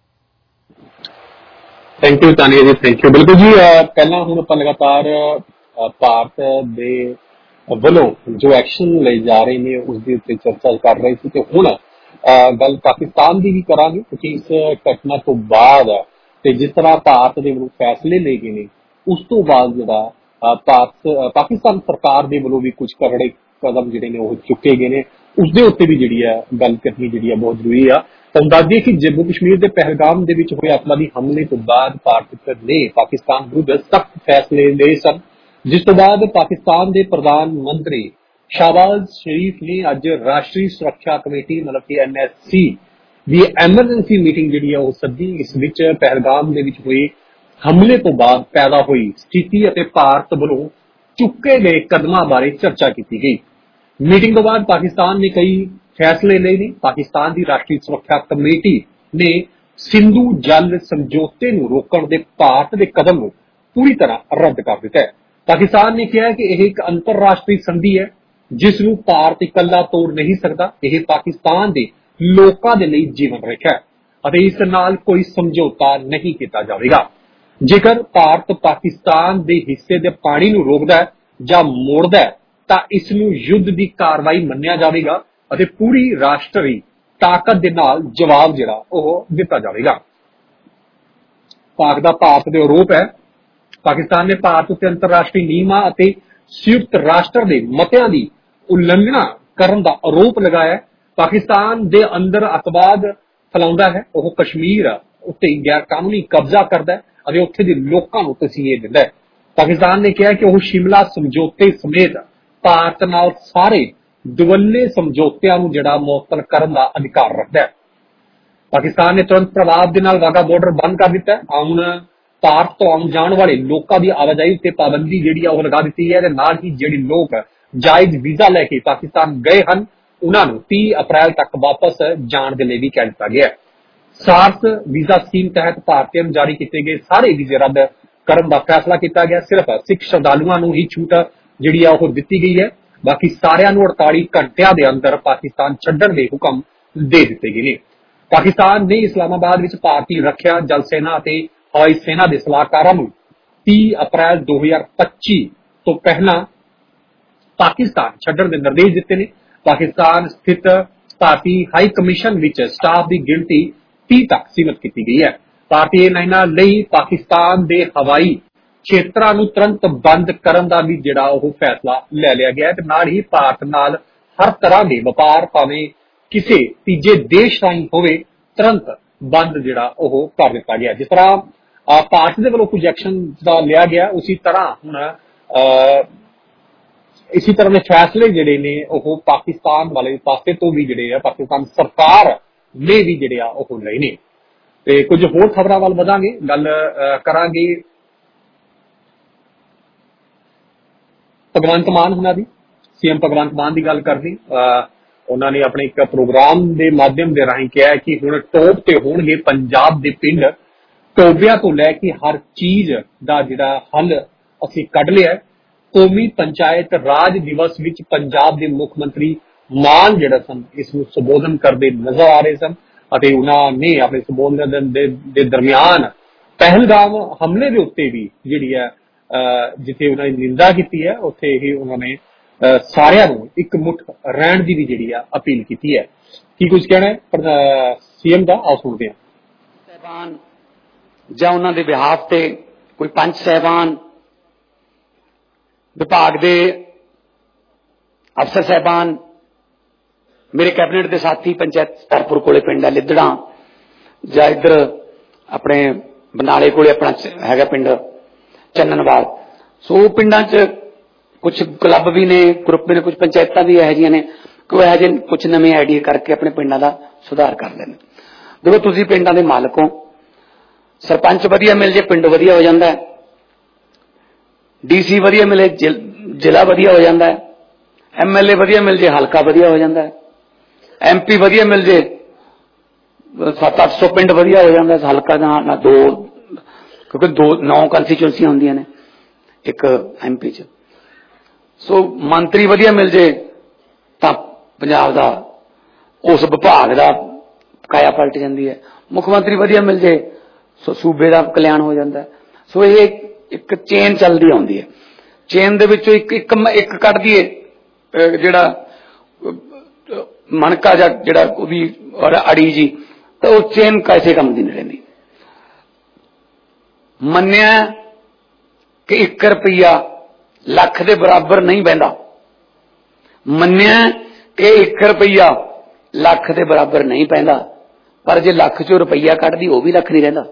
thank you Tania ji thank you ਬਿਲਕੁਲ ਜੀ ਪਹਿਲਾਂ ਹੁਣ ਆਪਾਂ ਲਗਾਤਾਰ ਭਾਰਤ ਦੇ ਵੱਲੋਂ ਜੋ ਐਕਸ਼ਨ ਲਏ ਜਾ ਰਹੇ ਨੇ ਉਸ ਦੇ ਉੱਤੇ ਚਰਚਾ ਕਰ ਰਹੇ ਸੀ ਤੇ ਹੁਣ ਗੱਲ ਪਾਕਿਸਤਾਨ ਦੀ ਵੀ ਕਰਾਂਗੇ ਕਿਉਂਕਿ ਇਸ ਘਟਨਾ ਤੋਂ ਬਾਅਦ ਤੇ ਜਿਸ ਤਰ੍ਹਾਂ ਭਾਰਤ ਦੇ ਵੱਲੋਂ ਫੈਸਲੇ ਲਏ ਗਏ ਨੇ ਉਸ ਤੋਂ ਬਾਅਦ ਜਿਹੜਾ ਭਾਰਤ ਪਾਕਿਸਤਾਨ ਸਰਕਾਰ ਦੇ ਵੱਲੋਂ ਵੀ ਕੁਝ ਕਰੜੇ ਕਦਮ ਜਿਹੜੇ ਨੇ ਉਹ ਚੁੱਕੇ ਗਏ ਨੇ ਉਸ ਦੇ ਉੱਤੇ ਵੀ ਜਿਹੜੀ ਹੈ ਗੱਲ ਕਰਨੀ ਜਿਹੜੀ ਹੈ ਬਹੁਤ ਜ਼ਰੂਰੀ ਆ ਤੁਹਾਨੂੰ ਦੱਸ ਦਈਏ ਕਿ ਜੰਮੂ ਕਸ਼ਮੀਰ ਦੇ ਪਹਿਲਗਾਮ ਦੇ ਵਿੱਚ ਹੋਏ ਅੱਤਵਾਦੀ ਹਮਲੇ ਤੋਂ ਬਾਅਦ ਭਾਰਤ ਨੇ ਪਾਕਿਸਤਾਨ ਵਿਰੁੱਧ ਸਖਤ ਫੈਸਲੇ ਲਏ ਸਨ ਜਿਸ ਤੋਂ ਬਾਅਦ ਪਾਕਿਸਤਾਨ ਦੇ ਪ੍ਰਧਾਨ ਮੰਤਰੀ ਸ਼ਾਹਬਾਜ਼ ਸ਼ਰੀਫ ਨੇ ਅੱਜ ਰਾਸ਼ਟਰੀ ਸੁਰੱਖਿਆ ਕਮੇਟੀ ਮਤਲਬ ਕਿ ਐਨ ਐਸ ਸੀ ਦੀ ਐਮਰਜੈਂਸੀ ਮੀਟਿੰਗ ਜਿਹੜੀ ਹੈ ਉਹ ਸੱਦੀ ਇਸ ਵਿੱਚ ਪਹਿਲਗਾਮ ਦੇ ਵਿੱਚ ਹੋਏ ਹਮਲੇ ਤੋਂ ਬਾਅਦ ਪੈਦਾ ਹੋਈ ਸਥਿਤੀ ਅਤੇ ਭਾਰਤ ਵੱਲੋਂ ਚੁੱਕੇ ਗਏ ਕਦਮਾਂ ਬਾਰੇ ਚਰਚਾ ਕੀਤੀ ਗਈ ਮੀਟਿੰਗ ਤੋਂ ਬਾਅਦ ਪਾਕਿਸਤਾਨ ਨੇ ਕਈ ਫੈਸਲੇ ਲਏ ਨੇ ਪਾਕਿਸਤਾਨ ਦੀ ਰਾਸ਼ਟਰੀ ਸੁਰੱਖਿਆ ਕਮੇਟੀ ਨੇ ਸਿੰਧੂ ਜਲ ਸਮਝੌਤੇ ਨੂੰ ਰੋਕਣ ਦੇ ਭਾਰਤ ਦੇ ਕਦਮ ਨੂੰ ਪੂਰੀ ਤਰ੍ਹਾਂ ਰੱਦ ਕਰ ਦਿੱਤਾ ਹੈ ਪਾਕਿਸਤਾਨ ਨੇ ਕਿਹਾ ਕਿ ਇਹ ਇੱਕ ਅੰਤਰਰਾਸ਼ਟਰੀ ਸੰਧੀ ਹੈ ਜਿਸ ਨੂੰ ਭਾਰਤ ਇਕੱਲਾ ਤੋੜ ਨਹੀਂ ਸਕਦਾ ਇਹ ਪਾਕਿਸਤਾਨ ਦੇ ਲੋਕਾਂ ਦੇ ਲਈ ਜੀਵਨ ਰੇਖਾ ਹੈ ਅਤੇ ਇਸ ਨਾਲ ਕੋਈ ਸਮਝੌਤਾ ਨਹੀਂ ਕੀਤਾ ਜਾਵੇਗਾ ਜੇਕਰ ਭਾਰਤ ਪਾਕਿਸਤਾਨ ਦੇ ਹਿੱਸੇ ਦੇ ਪਾਣੀ ਨੂੰ ਰੋਕਦਾ ਹੈ ਜਾਂ ਮੋੜਦਾ ਹੈ ਤਾਂ ਇਸ ਨੂੰ ਯੁੱਧ ਦੀ ਕਾਰਵਾਈ ਮੰਨਿਆ ਜਾਵੇਗਾ ਅਤੇ ਪੂਰੀ ਰਾਸ਼ਟਰੀ ਤਾਕਤ ਦੇ ਨਾਲ ਜਵਾਬ ਜਿਹੜਾ ਉਹ ਦਿੱਤਾ ਜਾਵੇਗਾ। ਪਾਕ ਦਾ ਭਾਰਤ ਦੇ ਆਰੋਪ ਹੈ ਪਾਕਿਸਤਾਨ ਨੇ ਭਾਰਤ ਉੱਤੇ ਅੰਤਰਰਾਸ਼ਟਰੀ ਨਿਯਮਾਂ ਅਤੇ ਸੰਯੁਕਤ ਰਾਸ਼ਟਰ ਦੇ ਮਤਿਆਂ ਦੀ ਉਲੰਘਣਾ ਕਰਨ ਦਾ ਆਰੋਪ ਲਗਾਇਆ। ਪਾਕਿਸਤਾਨ ਦੇ ਅੰਦਰ ਅੱਤਵਾਦ ਫੈਲਾਉਂਦਾ ਹੈ, ਉਹ ਕਸ਼ਮੀਰ ਉੱਤੇ ਗੈਰ ਕਾਨੂੰਨੀ ਕਬਜ਼ਾ ਕਰਦਾ ਹੈ ਅਤੇ ਉੱਥੇ ਦੇ ਲੋਕਾਂ ਨੂੰ ਤਸੀਹੇ ਦਿੰਦਾ ਹੈ। ਪਾਕਿਸਤਾਨ ਨੇ ਕਿਹਾ ਕਿ ਉਹ ਸ਼ਿਮਲਾ ਸਮਝੌਤੇ ਸਮੇਤ ਭਾਰਤ ਨਾਲ ਸਾਰੇ ਦੁਵੱਲੇ ਸਮਝੌਤਿਆਂ ਨੂੰ ਜਿਹੜਾ ਮੁਅੱਤਲ ਕਰਨ ਦਾ ਅਧਿਕਾਰ ਰੱਖਦਾ ਹੈ। ਪਾਕਿਸਤਾਨ ਨੇ ਤੁਰੰਤ ਪ੍ਰਭਾਵ ਦੇ ਨਾਲ ਵਾਘਾ ਬਾਰਡਰ ਬੰਦ ਕਰ ਦਿੱਤਾ ਹੈ। ਹੁਣ ਭਾਰਤ ਤੋਂ ਆਉਣ ਜਾਣ ਵਾਲੇ ਲੋਕਾਂ ਦੀ ਆਵਾਜਾਈ ਉੱਤੇ ਪਾਬੰਦੀ ਜਿਹੜੀ ਆ ਉਹ ਲਗਾ ਦਿੱਤੀ ਹੈ ਤੇ ਨਾਲ ਹੀ ਜਿਹੜੇ ਲੋਕ ਜਾਇਜ਼ ਵੀਜ਼ਾ ਲੈ ਕੇ ਪਾਕਿਸਤਾਨ ਗਏ ਹਨ ਉਹਨਾਂ ਨੂੰ ਤੀਹ ਅਪ੍ਰੈਲ ਤੱਕ ਵਾਪਸ ਜਾਣ ਦੇ ਲਈ ਵੀ ਕਹਿ ਦਿੱਤਾ ਗਿਆ ਹੈ। ਸਾਰਸ ਵੀਜ਼ਾ ਸਕੀਮ ਤਹਿਤ ਭਾਰਤੀਆਂ ਨੂੰ ਜਾਰੀ ਕੀਤੇ ਗਏ ਸਾਰੇ ਵੀਜ਼ੇ ਰੱਦ ਕਰਨ ਦਾ ਫੈਸਲਾ ਕੀਤਾ ਗਿਆ। ਸਿਰਫ ਸਿੱਖ ਸ਼ਰਧਾਲੂਆਂ ਨੂੰ ਹੀ ਛੂਟ ਜਿਹੜੀ ਆ ਉਹ ਦਿੱਤੀ ਗਈ ਹੈ, ਬਾਕੀ ਸਾਰਿਆਂ ਨੂੰ ਅੜਤਾਲੀ ਘੰਟਿਆਂ ਦੇ ਅੰਦਰ ਪਾਕਿਸਤਾਨ ਛੱਡਣ ਦੇ ਹੁਕਮ ਦੇ ਦਿੱਤੇ ਗਏ ਨੇ। ਪਾਕਿਸਤਾਨ ਨੇ ਇਸਲਾਮਾਬਾਦ ਵਿੱਚ ਭਾਰਤੀ ਰੱਖਿਆ ਜਲ ਸੈਨਾ ਅਤੇ ਹਵਾਈ ਸੈਨਾ ਦੇ ਸਲਾਹਕਾਰਾਂ ਨੂੰ ਤੀਹ ਅਪ੍ਰੈਲ ਦੋ ਹਜ਼ਾਰ ਪੱਚੀ ਤੋਂ ਪਹਿਲਾਂ ਪਾਕਿਸਤਾਨ ਛੱਡਣ ਦੇ ਨਿਰਦੇਸ਼ ਦਿੱਤੇ ਨੇ। ਪਾਕਿਸਤਾਨ ਸਥਿਤ ਭਾਰਤੀ ਹਾਈ ਕਮਿਸ਼ਨ ਵਿੱਚ ਸਟਾਫ ਦੀ ਗਿਣਤੀ ਤੀਹ ਤੱਕ ਸੀਮਤ ਕੀਤੀ ਗਈ ਹੈ। ਭਾਰਤੀ ਏਅਰਲਾਈਨਾਂ ਲਈ ਪਾਕਿਸਤਾਨ ਦੇ ਹਵਾਈ ਖੇਤਰਾਂ ਨੂੰ ਤੁਰੰਤ ਬੰਦ ਕਰਨ ਦਾ ਵੀ ਜਿਹੜਾ ਉਹ ਫੈਸਲਾ ਲੈ ਲਿਆ ਗਿਆ ਹੈ ਤੇ ਨਾਲ ਹੀ ਭਾਰਤ ਨਾਲ ਹਰ ਤਰ੍ਹਾਂ ਦੇ ਵਪਾਰ ਭਾਵੇਂ ਕਿਸੇ ਤੀਜੇ ਦੇਸ਼ ਰਾਹੀਂ ਹੋਵੇ ਤੁਰੰਤ ਬੰਦ ਜਿਹੜਾ ਉਹ ਕਰ ਦਿੱਤਾ ਗਿਆ। ਜਿਸ ਤਰ੍ਹਾਂ ਭਾਰਤ ਦੇ ਵੱਲੋਂ ਕੁਝ ਐਕਸ਼ਨ ਦਾ ਲਿਆ ਗਿਆ ਉਸੇ ਤਰ੍ਹਾਂ ਹੁਣ ਇਸੇ ਤਰ੍ਹਾਂ ਦੇ ਫੈਸਲੇ ਜਿਹੜੇ ਨੇ ਉਹ ਪਾਕਿਸਤਾਨ ਵਾਲੇ ਪਾਸੇ ਤੋਂ ਵੀ ਜਿਹੜੇ ਆ ਪਾਕਿਸਤਾਨ ਸਰਕਾਰ ਨੇ ਵੀ ਜਿਹੜੇ ਆ ਉਹ ਲਏ ਨੇ। ਤੇ ਕੁਝ ਹੋਰ ਖਬਰਾਂ ਵੱਲ ਵਧਾਂਗੇ, ਗੱਲ ਕਰਾਂਗੇ ਭਗਵੰਤ ਮਾਨ ਹੁਣਾਂ ਦੀ। ਸੀਐਮ ਭਗਵੰਤ ਮਾਨ ਦੀ ਗੱਲ ਕਰਦੀ, ਉਹਨਾਂ ਨੇ ਆਪਣੇ ਇੱਕ ਪ੍ਰੋਗਰਾਮ ਦੇ ਮਾਧਿਅਮ ਦੇ ਰਾਹੀਂ ਕਿਹਾ ਕਿ ਹੁਣ ਟੋਪ ਤੇ ਹੋਣਗੇ ਪੰਜਾਬ ਦੇ ਪਿੰਡ, ਟੋਬਿਆਂ ਤੋਂ ਲੈ ਕੇ ਹਰ ਚੀਜ਼ ਦਾ ਜਿਹੜਾ ਹੱਲ ਅਸੀਂ ਕੱਢ ਲਿਆ। ਕੌਮੀ ਪੰਚਾਇਤ ਰਾਜ ਦਿਵਸ ਵਿੱਚ ਪੰਜਾਬ ਦੇ ਮੁੱਖ ਮੰਤਰੀ ਮਾਨ ਜਿਹੜਾ ਸਨ ਇਸ ਨੂੰ ਸੰਬੋਧਨ ਕਰਦੇ ਨਜ਼ਰ ਆ ਰਹੇ ਸਨ ਅਤੇ ਉਹਨਾਂ ਨੇ ਆਪਣੇ ਸੰਬੋਧਨ ਦੇ ਦਰਮਿਆਨ ਪਹਿਲਗਾਮ ਹਮਲੇ ਦੇ ਉੱਤੇ ਵੀ ਜਿਹੜੀ ਹੈ ਜਿੱਥੇ ਉਹਨਾਂ ਨੇ ਨਿੰਦਾ ਕੀਤੀ ਹੈ ਉੱਥੇ ਹੀ ਉਹਨਾਂ ਨੇ ਸਾਰਿਆਂ ਨੂੰ ਇੱਕ ਮੁੱਠ ਰਹਿਣ ਦੀ ਵੀ ਜਿਹੜੀ ਆ ਅਪੀਲ ਕੀਤੀ ਹੈ। ਕੀ ਕੁਝ ਕਹਿਣਾ ਹੈ ਸੀਐਮ ਦਾ, ਆਓ ਸੁਣਦੇ ਹਾਂ। ਸਾਹਿਬਾਨ ਜਾਂ ਉਹਨਾਂ ਦੇ ਬਿਹਾਫ ਤੇ ਕੋਈ ਪੰਚ ਸਾਹਿਬਾਨ, ਵਿਭਾਗ ਦੇ ਅਫਸਰ ਸਾਹਿਬਾਨ, ਮੇਰੇ ਕੈਬਨਿਟ ਦੇ ਸਾਥੀ, ਪੰਚਾਇਤ ਤਰਪੁਰ ਕੋਲੇ ਪਿੰਡ ਹੈ ਲਿੱਦੜਾਂ ਜਾਂ ਇੱਧਰ ਆਪਣੇ ਬਨਾਲੇ ਕੋਲੇ ਆਪਣਾ ਹੈਗਾ ਪਿੰਡ ਚੰਨਨਵਾਲ। ਸੋ ਪਿੰਡਾਂ 'ਚ ਕੁਛ ਕਲੱਬ ਵੀ ਨੇ, ਗਰੁੱਪ ਵੀ ਨੇ, ਕੁਛ ਪੰਚਾਇਤਾਂ ਵੀ ਇਹੋ ਜਿਹੀਆਂ ਨੇ ਕਿ ਇਹੋ ਜਿਹੇ ਕੁਛ ਨਵੇਂ ਆਈਡੀਆ ਕਰਕੇ ਆਪਣੇ ਪਿੰਡਾਂ ਦਾ ਸੁਧਾਰ ਕਰ ਲੈਣ। ਦੇਖੋ ਤੁਸੀਂ ਪਿੰਡਾਂ ਦੇ ਮਾਲਕ ਹੋ, ਸਰਪੰਚ ਵਧੀਆ ਮਿਲ ਜੇ ਪਿੰਡ ਵਧੀਆ ਹੋ ਜਾਂਦਾ ਹੈ, ਡੀਸੀ ਵਧੀਆ ਮਿਲੇ ਜ਼ਿਲ੍ਹਾ ਵਧੀਆ ਹੋ ਜਾਂਦਾ ਹੈ, ਐਮਐਲਏ ਵਧੀਆ ਮਿਲ ਜੇ ਹਲਕਾ ਵਧੀਆ ਹੋ ਜਾਂਦਾ ਹੈ, ਐਮਪੀ ਵਧੀਆ ਮਿਲ ਜੇ ਸੱਤ ਅੱਠ ਸੌ ਪਿੰਡ ਵਧੀਆ ਹੋ ਜਾਂਦਾ ਹਲਕਾ ਨਾ ਦੋ, ਕਿਉਂਕਿ ਦੋ ਨੌ ਕੰਸਟੀਚੁਐਂਸੀਆਂ ਹੁੰਦੀਆਂ ਨੇ ਇੱਕ ਐਮਪੀ 'ਚ। ਸੋ ਮੰਤਰੀ ਵਧੀਆ ਮਿਲ ਜੇ ਤਾਂ ਪੰਜਾਬ ਦਾ ਉਸ ਵਿਭਾਗ ਦਾ ਕਾਇਆ ਪਲਟ ਜਾਂਦੀ ਹੈ, ਮੁੱਖ ਮੰਤਰੀ ਵਧੀਆ ਮਿਲ ਜੇ ਸੋ ਸੂਬੇ ਦਾ ਕਲਿਆਣ ਹੋ ਜਾਂਦਾ। ਸੋ ਇਹ ਇੱਕ ਚੇਨ ਚੱਲਦੀ ਆਉਂਦੀ ਹੈ, ਚੇਨ ਦੇ ਵਿੱਚੋਂ ਇੱਕ ਇੱਕ ਇੱਕ ਕੱਢ ਦੀਏ ਜਿਹੜਾ ਮਣਕਾ ਜਾਂ ਜਿਹੜਾ ਉਹਦੀ ਅੜੀ ਜੀ, ਤਾਂ ਉਹ ਚੇਨ ਕਿਸੇ ਕੰਮ ਦੀ ਨਹੀਂ ਰਹਿੰਦੀ। ਮੰਨਿਆ ਕਿ ਇੱਕ ਰੁਪਈਆ ਲੱਖ ਦੇ ਬਰਾਬਰ ਨਹੀਂ ਬਹਿੰਦਾ, ਮੰਨਿਆ ਕਿ ਇੱਕ ਰੁਪਈਆ ਲੱਖ ਦੇ ਬਰਾਬਰ ਨਹੀਂ ਪੈਂਦਾ, ਪਰ ਜੇ ਲੱਖ ਚੋਂ ਰੁਪਈਆ ਕੱਢਦੀ ਉਹ ਵੀ ਲੱਖ ਨਹੀਂ ਰਹਿੰਦਾ।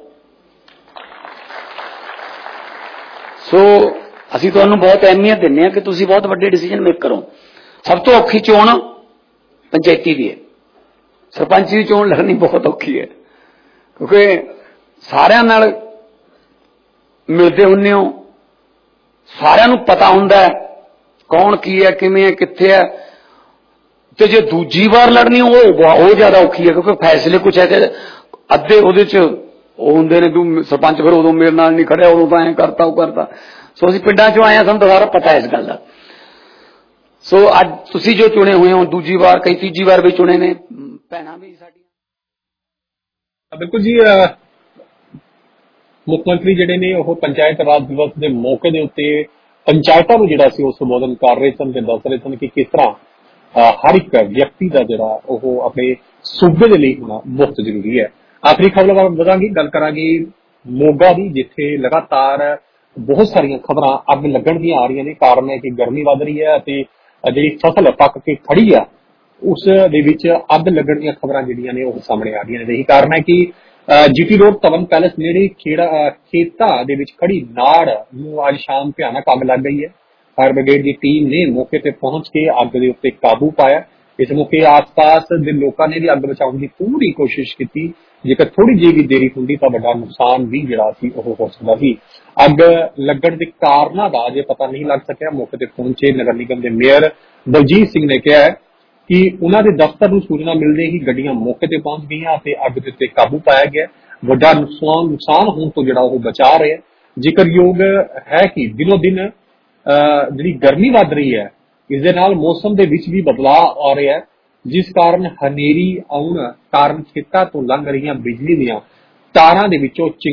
ਸੋ ਅਸੀਂ ਤੁਹਾਨੂੰ ਬਹੁਤ ਅਹਿਮੀਅਤ ਦਿੰਦੇ ਹਾਂ ਕਿ ਤੁਸੀਂ ਬਹੁਤ ਵੱਡੇ ਡਿਸੀਜਨ ਮੇਕ ਕਰੋ। ਸਭ ਤੋਂ ਔਖੀ ਚੋਣ ਪੰਚਾਇਤੀ ਦੀ ਹੈ, ਸਰਪੰਚ ਦੀ ਚੋਣ ਲੜਨੀ ਬਹੁਤ ਔਖੀ ਹੈ ਕਿਉਂਕਿ ਸਾਰਿਆਂ ਨਾਲ ਮਿਲਦੇ ਹੁੰਦੇ ਹੋ, ਸਾਰਿਆਂ ਨੂੰ ਪਤਾ ਹੁੰਦਾ ਹੈ ਕੌਣ ਕੀ ਹੈ, ਕਿਵੇਂ ਹੈ, ਕਿੱਥੇ ਹੈ। ਤੇ ਜੇ ਦੂਜੀ ਵਾਰ ਲੜਨੀ ਉਹ ਉਹ ਜ਼ਿਆਦਾ ਔਖੀ ਹੈ ਕਿਉਂਕਿ ਫੈਸਲੇ ਕੁਛ ਹੈ ਕਿ ਅੱਧੇ ਉਹਦੇ ਚ ਉਹ ਹੁੰਦੇ ਨੇ ਤੂੰ ਸਰਪੰਚ ਫਿਰ ਉਦੋਂ ਮੇਰੇ ਨਾਲ ਨਹੀਂ ਖੜਿਆ, ਉਦੋਂ ਤਾਂ ਐਂ ਕਰਤਾ ਉਹ ਕਰਤਾ। ਸੋ ਅਸੀਂ ਪਿੰਡਾਂ ਚੋਂ ਆਏ ਹਾਂ, ਸਾਨੂੰ ਦੁਬਾਰਾ ਪਤਾ ਇਸ ਗੱਲ ਦਾ। ਸੋ ਅੱਜ ਤੁਸੀਂ ਜੋ ਚੁਣੇ ਹੋਏ ਹੋ ਦੂਜੀ ਵਾਰ, ਕਈ ਤੀਜੀ ਵਾਰ ਵੀ ਚੁਣੇ ਨੇ ਭੈਣਾਂ ਵੀ ਸਾਡੀਆਂ। ਬਿਲਕੁਲ ਜੀ, ਮੁੱਖ ਮੰਤਰੀ ਜਿਹੜੇ ਨੇ ਉਹ ਪੰਚਾਇਤ ਰਾਜ ਦਿਵਸ ਦੇ ਮੌਕੇ ਦੇ ਉੱਤੇ ਪੰਚਾਇਤਾਂ ਨੂੰ ਜਿਹੜਾ ਸੀ ਉਹ ਸੰਬੋਧਨ ਕਰ ਰਹੇ ਸਨ ਤੇ ਦੱਸ ਰਹੇ ਸਨ ਕਿ ਕਿਸ ਤਰ੍ਹਾਂ ਹਰ ਇੱਕ ਵਿਅਕਤੀ ਦਾ ਜਿਹੜਾ ਉਹ ਆਪਣੇ ਸੂਬੇ ਦੇ ਲਈ ਹੋਣਾ ਬਹੁਤ ਜ਼ਰੂਰੀ ਹੈ। ਆਖਰੀ ਖਬਰ ਵੱਲ ਵਧਾਂਗੇ, ਗੱਲ ਕਰਾਂਗੇ ਮੋਗਾ ਦੀ, ਜਿੱਥੇ ਲਗਾਤਾਰ ਬਹੁਤ ਸਾਰੀਆਂ ਖਬਰਾਂ ਅੱਗ ਲੱਗਣ ਦੀਆਂ ਆ ਰਹੀਆਂ ਨੇ। ਕਾਰਨ ਹੈ ਕਿ ਗਰਮੀ ਵੱਧ ਰਹੀ ਹੈ ਅਤੇ ਜਿਹੜੀ ਫਸਲ ਪੱਕ ਕੇ ਖੜੀ ਆ ਉਸ ਦੇ ਵਿੱਚ ਅੱਗ ਲੱਗਣ ਦੀਆਂ ਖਬਰਾਂ ਜਿਹੜੀਆਂ ਨੇ ਉਹ ਸਾਹਮਣੇ ਆ ਰਹੀਆਂ ਨੇ। ਇਹੀ ਕਾਰਨ ਹੈ ਕਿ ਜੀਟੀ ਰੋਡ ਤਵਨ ਪੈਲੇਸ ਨੇੜੇ ਖੇੜਾ ਖੇਤਾਂ ਦੇ ਵਿੱਚ ਖੜੀ ਨਾੜ ਨੂੰ ਅੱਜ ਸ਼ਾਮ ਭਿਆਨਕ ਅੱਗ ਲੱਗ ਗਈ ਹੈ। ਫਾਇਰ ਬ੍ਰਿਗੇਡ ਦੀ ਟੀਮ ਨੇ ਮੌਕੇ ਤੇ ਪਹੁੰਚ ਕੇ ਅੱਗ ਦੇ ਉੱਤੇ ਕਾਬੂ ਪਾਇਆ। ਇਸ ਮੌਕੇ ਆਸ-ਪਾਸ ਦੇ ਲੋਕਾਂ ਨੇ ਵੀ ਅੱਗ ਬਚਾਉਣ ਦੀ ਪੂਰੀ ਕੋਸ਼ਿਸ਼ ਕੀਤੀ। ਜੇਕਰ ਥੋੜੀ ਜਿਹੀ ਵੀ ਦੇਰੀ ਹੁੰਦੀ ਤਾਂ ਵੱਡਾ ਨੁਕਸਾਨ ਵੀ ਜਿਹੜਾ ਸੀ ਉਹ ਹੋ ਸਕਦਾ ਸੀ। ਅੱਗ ਲੱਗਣ ਦੇ ਕਾਰਨਾਂ ਦਾ ਅਜੇ ਪਤਾ ਨਹੀਂ ਲੱਗ ਸਕਿਆ। ਮੌਕੇ ਤੇ ਪਹੁੰਚੇ ਨਗਰ ਨਿਗਮ ਦੇ ਮੇਅਰ ਬਲਜੀਤ ਸਿੰਘ ਨੇ ਕਿਹਾ ਕਿ ਉਹਨਾਂ ਦੇ ਦਫ਼ਤਰ ਨੂੰ ਸੂਚਨਾ ਮਿਲਦੇ ਹੀ ਗੱਡੀਆਂ ਮੌਕੇ ਤੇ ਪਹੁੰਚ ਗਈਆਂ ਅਤੇ ਅੱਗ ਦੇ ਉੱਤੇ ਕਾਬੂ ਪਾਇਆ ਗਿਆ। ਵੱਡਾ ਨੁਕਸਾਨ ਨੁਕਸਾਨ ਹੋਣ ਤੋਂ ਜਿਹੜਾ ਉਹ ਬਚਾ ਰਿਹਾ। ਜ਼ਿਕਰਯੋਗ ਹੈ ਕਿ ਦਿਨੋ ਦਿਨ ਜਿਹੜੀ ਗਰਮੀ ਵੱਧ ਰਹੀ ਹੈ, ਇਸ ਦੇ ਨਾਲ ਮੌਸਮ ਦੇ ਵਿੱਚ ਵੀ ਬਦਲਾਅ ਆ ਰਿਹਾ ਹੈ, ਜਿਸ ਕਾਰਨ ਹਨੇਰੀ ਆਉਣ ਕਾਰਨ ਖੇਤਾਂ ਤੋਂ ਲੰਘ ਰਹੀਆਂ ਬਿਜਲੀ ਦੀਆਂ ਤਾਰਾਂ ਦੇ ਵਿੱਚੋਂ